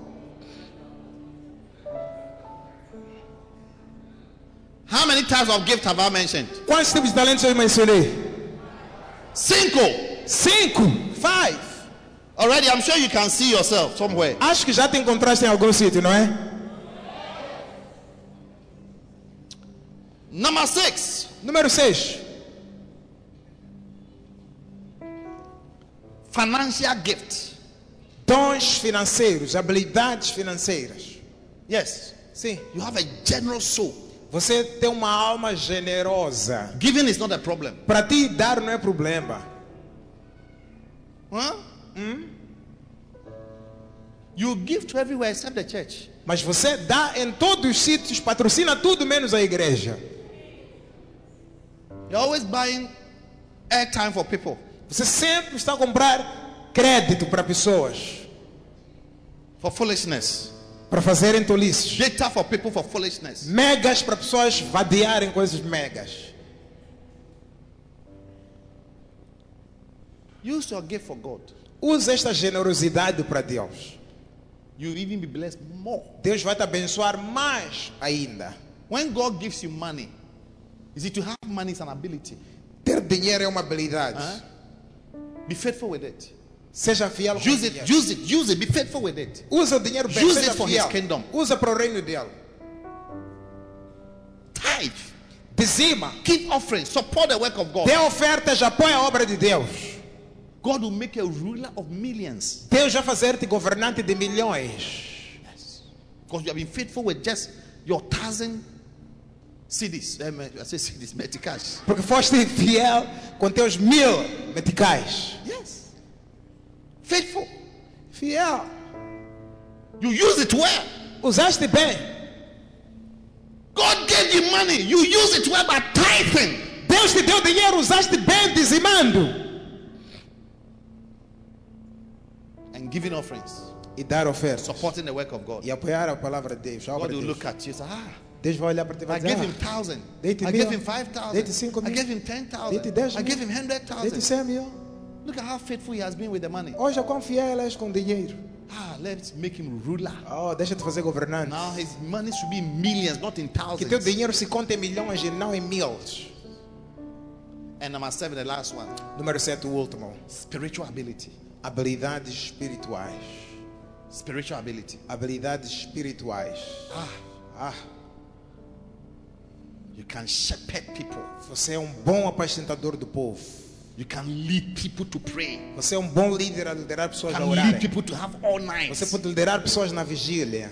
How many types of gift have I mentioned? Quantos tipos de talentos eu mencionei? Cinco. Cinco. Five. Already, I'm sure you can see yourself somewhere. Acho que já te encontraste em algum sítio, não é? Number six. Número seis. Financial gift. Dons financeiros, habilidades financeiras. Yes. Sim. You have a generous soul. Você tem uma alma generosa. Giving is not a problem. Para ti, dar não é problema. Huh? Hmm? You give to everywhere except the church. Mas você dá em todos os sítios, patrocina tudo menos a igreja. You're always buying airtime for people. Você sempre está a comprar crédito para pessoas. For foolishness. Para fazerem tolices. Data for people for foolishness. Megas para pessoas vadearem coisas megas. Use your gift for God. Use esta generosidade para Deus. You'll even be blessed more. Deus vai te abençoar mais ainda. When God gives you money, is it to have money is an ability? Ter dinheiro é uma habilidade. Huh? Be faithful with it. Seja fiel com Use o it, dinheiro. use it, use it. Be faithful with it. Usa o dinheiro bem, Use seja it for fiel. His kingdom. Usa para o reino dele. Tithe. Dizima. Give offerings. Support the work of God. Dê ofertas, apoia a obra de Deus. God will make you a ruler of millions. Deus vai fazer-te governante de milhões. Yes. Because you have been faithful with just your thousand C Ds. Um, I say C Ds, meticais. Porque foste fiel com teus mil meticais. Yes. Faithful. Fiel. You use it well. Usaste bem. God gave you money. You use it well by tithing. Deus te deu dinheiro, usaste bem dizimando. And giving offerings. E dar ofertas. Supporting the work of God. E apoiar a palavra de Deus. A obra God will de Deus. look at you and say, ah, Deus vai olhar para ti e vai I dizer, gave him ah, thousand. dei-te I mil. gave him five thousand. Dei-te cinco I mil. gave him ten thousand. Dei-te dez I mil. gave him hundred dei-te thousand. cem mil. Look at how faithful he has been with the money. Hoje, quão fiel és com dinheiro. Ah, let's make him ruler. Oh, deixa-te fazer governante. Now his money should be in millions, not in Que teu thousands. dinheiro se conta em milhões e não em mil. And number seven, the last one, Número sete, o último. spiritual ability. Habilidades espirituais. Spiritual ability. Habilidades espirituais. Ah, Ah, you can shepherd people. você é um bom apacentador do povo. You can lead people to pray. Você é um bom líder a liderar pessoas You a can orarem. lead people to have all nights. Você pode liderar pessoas na vigília.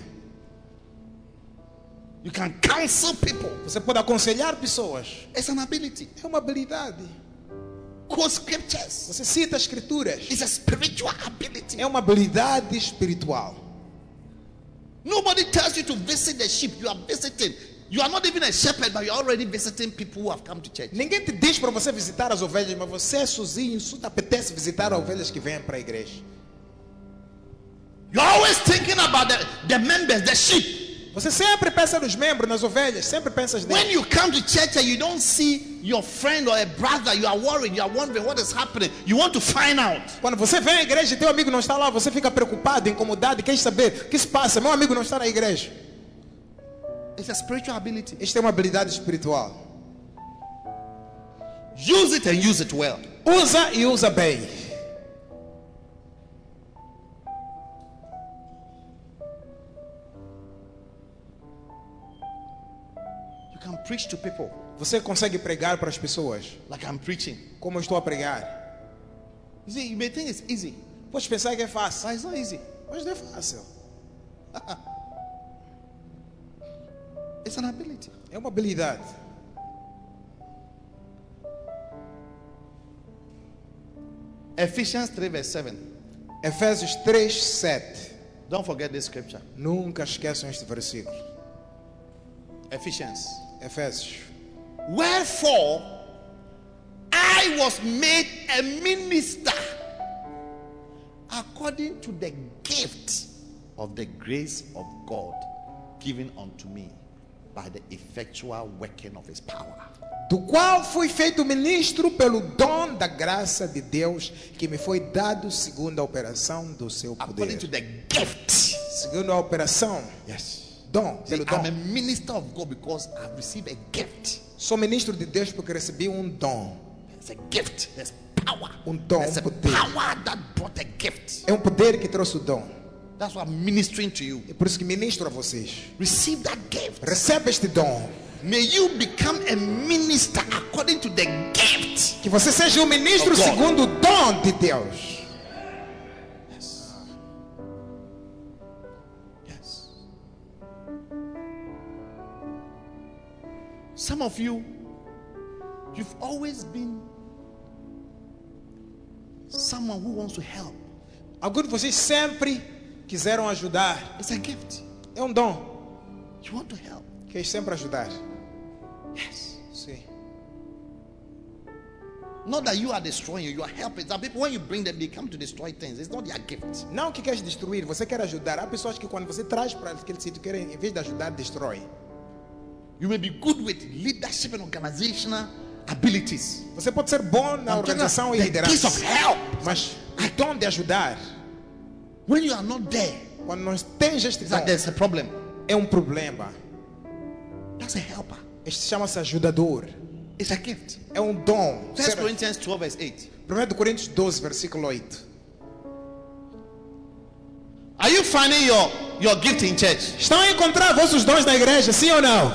You can counsel people. Você pode aconselhar pessoas. It's an ability. É uma habilidade. Quote scriptures. Você cita as escrituras. It's a spiritual ability. É uma habilidade espiritual. Nobody tells you to visit the sheep. You are visiting. You are not even a shepherd, but you are already visiting people who have come to church. Ninguém te diz para você visitar as ovelhas, mas você é sozinho, só te apetece visitar as ovelhas que vêm para a igreja. You're always thinking about the, the members, the sheep. Você sempre pensa nos membros, nas ovelhas, sempre pensas When neles. you come to church and you don't see your friend or a brother, you are worried, you are wondering what is happening. You want to find out. Quando você vem à igreja e teu amigo não está lá, você fica preocupado, incomodado e quer saber o que se passa. Meu amigo não está na igreja. It's a spiritual ability. Isto é uma habilidade espiritual. Use it and use it well. Usa e usa bem. You can preach to people Você consegue pregar para as pessoas, like I'm preaching. como eu estou a pregar. You see, you may think it's easy, Pode pensar que é fácil, but it's not easy. mas não é fácil. It's an ability. É uma habilidade. Ephesians three verse seven. Efésios três, sete. Don't forget this scripture. Nunca esqueçam este versículo. Ephesians. Efésios. Wherefore I was made a minister according to the gift of the grace of God given unto me by the effectual working of his power. Do qual fui feito ministro pelo dom da graça de Deus que me foi dado segundo a operação do seu According to poder. the gift. Segundo a operação, Yes. dom, See, pelo I'm a dom. minister of God because I've received a gift. Sou ministro de Deus porque recebi um dom. It's a gift. There's power. Um dom, There's a poder. power that brought a gift. É um poder que trouxe o dom. That's why I'm ministering to you. É por isso que ministro a vocês. Receive that gift. Recebe este dom. May you become a minister according to the gift. Que você seja um ministro Of God. segundo o dom de Deus. Yes. Yes. Some of you, you've always been someone who wants to help. Alguns de vocês sempre quiseram ajudar. It's a gift. É um dom. You want to help. Quer sempre ajudar. Yes. Sim. Not that you are destroying, you are helping. Some people, when you bring them, they come to destroy things. It's not their gift. Não que queres destruir, você quer ajudar. Há pessoas que quando você traz para aquele sítio, querem, em vez de ajudar, destrói. You may be good with leadership and organizational abilities. Você pode ser bom na I'm organização e talking about the gift liderança. of help. Mas o dom de ajudar, When you are not there, quando não tens este it's dom, like there's a problem. é um problema. That's a helper. Este chama-se ajudador. It's a gift. É um dom. First Corinthians twelve, verse eight. primeiro Coríntios doze, versículo oito. Are you finding your, your gift in church? Estão a encontrar vossos dons na igreja, sim ou não?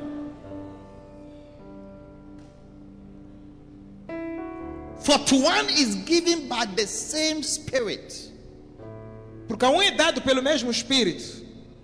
For to one is given by the same Spirit. Porque a um é dado pelo mesmo Espírito.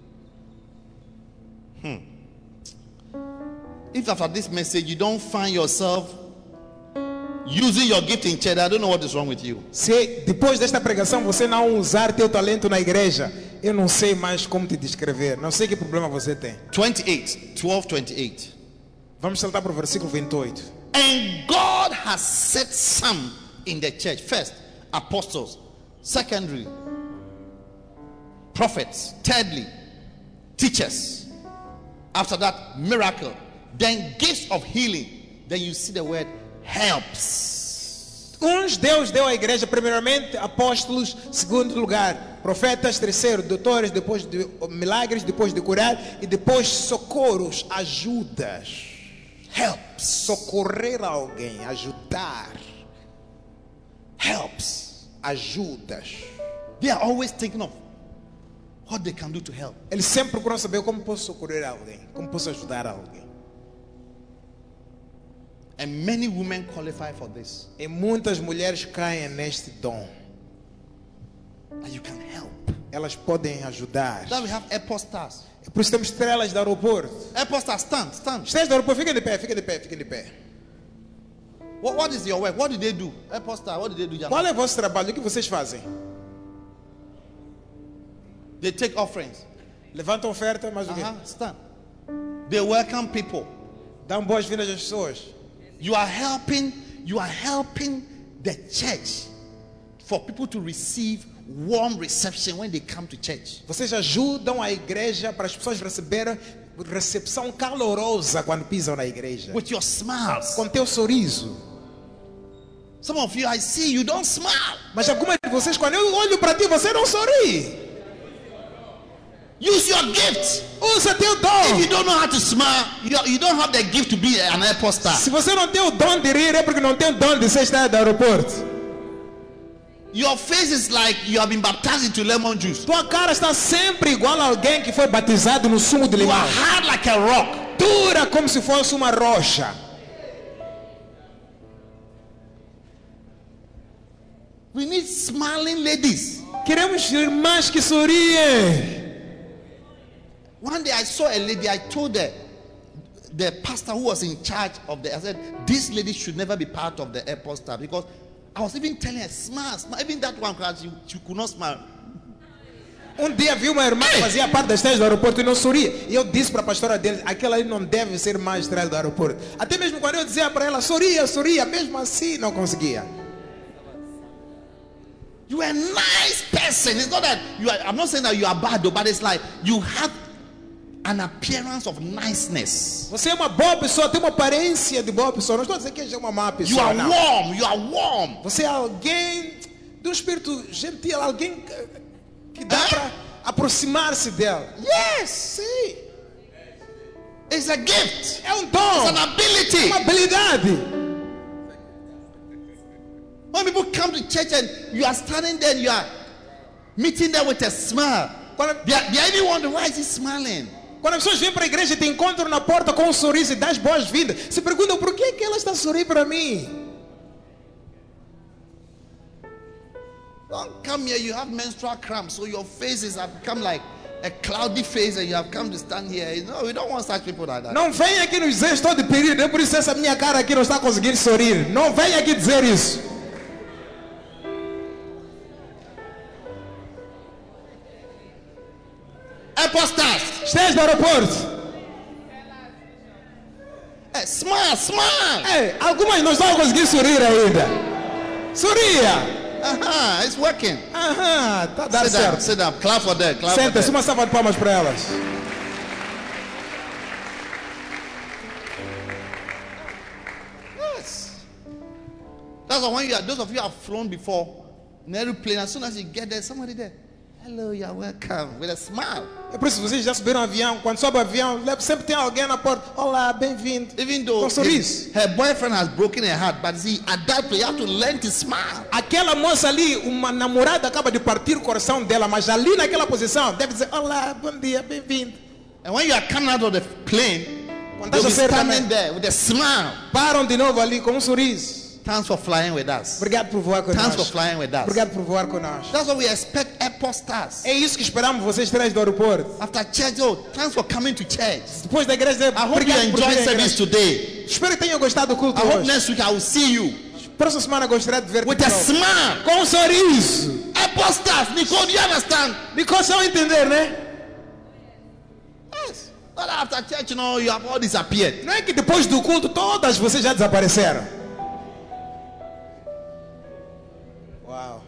If after this message you don't find yourself using your gift in church, I don't know what is wrong with you. Se depois desta pregação você não usar teu talento na igreja, eu não sei mais como te descrever. Não sei que problema você tem. twenty-eight, twelve, twenty-eight. Vamos saltar para o versículo vinte e oito. And God has set some in the church. First, apostles. Secondly, prophets. Thirdly, teachers. After that, miracle. Then gifts of healing. Then you see the word helps. Uns Deus deu à igreja primeiramente apóstolos, segundo lugar profetas, terceiro doutores, depois de milagres, depois de curar e depois socorros, ajudas. Helps. Socorrer alguém, ajudar. Helps. Ajudas. They are always thinking of what they can do to help. Eles sempre procuram saber como posso socorrer alguém, como posso ajudar alguém. And many women qualify for this. E muitas mulheres caem neste dom. That you can help. Elas podem ajudar. Now we have airport stars. É por isso temos estrelas do aeroporto. Airport stars, stand, stand. Estrelas do aeroporto, fiquem de pé, fiquem de pé, fiquem de pé. What, what is your work? What do they do? Airport star, what do they do? Jana? Qual é o vosso trabalho? O que vocês fazem? They take offerings. Levantam oferta, mas o quê? Uh-huh, stand. They welcome people. Dão boas-vindas às pessoas. You are helping, you are helping the church for people to receive warm reception when they come to church. Vocês ajudam a igreja para as pessoas receberem recepção calorosa quando pisam na igreja. With your smiles. Com teu sorriso. Some of you, I see you don't smile. Mas algumas de vocês, quando eu olho para ti, você não sorri. Use your gift. Usa teu If dom. you don't know how to smile, you, you don't have the gift to be an airport star. Se você não tem o dom de rir, é porque não tem o dom de ser estrela do aeroporto. Your face is like you have been baptized into lemon juice. Tua cara está sempre igual a alguém que foi batizado no sumo de You limão. are hard like a rock. Dura como se fosse uma rocha. We need smiling ladies. Queremos irmãs que sorriem. One day I saw a lady, I told her, the pastor who was in charge of the, I said, this lady should never be part of the airport staff, because I was even telling her, smile, smile. Even that one, she, she could not smile. Um dia vi uma irmã que fazia parte das estrelas do aeroporto e não sorria. E eu disse para a pastora dele, aquela ali não deve ser mais estrela do aeroporto. Até mesmo quando eu dizia para ela, sorria, sorria, mesmo assim não conseguia. You are a nice person. It's not that you are, I'm not saying that you are bad, though, but it's like you have an appearance of niceness. Você é uma boa pessoa, tem uma aparência de boa pessoa. Não estou dizendo que é uma má You pessoa, are não. warm. You are warm. Você é alguém de um espírito gentil, alguém que- que dá Ah? para aproximar-se dela. Yes. Sim, It's a gift. é um It's dom, an ability. uma habilidade. When people come to church and you are standing there and you are meeting them with a smile, they are, they are even wondering, why is he smiling? Quando as pessoas vêm para a igreja e te encontram na porta com um sorriso e das boas-vindas, se perguntam por que, que ela está a sorrir para mim. Don't come here, you have menstrual cramps, so your faces have become like a cloudy face and you have come to stand here. No, we don't want such people like that. Não venha aqui nos dizer estou de período, é por isso essa minha cara aqui não está conseguindo sorrir. Não venha aqui dizer isso. Airport stars. Esteja no aeroporto. Hey, smile, smile. Ei, algumas não estão conseguindo sorrir ainda. Sorria. Uh-huh, it's working. Aham, tá dando Sit down, certo. sit down. Clap for them. Clap for Senta-se, them. uma salva de palmas para elas. Yes. That's why when you are, those of you who have flown before in an airplane, as soon as you get there, somebody there. Hello, you are welcome with a smile. É por isso que vocês já subiram um avião. Quando sobe o avião, sempre tem alguém na porta. Olá, bem-vindo. Even though Com sorriso. his- her boyfriend has broken her heart, but see, at that place you have to learn to smile. Aquela moça ali, uma namorada acaba de partir o coração dela, mas ali naquela posição, deve dizer, olá, bom dia, bem-vindo. And when you are coming out of the plane, Quando you'll be estás a sair standing também, there with a smile. param de novo ali com um sorriso. Thanks for flying with us. Obrigado por voar Thanks for conosco. flying with us. Obrigado por voar conosco. That's what we expect airport stars. É isso que esperamos vocês três do aeroporto. After church, oh, thanks for coming to church. Depois da igreja, I hope you obrigado por enjoyed virem à service igreja. today. Espero que tenham gostado do culto I hope hoje. next week I will see you Próxima semana gostaria de ver with a smile. com um sorriso. Airport stars, Nicole, do you understand? Nicole, só entender, né? Yes. Not after church, you know, you have all disappeared. Não é que depois do culto todas vocês já desapareceram. Uau.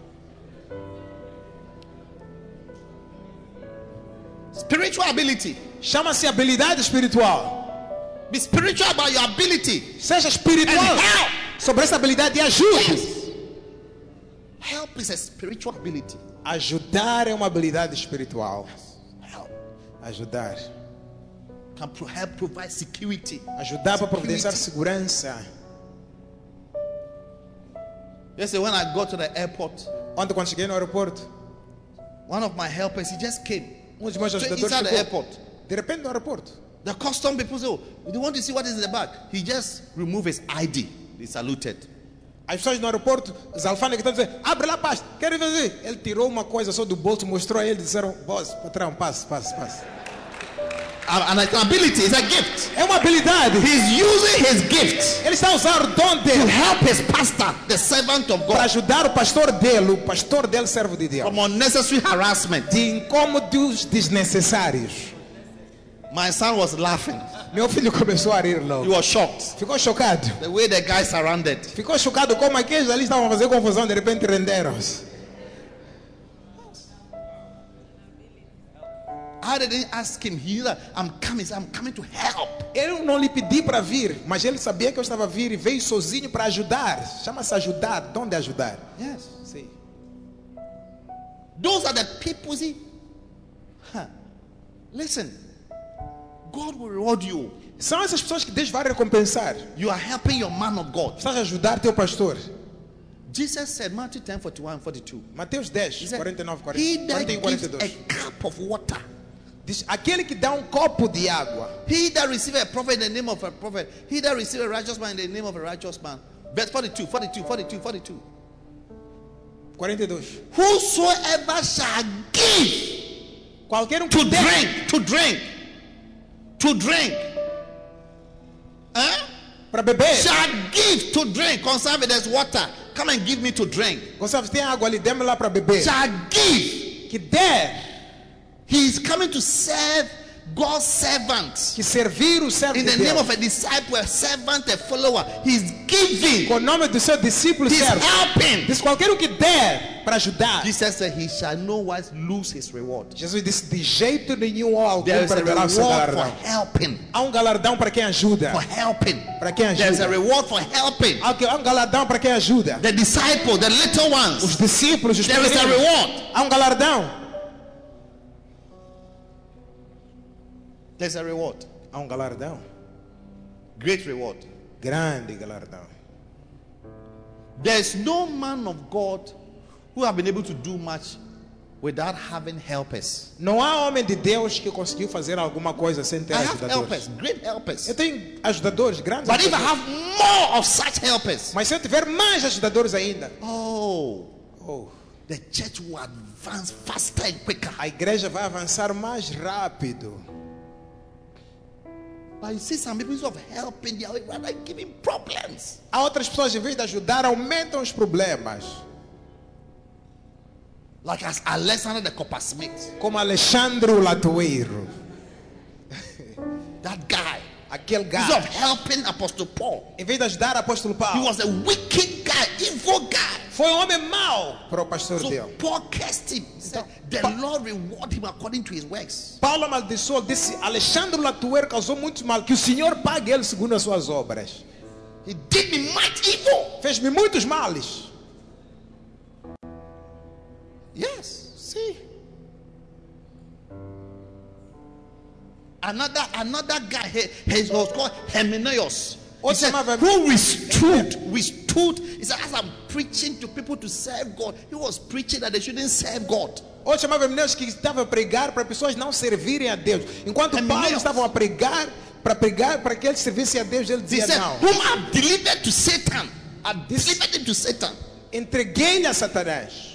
Spiritual ability. Chama-se habilidade espiritual. Be spiritual about your ability. Seja espiritual And help. sobre essa habilidade e ajude. Help is a spiritual ability. Ajudar é uma habilidade espiritual. Help Ajudar. can pro- help provide security. Ajudar para providenciar segurança. Yesterday, when I got to the airport, Ontem, quando cheguei no aeroporto, one of my helpers, he just came. um dos meus Straight ajudadores inside the chegou. airport. De repente, no aeroporto. The custom people say, oh, they want to see what is in the bag. He just removed his I D. They saluted. As pessoas no aeroporto, os alfândegas estão dizendo, abre lá, pasta, querem ver? Ele tirou uma coisa só do bolso, mostrou a ele, disseram, boss, patrão, passe, passe, passe. And an ability is a gift. É uma habilidade. He's using his gift Ele está a usar o dom to dele help his pastor, the servant of para God, ajudar o pastor dele, o pastor dele, servo de Deus, from unnecessary harassment. de incômodos desnecessários. My son was laughing. Meu filho começou a rir He logo. was shocked. Ficou chocado. The way the guy surrounded. Ficou chocado como aqueles ali estavam a fazer confusão, de repente renderam-se. I didn't ask him. He knew that I'm coming. I'm coming to help. Eu não lhe pedi para vir, mas ele sabia que eu estava a vir e veio sozinho para ajudar. Chama-se ajudar, dom de ajudar. Yes. Sim. Those are the people. See, huh. Listen. God will reward you. São essas pessoas que Deus vai recompensar. You are helping your man of God. Estás a ajudar teu pastor. Jesus said, Matthew ten, forty-one, forty-two. Mateus dez, He said, quarenta e nove, he quarenta, that quarenta e um, quarenta e gives a dois. cup of water. Diz, aquele que dá um copo de água. He that receives a prophet in the name of a prophet. He that receives a righteous man in the name of a righteous man. Verse forty-two, forty-two, forty-two, forty-two. quarenta e dois. Whosoever shall give Qualquer um to que der drink, to drink, to drink, huh? para beber. shall give to drink. Conserve, there's water. Come and give me to drink. Gonçalves, tem água ali, dê-me lá para beber. Shall give. Que der, He is coming to serve God's servants. que servir o servo In de the name Deus. of a disciple, a servant, a follower. He's giving. Com o nome do seu discípulo He's servo. helping. Diz qualquer um que der para ajudar. Jesus said he shall no wise lose his reward. Jesus disse, de jeito nenhum algum There is a perderá o seu reward for galardão. helping. Há um galardão para quem ajuda. For helping. Para quem There's a ajuda. reward for helping. Há um galardão para quem ajuda. The disciple, the little Os ones. discípulos, os There is a pequeninos. reward. Há um galardão. There's a reward. Há um galardão. Great reward. Grande galardão. There's no man of God who have been able to do much without having helpers. Não há homem de Deus que conseguiu fazer alguma coisa sem ter I have ajudadores. helpers, great helpers. Eu tenho ajudadores, grandes But if I ajudadores. have more of such helpers, Mas se eu tiver mais ajudadores ainda, oh, oh, the church will advance faster and quicker. a igreja vai avançar mais rápido. But you see some people instead of helping, they are rather giving problems. Há outras pessoas, em vez de ajudar, aumentam os problemas. Like as Alexander the coppersmith, Como Alexandre o Latoeiro. that guy. Aquele Instead of gajo, helping Apostle Paul, em vez de ajudar o apóstolo he Paulo, was a wicked guy, evil guy. foi um homem mau para o pastor So dele. Paul cursed him. He said, the Lord reward him according to his works. Paulo amaldiçoou, disse: Alexandre o Latoeiro causou muito mal, que o Senhor pague ele segundo as suas obras. He did me much evil. Fez-me muitos males. Yes, see. Another another guy, he, he was called Hymenaeus. He What's said, the matter? who withstood, withstood. He said, as I'm preaching to people to serve God, he was preaching that they shouldn't serve God. Outro chamava Emineuses, que estava a pregar para pessoas não servirem a Deus. Enquanto Paulo Emineuses. estava a pregar para pregar para que eles servissem a Deus, ele He dizia: said, não, whom I've delivered to Satan. I've This- delivered him to Satan. entreguei-lhe a Satanás.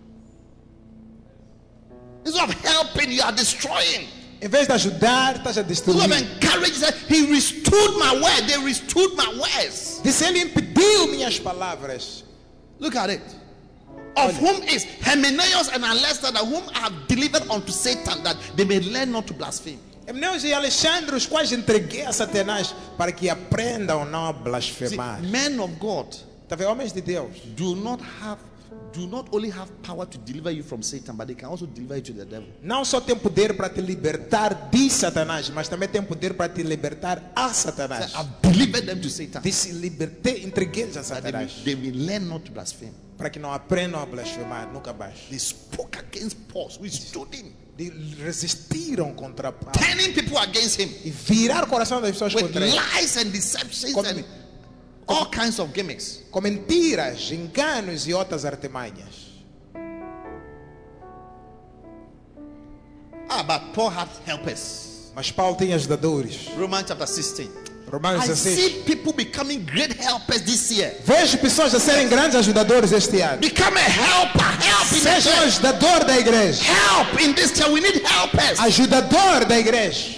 Instead of helping, you are destroying. Em vez de ajudar, estás a Instead of destruir. encouraging, he restored my word. They restored my words. Disse: ele impediu minhas palavras. Look at it. Of whom is Hymenaeus and Alexander, whom I have delivered unto Satan, that they may learn not to blaspheme. Emineuses e Alexandre, os quais entreguei a Satanás, para que aprendam a não See, blasfemar. men of God Tá vendo? Homens de Deus do not have, do not only have power to deliver you from Satan, but they can also deliver you to the devil. não só têm poder para te libertar de Satanás, mas também têm poder para te libertar a Satanás. I've delivered them to Satan, Disse: libertei, entreguei-lhes a that they may, Satanás, they may learn not to blaspheme. para que não aprendam a blasfemar nunca mais. They spoke against Paul, withstood him, De- resistiram contra Paulo turning people against him e virar o coração das pessoas with contra ele, lies and deceptions Com- and all kinds of gimmicks. com mentiras, enganos e outras artimanhas. Ah, but Paul had helpers. Mas Paulo tem ajudadores. Romans chapter sixteen. Romanos I dezesseis. see people becoming great helpers this year. Vejo pessoas a serem grandes ajudadores este ano. Become a helper. Help in the Seja um church. ajudador da igreja. Help in this church. We need helpers. Ajudador da igreja.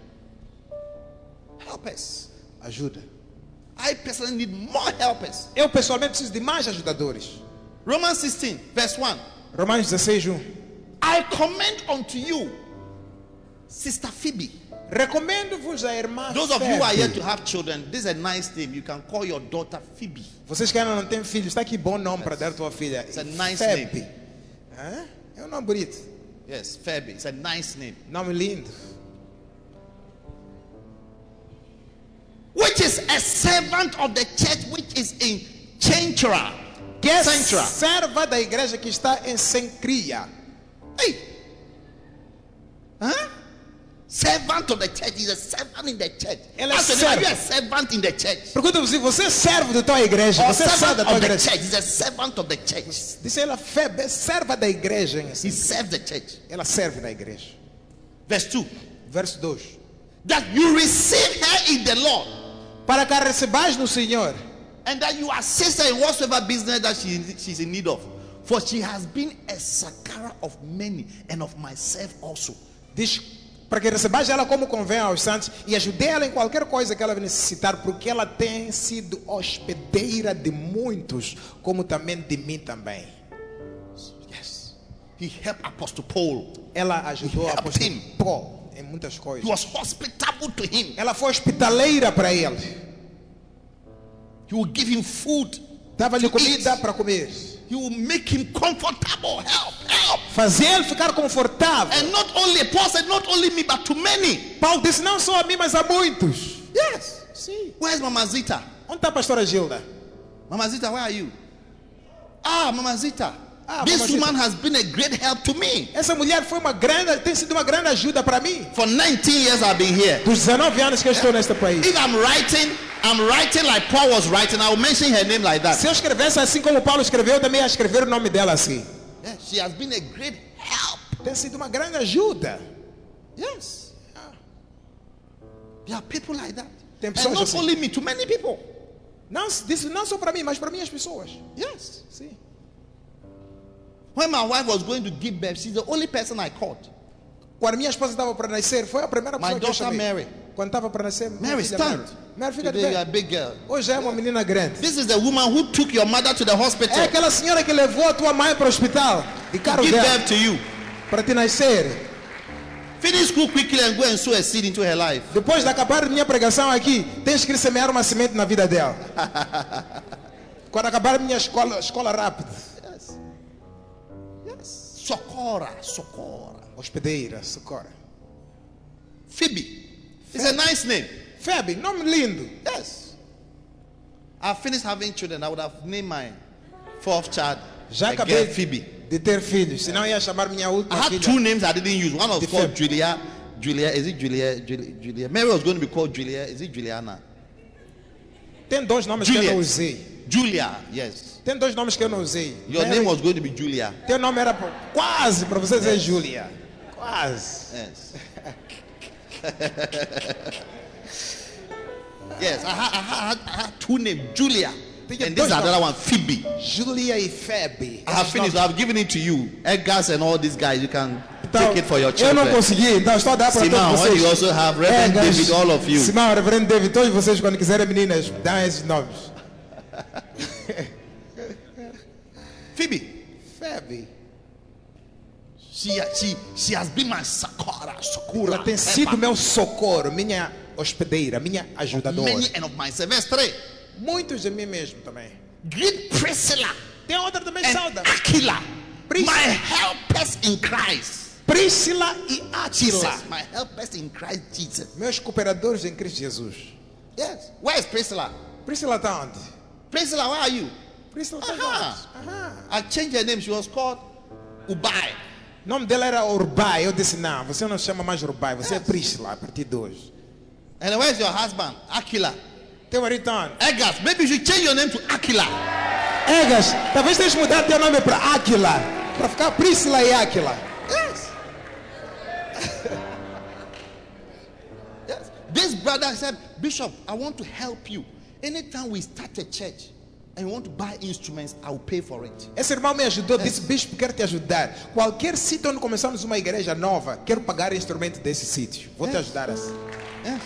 Helpers. Ajuda. I personally need more helpers. Eu pessoalmente preciso de mais ajudadores. Romans sixteen, verse one. Romanos dezesseis, um. I commend unto you, Sister Phoebe. Recomendo-vos a irmã Those of you who are yet to Phoebe. have children, this is a nice name. You can call your daughter Phoebe. Vocês que ainda não têm filhos, está aqui bom nome para dar tua filha. It's a nice Phoebe. Hã? É um nome bonito. Yes, Phoebe. It's a nice name. Nome lindo. Which is a servant of the church which is in Centra. Que é Centra. serva da igreja que está em Sencria. Hey. Huh? Servant of the church is a servant in the church. Ela é Ask them, are you serva. a servant in the church? Pergunta-me se você é servo da tua igreja. Or Você é servo servant da tua of the igreja. church is a servant of the church. Disse ela, Febe, é serva da igreja. em He si. serves the church. Ela serve na igreja. Verse two. Verso dois. That you receive her in the Lord, Para que a recebais no Senhor, and that you assist her in whatsoever business that she she's in need of. For she has been a succorer of many, and of myself also. diz, para que recebais ela como convém aos santos e ajudei ela em qualquer coisa que ela necessitar, porque ela tem sido hospedeira de muitos, como também de mim também. Yes. He helped Apostle Paul. Ela ajudou He a helped apóstolo him. Paulo em muitas He coisas. was hospitable to him. Ela foi hospitaleira para ele. He will give him food. Dava-lhe To comida eat. para comer. He will make him comfortable. Help, help. Fazer ele ficar confortável. And not only, Paul said, not only me, but to many. Paulo disse, não só a mim, mas a muitos. Yes. Sim. Where's Mama Zita? Onde está a pastora Gilda? Mama Zita, where are you? Ah, Mama Zita. Ah, this Mama Zita. woman has been a great help to me. Essa mulher foi uma grande, tem sido uma grande ajuda para mim. For nineteen years I've been here. Dos dezenove anos que eu estou neste país. If I'm writing, I'm writing like Paul was writing, I'll mention her name like that. Se eu escrevesse assim como Paulo escreveu, eu também ia escrever o nome dela assim. Yeah, she has been a great help. Tem sido uma grande ajuda. Yes. There are people like that. Tem And pessoas not assim. only me, to many people. Não, disse, não só para mim, mas para minhas pessoas. Yes. Sim. When my wife was going to give birth, she's the only person I called. Quando minha esposa estava para nascer, foi a primeira My pessoa que eu daughter chamei. Mary. Quando estava para nascer, minha Mary, filha stand. Mary. Mary, fica de Today you are pé. a big girl. Hoje é uma menina grande. This is the woman who took your mother to the hospital É aquela senhora que levou a tua mãe para o hospital de to carro give dela birth to you. para te nascer. Finish school quickly and go and sow a seed into her life. Depois de acabar minha pregação aqui, tens que semear uma semente na vida dela. Quando acabar minha escola, escola rápida. Yes. Yes. Socorra, socorra. Hospedeira, socorro. Phoebe. It's a nice name. Febe, nome lindo. Yes. I finished having children. I would have named my fourth child Já a acabei girl, Phoebe. de ter filhos, senão ia chamar minha I última had filha. two names I didn't use. One was The called Phoebe. Julia. Julia, is it Julia? Julia? Julia. Mary was going to be called Julia. Is it Juliana? Tem dois nomes que eu Juliet. não usei. Julia, yes. Tem dois nomes que eu não usei. Your Mary, name was going to be Julia. Teu nome era pra- quase para você dizer Júlia. Quase. Yes. Yes, I had, I, had, I had two names, Julia. Tinha And this is dois another nomes. one, Phoebe. Júlia e Febe. I have Esses finished. nomes. I've given it to you. Edgar's and all these guys, you can Então, take it for your eu não children. consegui, então estou a dar para Simão, todos when vocês. you also have Reverend guys. David, all of you. Simão, Reverendo David, todos vocês quando quiserem meninas, dá esses nomes. Phoebe. Febe. She, she, she has been my sakura, sakura. Ela tem sido meu socorro, minha hospedeira, minha ajudadora. Many and of myself. Verse three. Muitos de mim mesmo também. Greet Priscilla Tem outra também, and sauda. Aquila, Priscilla. my helpers in Christ. Priscila e Aquila, Jesus, my helpers in Christ Jesus. meus cooperadores em Cristo Jesus. Yes. Where is Priscilla? Priscila está onde? Priscilla, where are you? Priscila está Aham. onde? Aham. I changed her name. She was called Ubai. O nome dela era Urbai. Eu disse, não, você não chama mais Urbai, você é Priscila a partir de hoje. And where's your husband? Aquila. Teu marido está onde? Egas, maybe you should change your name to Aquila. Egas, talvez tenhas mudado teu nome para Aquila, para ficar Priscila e Aquila. Yes. Yes. This brother said, Bishop, I want to help you. Anytime we start a church and you want to buy instruments, I will pay for it. Esse irmão me ajudou, disse, bispo, quero te ajudar. Qualquer sítio onde começamos uma igreja nova, quero pagar instrumento desse sítio. Vou te ajudar assim. Yes.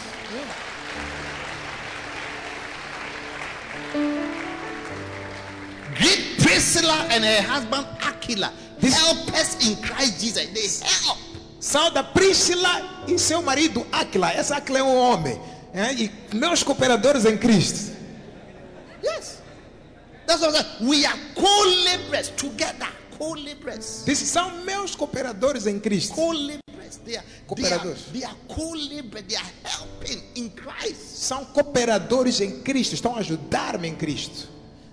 Greet Priscilla and her husband Aquila. This- Helpers in Christ Jesus. They help. Sauda Priscila e seu marido Aquila. Essa Aquila é um homem. É? E meus cooperadores em Cristo. Yes. That's what I'm saying. We are co-laborers together. Co-laborers. Disse, são meus cooperadores em Cristo. Co-laborers. They are, they are, Cooperadores. they are co-laborers. They are helping in Christ. São cooperadores em Cristo. Estão a ajudar-me em Cristo.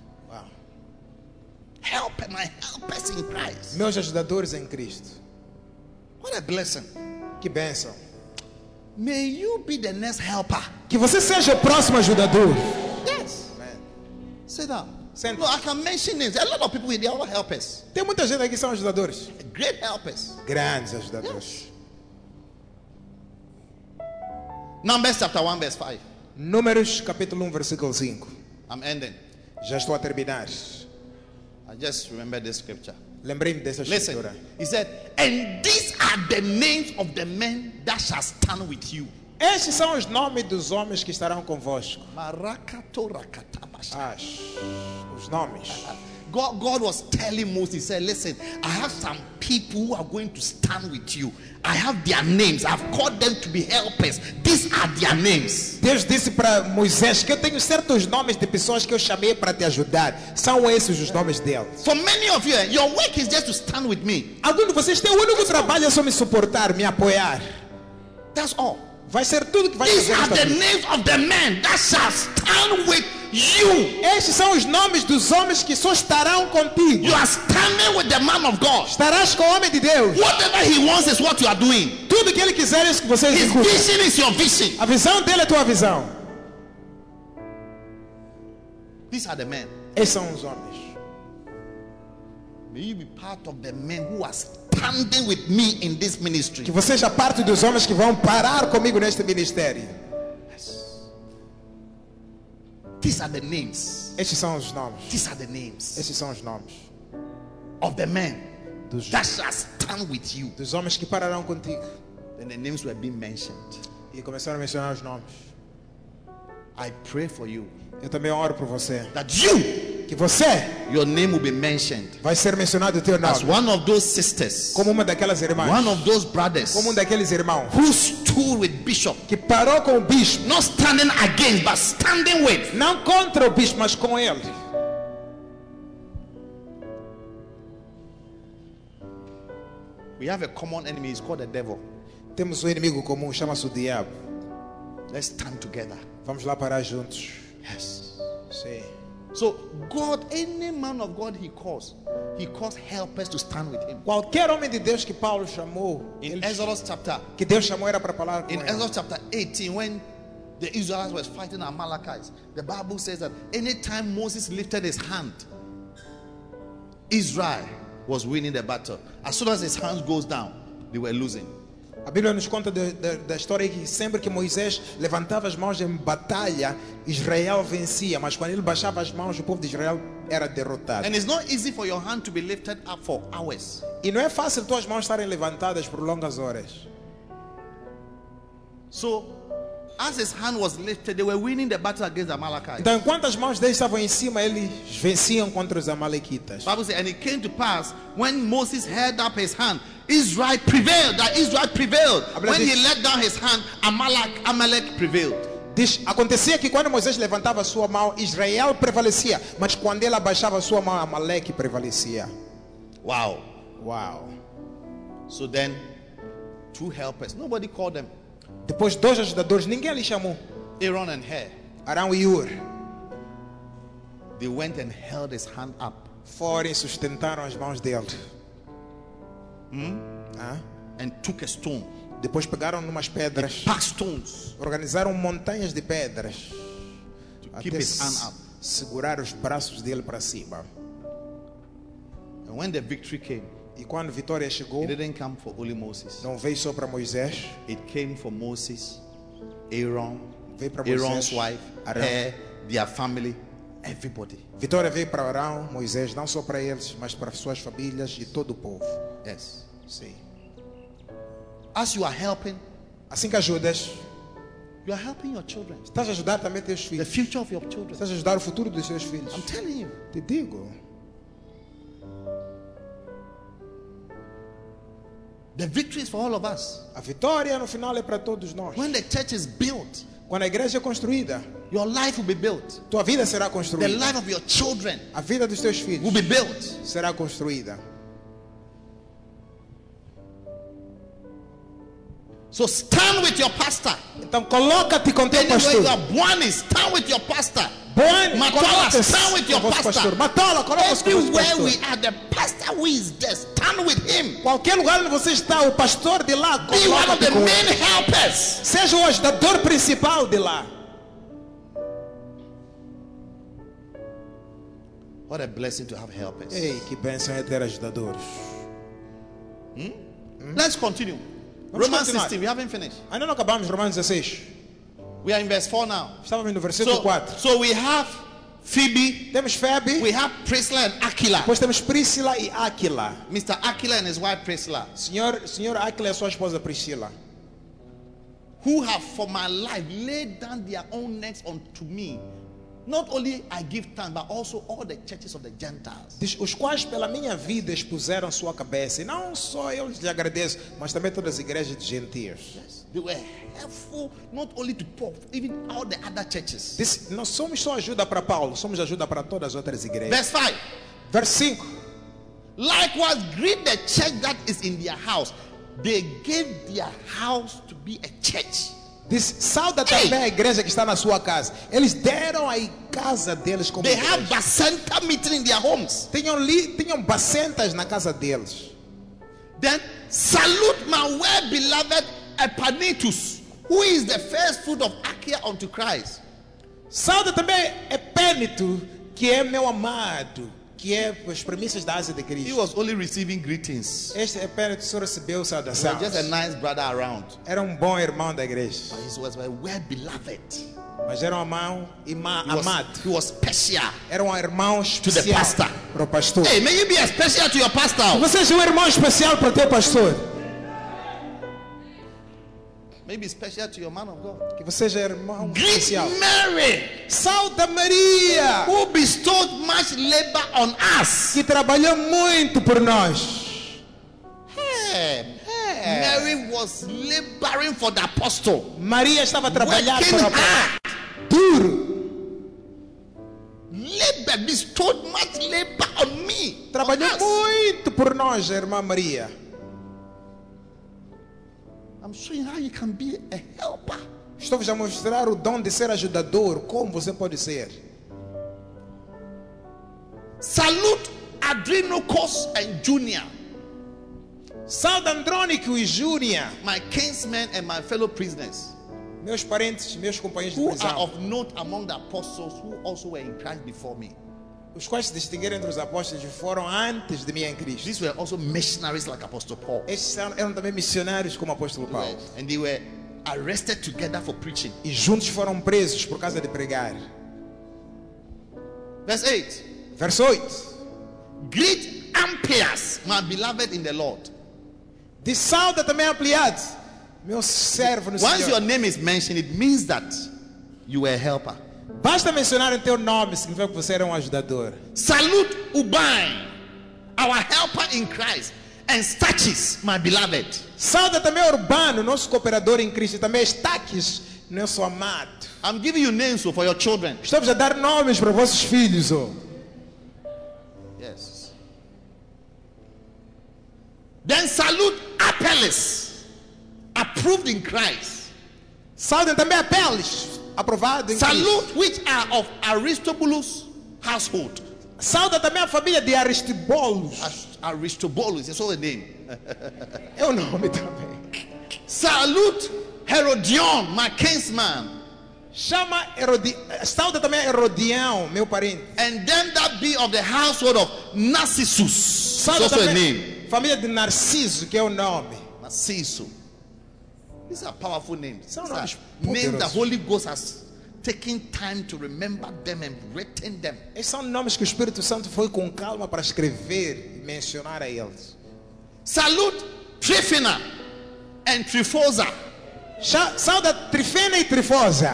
Help my helpers in Christ. Meus ajudadores em Cristo. What a blessing. Que bênção. May you be the next helper. Que você seja o próximo ajudador. Yes. Sit down. Senta. No, I can mention names. A lot of people here, they are all helpers. Tem muita gente aqui que são ajudadores. Great helpers. Grandes ajudadores. Numbers chapter one, verse five. Números capítulo um, versículo cinco. I'm ending. Já estou a terminar. I just remember this scripture. Lembrei-me dessa Listen. escritura. He said, and these are the names of the men that shall stand with you. Estes são os nomes dos homens que estarão convosco. Marakatorakatabasha. As, os nomes. God, God was telling Moses, he said, listen, I have some people who are going to stand with you. I have their names. I've called them to be helpers. These are their names. Deus disse para Moisés que eu tenho certos nomes de pessoas que eu chamei para te ajudar. São esses os nomes deles. For many of you, your work is just to stand with me. Alguns de vocês têm o único trabalho é só me suportar, me apoiar. That's all. Vai ser tudo que vai These fazer are nesta the vida. names of the men that shall stand with you. Estes são os nomes dos homens que só estarão contigo. You are standing with the man of God. Estarás com o homem de Deus. Whatever he wants is what you are doing. Tudo que ele quiser é isso que você His executa. vision is your vision. A visão dele é tua visão. These are the men. Esses são os homens. May you be part of the men who are standing with me in this ministry. Que você seja parte dos homens que vão parar comigo neste ministério. Yes. These are the names. Estes são os nomes. These are the names Estes são os nomes of the men dos, that shall stand with you. dos homens que pararão contigo. Then the names were being mentioned. E começaram a mencionar os nomes. I pray for you Eu também oro por você. that you, Que você your name will be mentioned vai ser mencionado o teu as nome. one of those sisters, Como uma daquelas irmãs. one of those brothers Como um daqueles irmãos. who stood with Bishop, Que parou com o bispo. not standing against, but standing with. Não contra o bispo, mas com ele. We have a common enemy, it's called the devil. Temos um inimigo comum, chama-se o diabo. Let's stand together. Vamos lá parar juntos. Yes. Sim. So God, any man of God he calls, he calls helpers to stand with him. Qualquer homem de Deus que Paulo chamou, In ele- Exodus chapter, que Deus chamou era para falar com in ele. Exodus chapter eighteen, when the Israelites were fighting Amalekites, the Bible says that anytime Moses lifted his hand, Israel was winning the battle. As soon as his hand goes down, they were losing. A Bíblia nos conta de- de- da história que sempre que Moisés levantava as mãos em batalha, Israel vencia, mas quando ele baixava as mãos, o povo de Israel era derrotado. And it's not easy for your hand to be lifted up for hours. E não é fácil tuas mãos estarem levantadas por longas horas. So, as his hand was lifted, they were winning the battle against the Amalekites. Então, enquanto as mãos deles estavam em cima, eles venciam contra os amalequitas. Bible says, and it came to pass when Moses held up his hand, Israel prevailed. That Israel prevailed. When he let down his hand, Amalek, Amalek prevailed. Diz, acontecia que quando Moisés levantava a sua mão, Israel prevalecia, mas quando ele abaixava a sua mão, Amaleque prevalecia. Wow. Uau! So then, two helpers. Nobody called them. Depois, dois ajudadores, ninguém lhe chamou. Aaron and Hur. Arão e Ur They went and held his hand up foram e sustentaram as mãos dele. Ah? and took a stone. Depois pegaram numas pedras, Packed stones. organizaram montanhas de pedras keep até his hand se- up. segurar os braços dele para cima. And when the victory came, E quando a vitória chegou, it didn't come for only Moses. não veio só para Moisés, It came for Moses, Aaron, veio para Aaron's Moisés, wife, Arão. Hur, their family, everybody. Vitória veio para Arão, Moisés, não só para eles, mas para suas famílias e todo o povo. Yes. Sim. As you are helping, Assim que ajudas, you are helping your children. estás a ajudar também teus The filhos. future of your children. Estás a ajudar o futuro dos seus filhos. I'm telling you. Te digo. The victory is for all of us. A vitória no final é para todos nós. When the church is built, Quando a igreja é construída, your life will be built. tua vida será The construída. life of your children A vida dos teus filhos will be built. será construída. So stand with your pastor. Então coloca-te com teu Anywhere pastor. you are born, stand with your pastor. Bom, Matola, coloca-se stand with your com o vosso pastor. pastor. Matola, coloca-se com o vosso Everywhere pastor. we are, the pastor who is there, stand with him. Qualquer lugar onde você está, o pastor de lá, Be one of coloca-te the com main ele. helpers. Seja o ajudador principal de lá. What a blessing to have helpers. Ei, que bênção é ter ajudadores. Let's continue. Vamos Romans continuar. sixteen, we haven't finished. Ainda não acabamos Romanos dezesseis. We are in verse four now. Estávamos no versículo So, quatro. so we have Phoebe, Temos Febe, we have Priscilla and Aquila. depois temos Priscila e Áquila. Mister Aquila and his wife Priscilla, Senhor, senhor Áquila e a sua esposa Priscila, who have for my life laid down their own necks unto me. Not only I give thanks, but also all the churches of the Gentiles. diz, os quais pela minha vida expuseram sua cabeça. E não só eu lhes agradeço, mas também todas as igrejas de gentios. Yes, they were helpful not only to Paul, even all the other churches. Diz, não somos só ajuda para Paulo, somos ajuda para todas as outras igrejas. Verse five. Verso cinco. Likewise, greet the church that is in their house. They gave their house to be a church. Diz, sauda também a igreja que está na sua casa. Eles deram a casa deles como They igreja. have bacenta meeting in their homes. Tinham, li, tinham bacentas na casa deles. Then salute my well-beloved Epanetus, who is the first fruit of Achaia unto Christ. Sauda também Epênito, que é meu amado, que é as premissas da Ásia de He Cristo. was only receiving greetings. Este é apenas que só recebeu He was saudação. just a nice brother around. Era um bom irmão da igreja, But he was a well beloved. mas era um irmão ima- He was, amado. he was special. Era um irmão the especial pastor. para o pastor. Hey, may you be a special to your pastor. Você é um irmão especial para o teu pastor. May you be special to your man of God. Que você seja irmão Greet especial. Mary, Sauda Maria, who bestowed much labor on us. que trabalhou muito por nós. Hey, Mary was laboring for the apostle. Maria estava trabalhando Working para o hard. duro. Labor, bestowed much labor on me. Trabalhou on us. muito por nós, a irmã Maria. I'm showing how you can be a helper. Estou-vos a mostrar o dom de ser ajudador. Como você pode ser. Salute Adrenocos and Junior, Sauda Andrônico e Júnia, my kinsmen and my fellow prisoners, meus parentes, meus companheiros de who are prisão, of note among the apostles who also were in Christ before me. os quais se distinguiram entre os apóstolos e foram antes de mim em Cristo. These were also missionaries like Apostle Paul. Estes eram eram também missionários como o apóstolo Paulo. And they were arrested together for preaching. E juntos foram presos por causa de pregar. Verse eight. Verso oito. Greet Amplias, my beloved in the Lord. De sauda também ampliado, meu servo no Once your Senhor. name is mentioned, it means that you were a helper. Basta mencionar o teu nome, significa que você era um ajudador. Salute Ubain, our helper in Christ, and Stachys, my beloved. Sauda também Urbano, nosso cooperador em Cristo. E também Estaques, nosso amado. I'm giving you names for your children. Estamos a dar nomes para vossos filhos. Oh. Yes. Then salute Apelles, approved in Christ. Saudem também Apeles, aprovado em Cristo. Salute which are of Aristobulus household. Sauda também a família de Aristibolos. As- Aristobulus is also a name. É o nome também. Salute Herodion, my kinsman, Chama Herodi... Sauda também Herodião, meu parente. and them that be of the household of Narcissus. It's Sauda also a também name. família de Narciso, que é o nome. Narciso. These are powerful names. São These are nomes names the poderosos. Holy Ghost has taken time to remember them and written them. Esses são nomes que o Espírito Santo foi com calma para escrever e mencionar a eles. Salute Tryphena and Tryphosa. Cha- Sauda Trifena e Trifosa.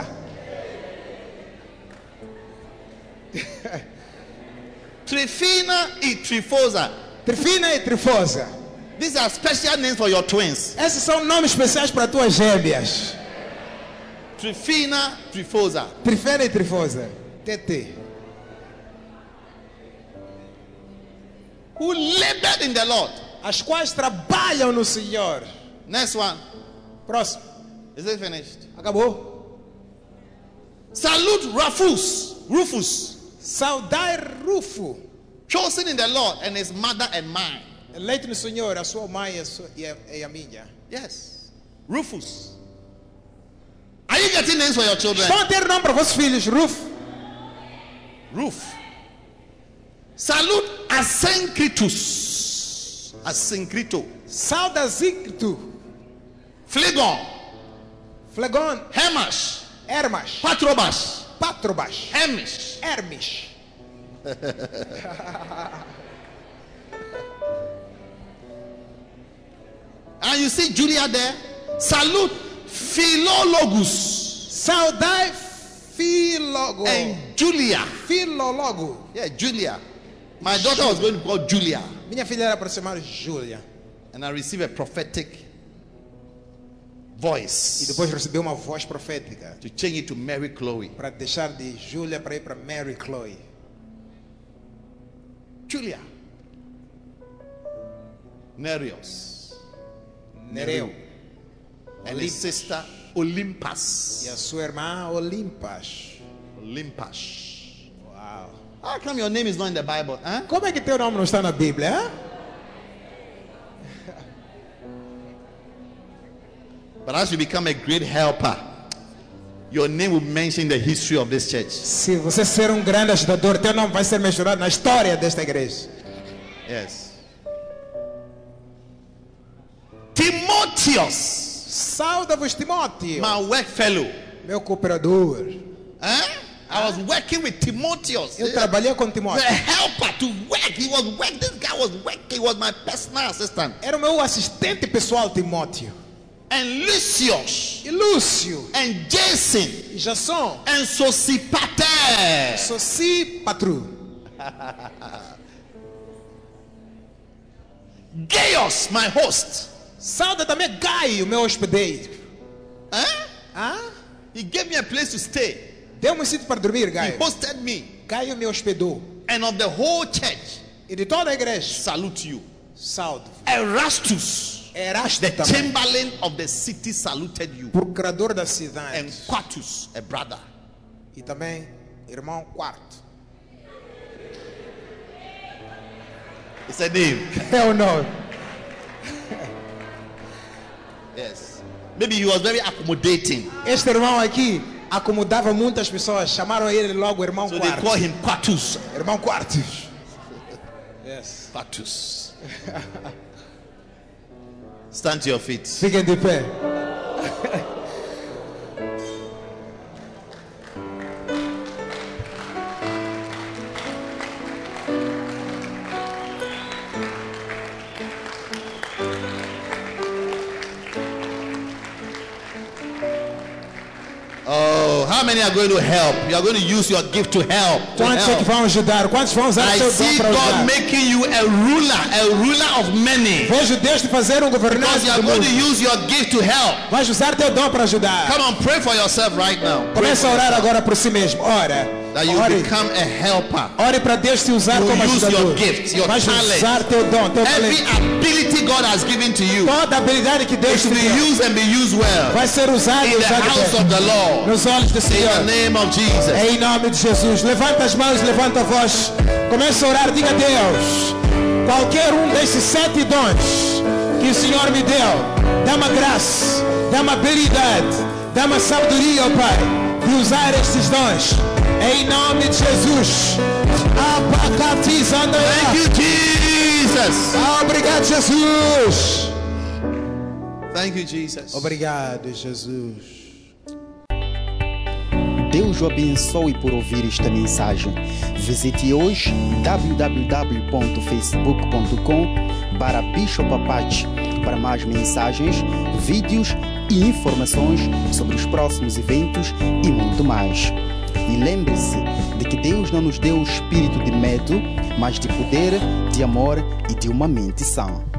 Tryphena and Tryphosa. Trifina e Trifosa. These are special names for your twins. Esses são nomes especiais para tuas gêmeas. Tryphena, Tryphosa. Trifena e Trifosa. T T. Who labored in the Lord. As quais trabalham no Senhor. Next one. Próximo. Is it finished? Acabou. Salute Rufus. Rufus. Saudai Rufo. Chosen in the Lord, and his mother and mine. Eleito no Senhor, a sua mãe e a, sua, e a, e a minha. Yes. Rufus. Are you getting names for your children? Estão a ter nome para vossos filhos. Rufo. Roof. Salute Asyncritus. Asyncrito. Sauda Zicto. Phlegon. Flegon. Hermas. Hermas. Patrobas. Patrobas. Hermes. Hermes. And you see Julia there. Salute Philologus Saudai Filólogo. and Julia. Filólogo. Yeah, Julia. My daughter was going to call Julia. Minha filha era para chamar Júlia. And I received a prophetic E voice depois recebeu uma voz profética to change it to Mary Chloe. para deixar de Júlia para ir para Mary Chloe. Julia. Nereus. Nereu. And his sister Olympus. E a sua irmã Olimpas. Olympus. Uau. How come your name is not in the Bible? Huh? Como é que teu nome não está na Bíblia? Hein? But as you become a great helper, your name will be mentioned in the history of this church. Se você ser um grande ajudador, teu nome vai ser mencionado na história desta igreja. Yes. Timotheus, Sauda-vos, Timóteo, my work fellow. meu cooperador. Huh? I was working with Timotheus. Eu trabalhei com The Timóteo. helper to work. He was working. This guy was working. He was my personal assistant. Era o meu assistente pessoal, Timóteo. And Lucius, E Lúcio, and Jason, e Jasson, and Sosipater. Soci Patru. Gaius, my host. Sauda também Gaio, meu hospedeiro. Huh? Ah? He gave me a place to stay. Deu-me um sítio para dormir, He Gaio. hosted me. Gaio me hospedou. And of the whole church, E de toda a igreja, salute you. saldo. Erastus, Erasto the também, chamberlain of the city, saluted you. procurador da cidade. And Quartus, a brother. E também irmão quarto. It's a name. É o nome. Yes. Maybe he was very accommodating. Este irmão aqui acomodava muitas pessoas. Chamaram ele logo irmão So they quarto. call him Quartus. Irmão quartos. Yes. Quartus. Stand to your feet. Fiquem de pé. Oh, how many are going to help? You are going to use your gift to help. To Quantos é que help. vão ajudar? Quantos vão usar I seu dom see para God ajudar? making you a ruler, a ruler of many. Vejo Deus te fazer um governante Because you are do going to mundo. use your gift to help. Vais usar teu dom para ajudar. Come on, pray for yourself right now. Pray Começa a orar agora por si mesmo. Ora. that you Ore. become a helper. Ore para Deus te usar You como use ajudador. your gift, your Vais talent. usar teu dom, teu Every talento. ability God has given to you Toda a habilidade que Deus is te to be deu used and be used well vai ser usada e in the usada house bem. of the Lord. Nos olhos do In the Senhor. name of Jesus. Em nome de Jesus. Levanta as mãos, levanta a voz. Começa a orar, diga a Deus. Qualquer um desses sete dons que o Senhor me deu, dá uma graça, dá uma habilidade, dá uma sabedoria, ó Pai, de usar estes dons. Em nome de Jesus. Thank you, Jesus. Obrigado, Jesus. Thank you, Jesus. Obrigado, Jesus. Deus o abençoe por ouvir esta mensagem. Visite hoje w w w ponto facebook ponto com barra Bishop Apache para mais mensagens, vídeos e informações sobre os próximos eventos e muito mais. E lembre-se de que Deus não nos deu o espírito de medo, mas de poder, de amor e de uma mente sã.